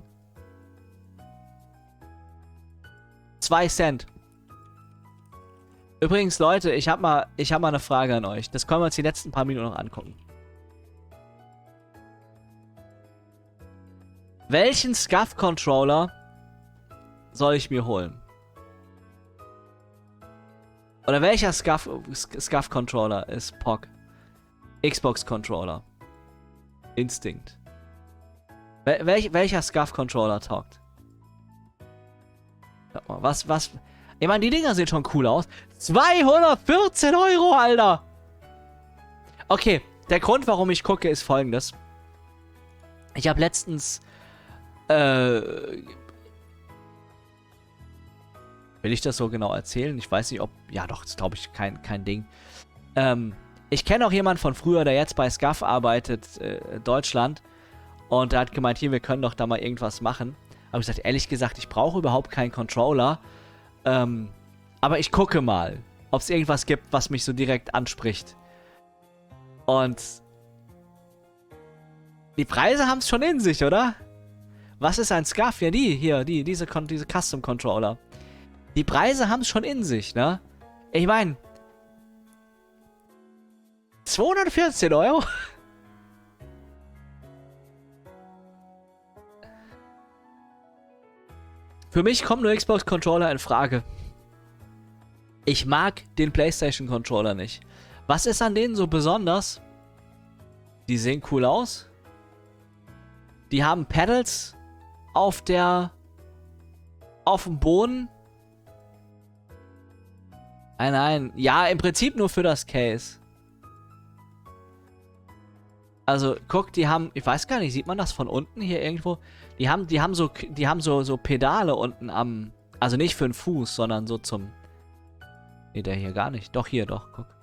2 Cent. Übrigens, Leute, ich hab mal eine Frage an euch. Das können wir uns die letzten paar Minuten noch angucken. Welchen SCUF-Controller soll ich mir holen? Oder welcher SCUF-Controller ist POG? Xbox-Controller. Instinct. Welcher SCUF-Controller taugt? Sag mal, was? Ich meine, die Dinger sehen schon cool aus. 214 €, Alter! Okay, der Grund, warum ich gucke, ist folgendes. Ich habe letztens... will ich das so genau erzählen? Ich weiß nicht, ob... Ja, doch, das ist, glaube ich, kein Ding. Ich kenne auch jemanden von früher, der jetzt bei SCUF arbeitet, Deutschland. Und der hat gemeint, hier, wir können doch da mal irgendwas machen. Aber ich gesagt, ehrlich gesagt, ich brauche überhaupt keinen Controller. Aber ich gucke mal, ob es irgendwas gibt, was mich so direkt anspricht. Und... die Preise haben es schon in sich, oder? Was ist ein SCUF? Ja, diese Custom-Controller. Die Preise haben es schon in sich, ne? Ich meine... 214 €? Für mich kommt nur Xbox-Controller in Frage. Ich mag den PlayStation-Controller nicht. Was ist an denen so besonders? Die sehen cool aus. Die haben Pedals auf dem Boden. Nein. Ja, im Prinzip nur für das Case. Also, guck, die haben, ich weiß gar nicht, sieht man das von unten hier irgendwo? Die haben so Pedale unten am, also nicht für den Fuß, sondern so zum, nee, der hier gar nicht. Doch, hier, doch, guck.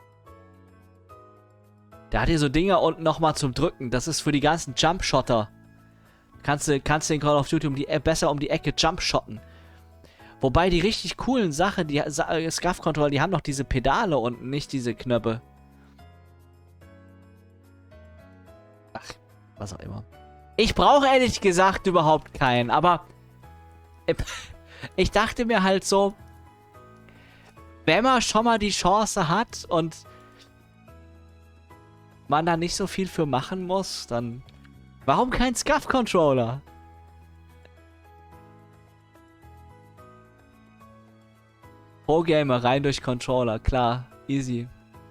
Der hat hier so Dinger unten nochmal zum Drücken. Das ist für die ganzen Jump-Shotter. Kannst du den Call of Duty besser um die Ecke Jump-Shotten. Wobei die richtig coolen Sachen, die SCUF-Controller, die haben noch diese Pedale unten, nicht diese Knöpfe. Ach, was auch immer. Ich brauche ehrlich gesagt überhaupt keinen, aber ich dachte mir halt so, wenn man schon mal die Chance hat und man da nicht so viel für machen muss, dann warum kein SCUF-Controller? Pro-Gamer rein durch Controller, klar, easy.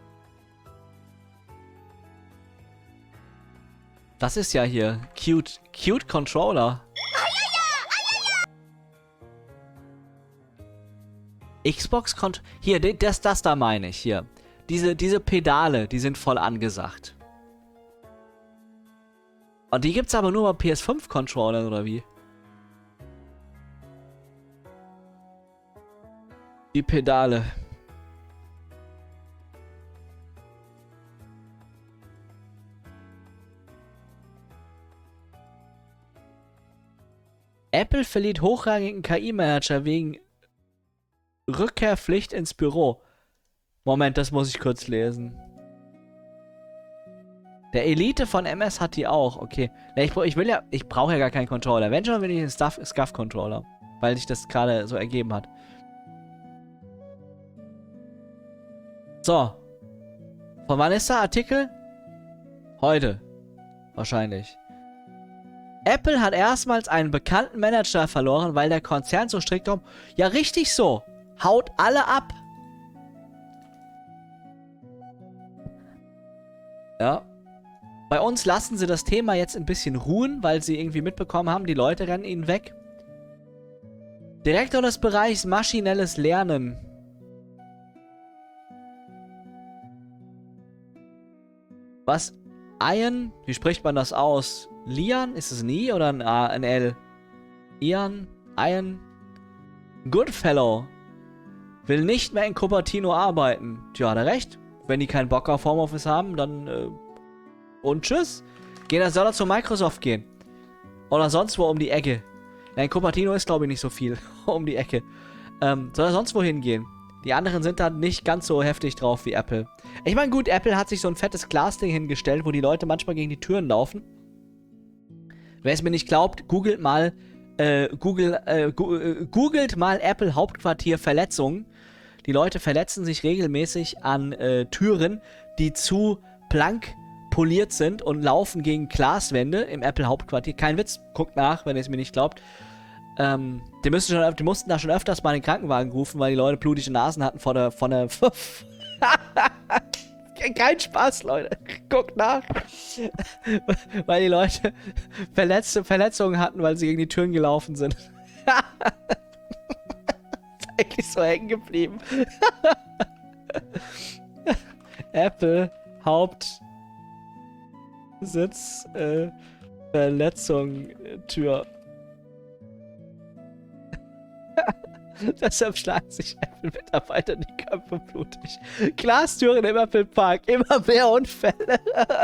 Das ist ja hier cute Controller. Xbox Controller. Hier, das da meine ich hier. Diese Pedale, die sind voll angesagt. Und die gibt's aber nur bei PS5-Controllern, oder wie? Die Pedale. Apple verliert hochrangigen KI-Manager wegen Rückkehrpflicht ins Büro. Moment, das muss ich kurz lesen. Der Elite von MS hat die auch. Okay. Ich brauche ja gar keinen Controller. Wenn schon, will ich einen SCUF-Controller. Weil sich das gerade so ergeben hat. So. Von wann ist der Artikel? Heute. Wahrscheinlich. Apple hat erstmals einen bekannten Manager verloren, weil der Konzern so strikt kommt. Ja, richtig so. Haut alle ab. Ja. Bei uns lassen sie das Thema jetzt ein bisschen ruhen, weil sie irgendwie mitbekommen haben, die Leute rennen ihnen weg. Direktor des Bereichs maschinelles Lernen. Was? Ian? Wie spricht man das aus? Lian? Ist es ein I oder ein A, ein L? Ian? Goodfellow. Will nicht mehr in Cupertino arbeiten. Tja, hat er recht. Wenn die keinen Bock auf Homeoffice haben, dann, und tschüss. Soll er zu Microsoft gehen. Oder sonst wo um die Ecke. Ja, in Cupertino ist, glaube ich, nicht so viel um die Ecke. Soll er sonst wo hingehen? Die anderen sind da nicht ganz so heftig drauf wie Apple. Ich meine, gut, Apple hat sich so ein fettes Glasding hingestellt, wo die Leute manchmal gegen die Türen laufen. Wer es mir nicht glaubt, googelt mal Apple Hauptquartier Verletzungen. Die Leute verletzen sich regelmäßig an Türen, die zu blank poliert sind und laufen gegen Glaswände im Apple Hauptquartier. Kein Witz, guckt nach, wenn ihr es mir nicht glaubt. Die mussten da schon öfters mal den Krankenwagen rufen, weil die Leute blutige Nasen hatten von der Kein Spaß, Leute. Guckt nach. Weil die Leute Verletzungen hatten, weil sie gegen die Türen gelaufen sind. Ist eigentlich so hängen geblieben. Apple Hauptsitz Verletzung Tür. Deshalb schlagen sich Apple-Mitarbeiter die Köpfe blutig. Glastüren im Apple Park, immer mehr Unfälle.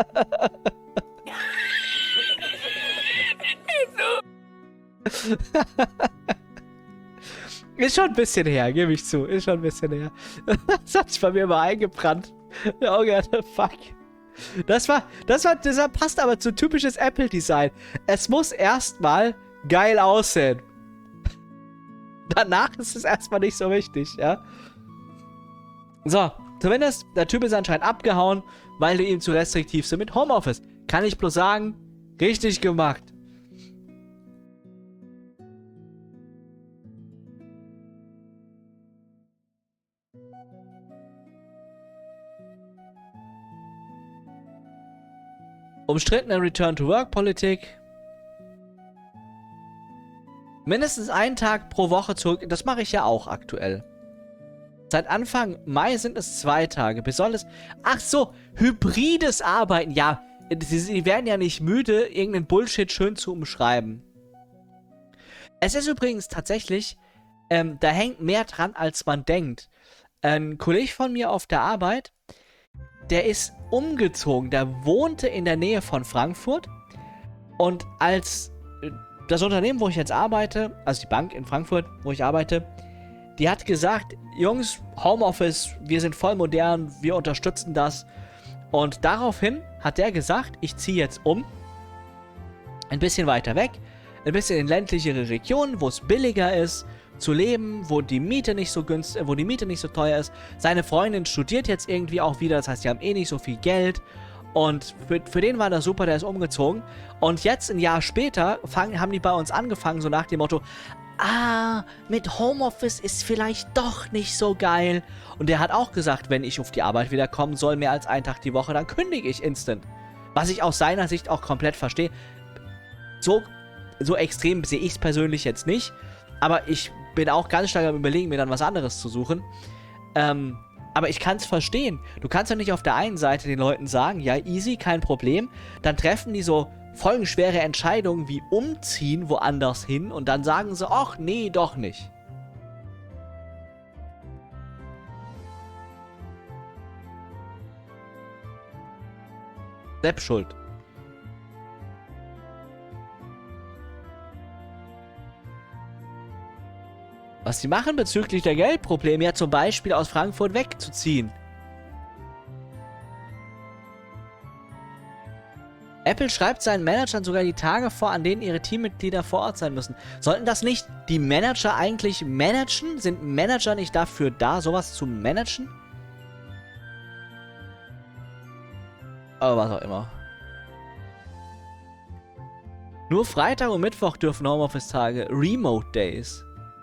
Ist schon ein bisschen her, gebe ich zu. Ist schon ein bisschen her. Das hat sich bei mir mal eingebrannt. Oh Gott, fuck. Das passt aber zu typisches Apple-Design. Es muss erstmal geil aussehen. Danach ist es erstmal nicht so wichtig, ja. So, zumindest, der Typ ist anscheinend abgehauen, weil du ihm zu restriktiv sind mit Homeoffice. Kann ich bloß sagen, richtig gemacht. Umstrittene Return-to-Work-Politik. Mindestens einen Tag pro Woche zurück. Das mache ich ja auch aktuell. Seit Anfang Mai sind es 2 Tage. Besonders. Ach so, hybrides Arbeiten. Ja, sie werden ja nicht müde, irgendeinen Bullshit schön zu umschreiben. Es ist übrigens tatsächlich, da hängt mehr dran, als man denkt. Ein Kollege von mir auf der Arbeit, der ist umgezogen. Der wohnte in der Nähe von Frankfurt. Und als das Unternehmen, wo ich jetzt arbeite, also die Bank in Frankfurt, wo ich arbeite, die hat gesagt, Jungs, Homeoffice, wir sind voll modern, wir unterstützen das. Und daraufhin hat der gesagt, ich ziehe jetzt um, ein bisschen weiter weg, ein bisschen in ländlichere Regionen, wo es billiger ist zu leben, wo die Miete nicht so teuer ist. Seine Freundin studiert jetzt irgendwie auch wieder, das heißt, die haben eh nicht so viel Geld. Und für den war das super, der ist umgezogen. Und jetzt, ein Jahr später, haben die bei uns angefangen, so nach dem Motto, mit Homeoffice ist vielleicht doch nicht so geil. Und der hat auch gesagt, wenn ich auf die Arbeit wieder kommen soll, mehr als einen Tag die Woche, dann kündige ich instant. Was ich aus seiner Sicht auch komplett verstehe. So extrem sehe ich es persönlich jetzt nicht. Aber ich bin auch ganz stark am Überlegen, mir dann was anderes zu suchen. Aber ich kann es verstehen. Du kannst ja nicht auf der einen Seite den Leuten sagen, ja, easy, kein Problem. Dann treffen die so folgenschwere Entscheidungen wie umziehen woanders hin und dann sagen sie, ach nee, doch nicht. Selbst schuld. Was die machen bezüglich der Geldprobleme, ja zum Beispiel aus Frankfurt wegzuziehen. Apple schreibt seinen Managern sogar die Tage vor, an denen ihre Teammitglieder vor Ort sein müssen. Sollten das nicht die Manager eigentlich managen? Sind Manager nicht dafür da, sowas zu managen? Aber was auch immer. Nur Freitag und Mittwoch dürfen Homeoffice-Tage, Remote Days.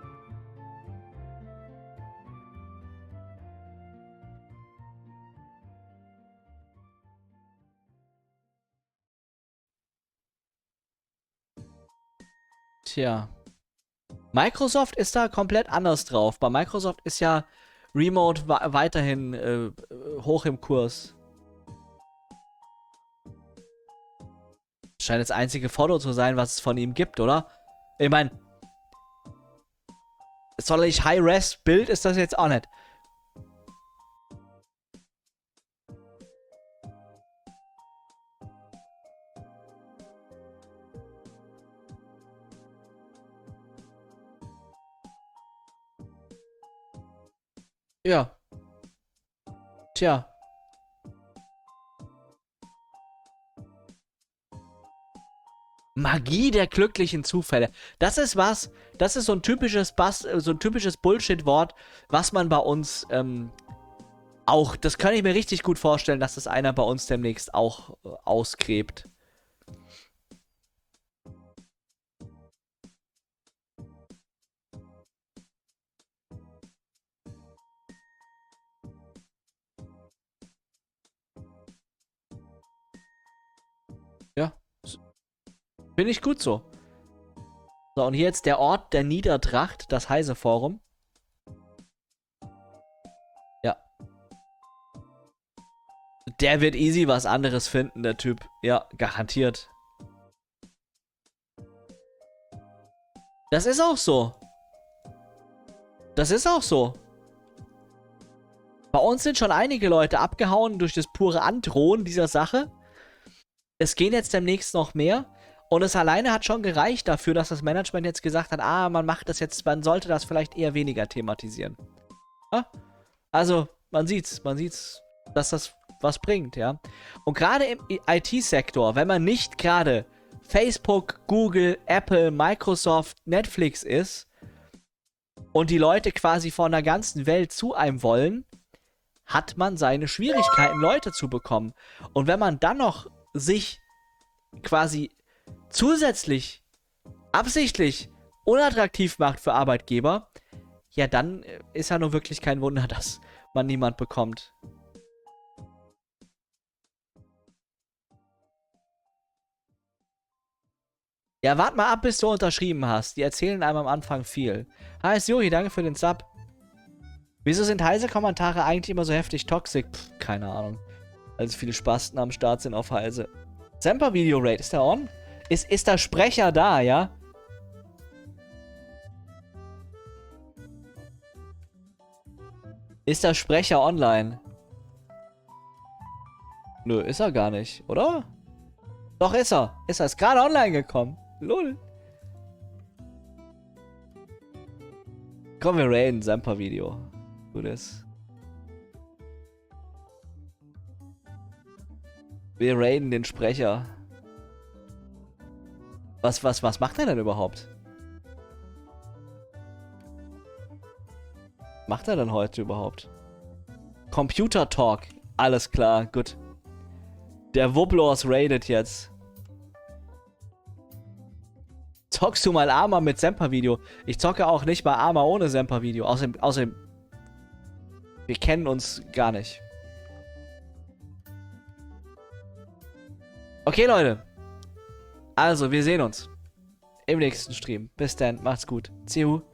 Tja. Microsoft ist da komplett anders drauf. Bei Microsoft ist ja Remote weiterhin hoch im Kurs. Scheint das einzige Foto zu sein, was es von ihm gibt, oder? Ich meine, sonderlich High-Res-Bild ist das jetzt auch nicht. Ja. Tja. Magie der glücklichen Zufälle. Das ist was, das ist so ein typisches Bullshit-Wort, was man bei uns auch, das kann ich mir richtig gut vorstellen, dass das einer bei uns demnächst auch ausgräbt. Ja. Finde ich gut so. So, und hier jetzt der Ort der Niedertracht, das Heise-Forum. Ja. Der wird easy was anderes finden, der Typ. Ja, garantiert. Das ist auch so. Das ist auch so. Bei uns sind schon einige Leute abgehauen durch das pure Androhen dieser Sache. Es gehen jetzt demnächst noch mehr. Und es alleine hat schon gereicht dafür, dass das Management jetzt gesagt hat, man macht das jetzt, man sollte das vielleicht eher weniger thematisieren. Ja? Also, man sieht's, dass das was bringt, ja. Und gerade im IT-Sektor, wenn man nicht gerade Facebook, Google, Apple, Microsoft, Netflix ist und die Leute quasi von der ganzen Welt zu einem wollen, hat man seine Schwierigkeiten, Leute zu bekommen. Und wenn man dann noch sich quasi zusätzlich, absichtlich unattraktiv macht für Arbeitgeber, ja, dann ist ja nur wirklich kein Wunder, dass man niemand bekommt. Ja, wart mal ab, bis du unterschrieben hast. Die erzählen einem am Anfang viel. Hi, Johi, danke für den Sub. Wieso sind Heise-Kommentare eigentlich immer so heftig toxisch? Pff, keine Ahnung. Also viele Spasten am Start sind auf Heise. Semper-Video-Rate, ist der on? Ist der Sprecher da, ja? Ist der Sprecher online? Nö, ist er gar nicht, oder? Doch, ist er. Ist gerade online gekommen. Lol. Komm, wir raiden Semper-Video. Du das. Wir raiden den Sprecher. Was macht er denn überhaupt? Macht er denn heute überhaupt? Computer Talk. Alles klar, gut. Der Wublors raidet jetzt. Zockst du mal Arma mit Semper-Video? Ich zocke auch nicht mal Arma ohne Semper-Video. Außerdem, wir kennen uns gar nicht. Okay, Leute. Also, wir sehen uns im nächsten Stream. Bis dann, macht's gut. See you.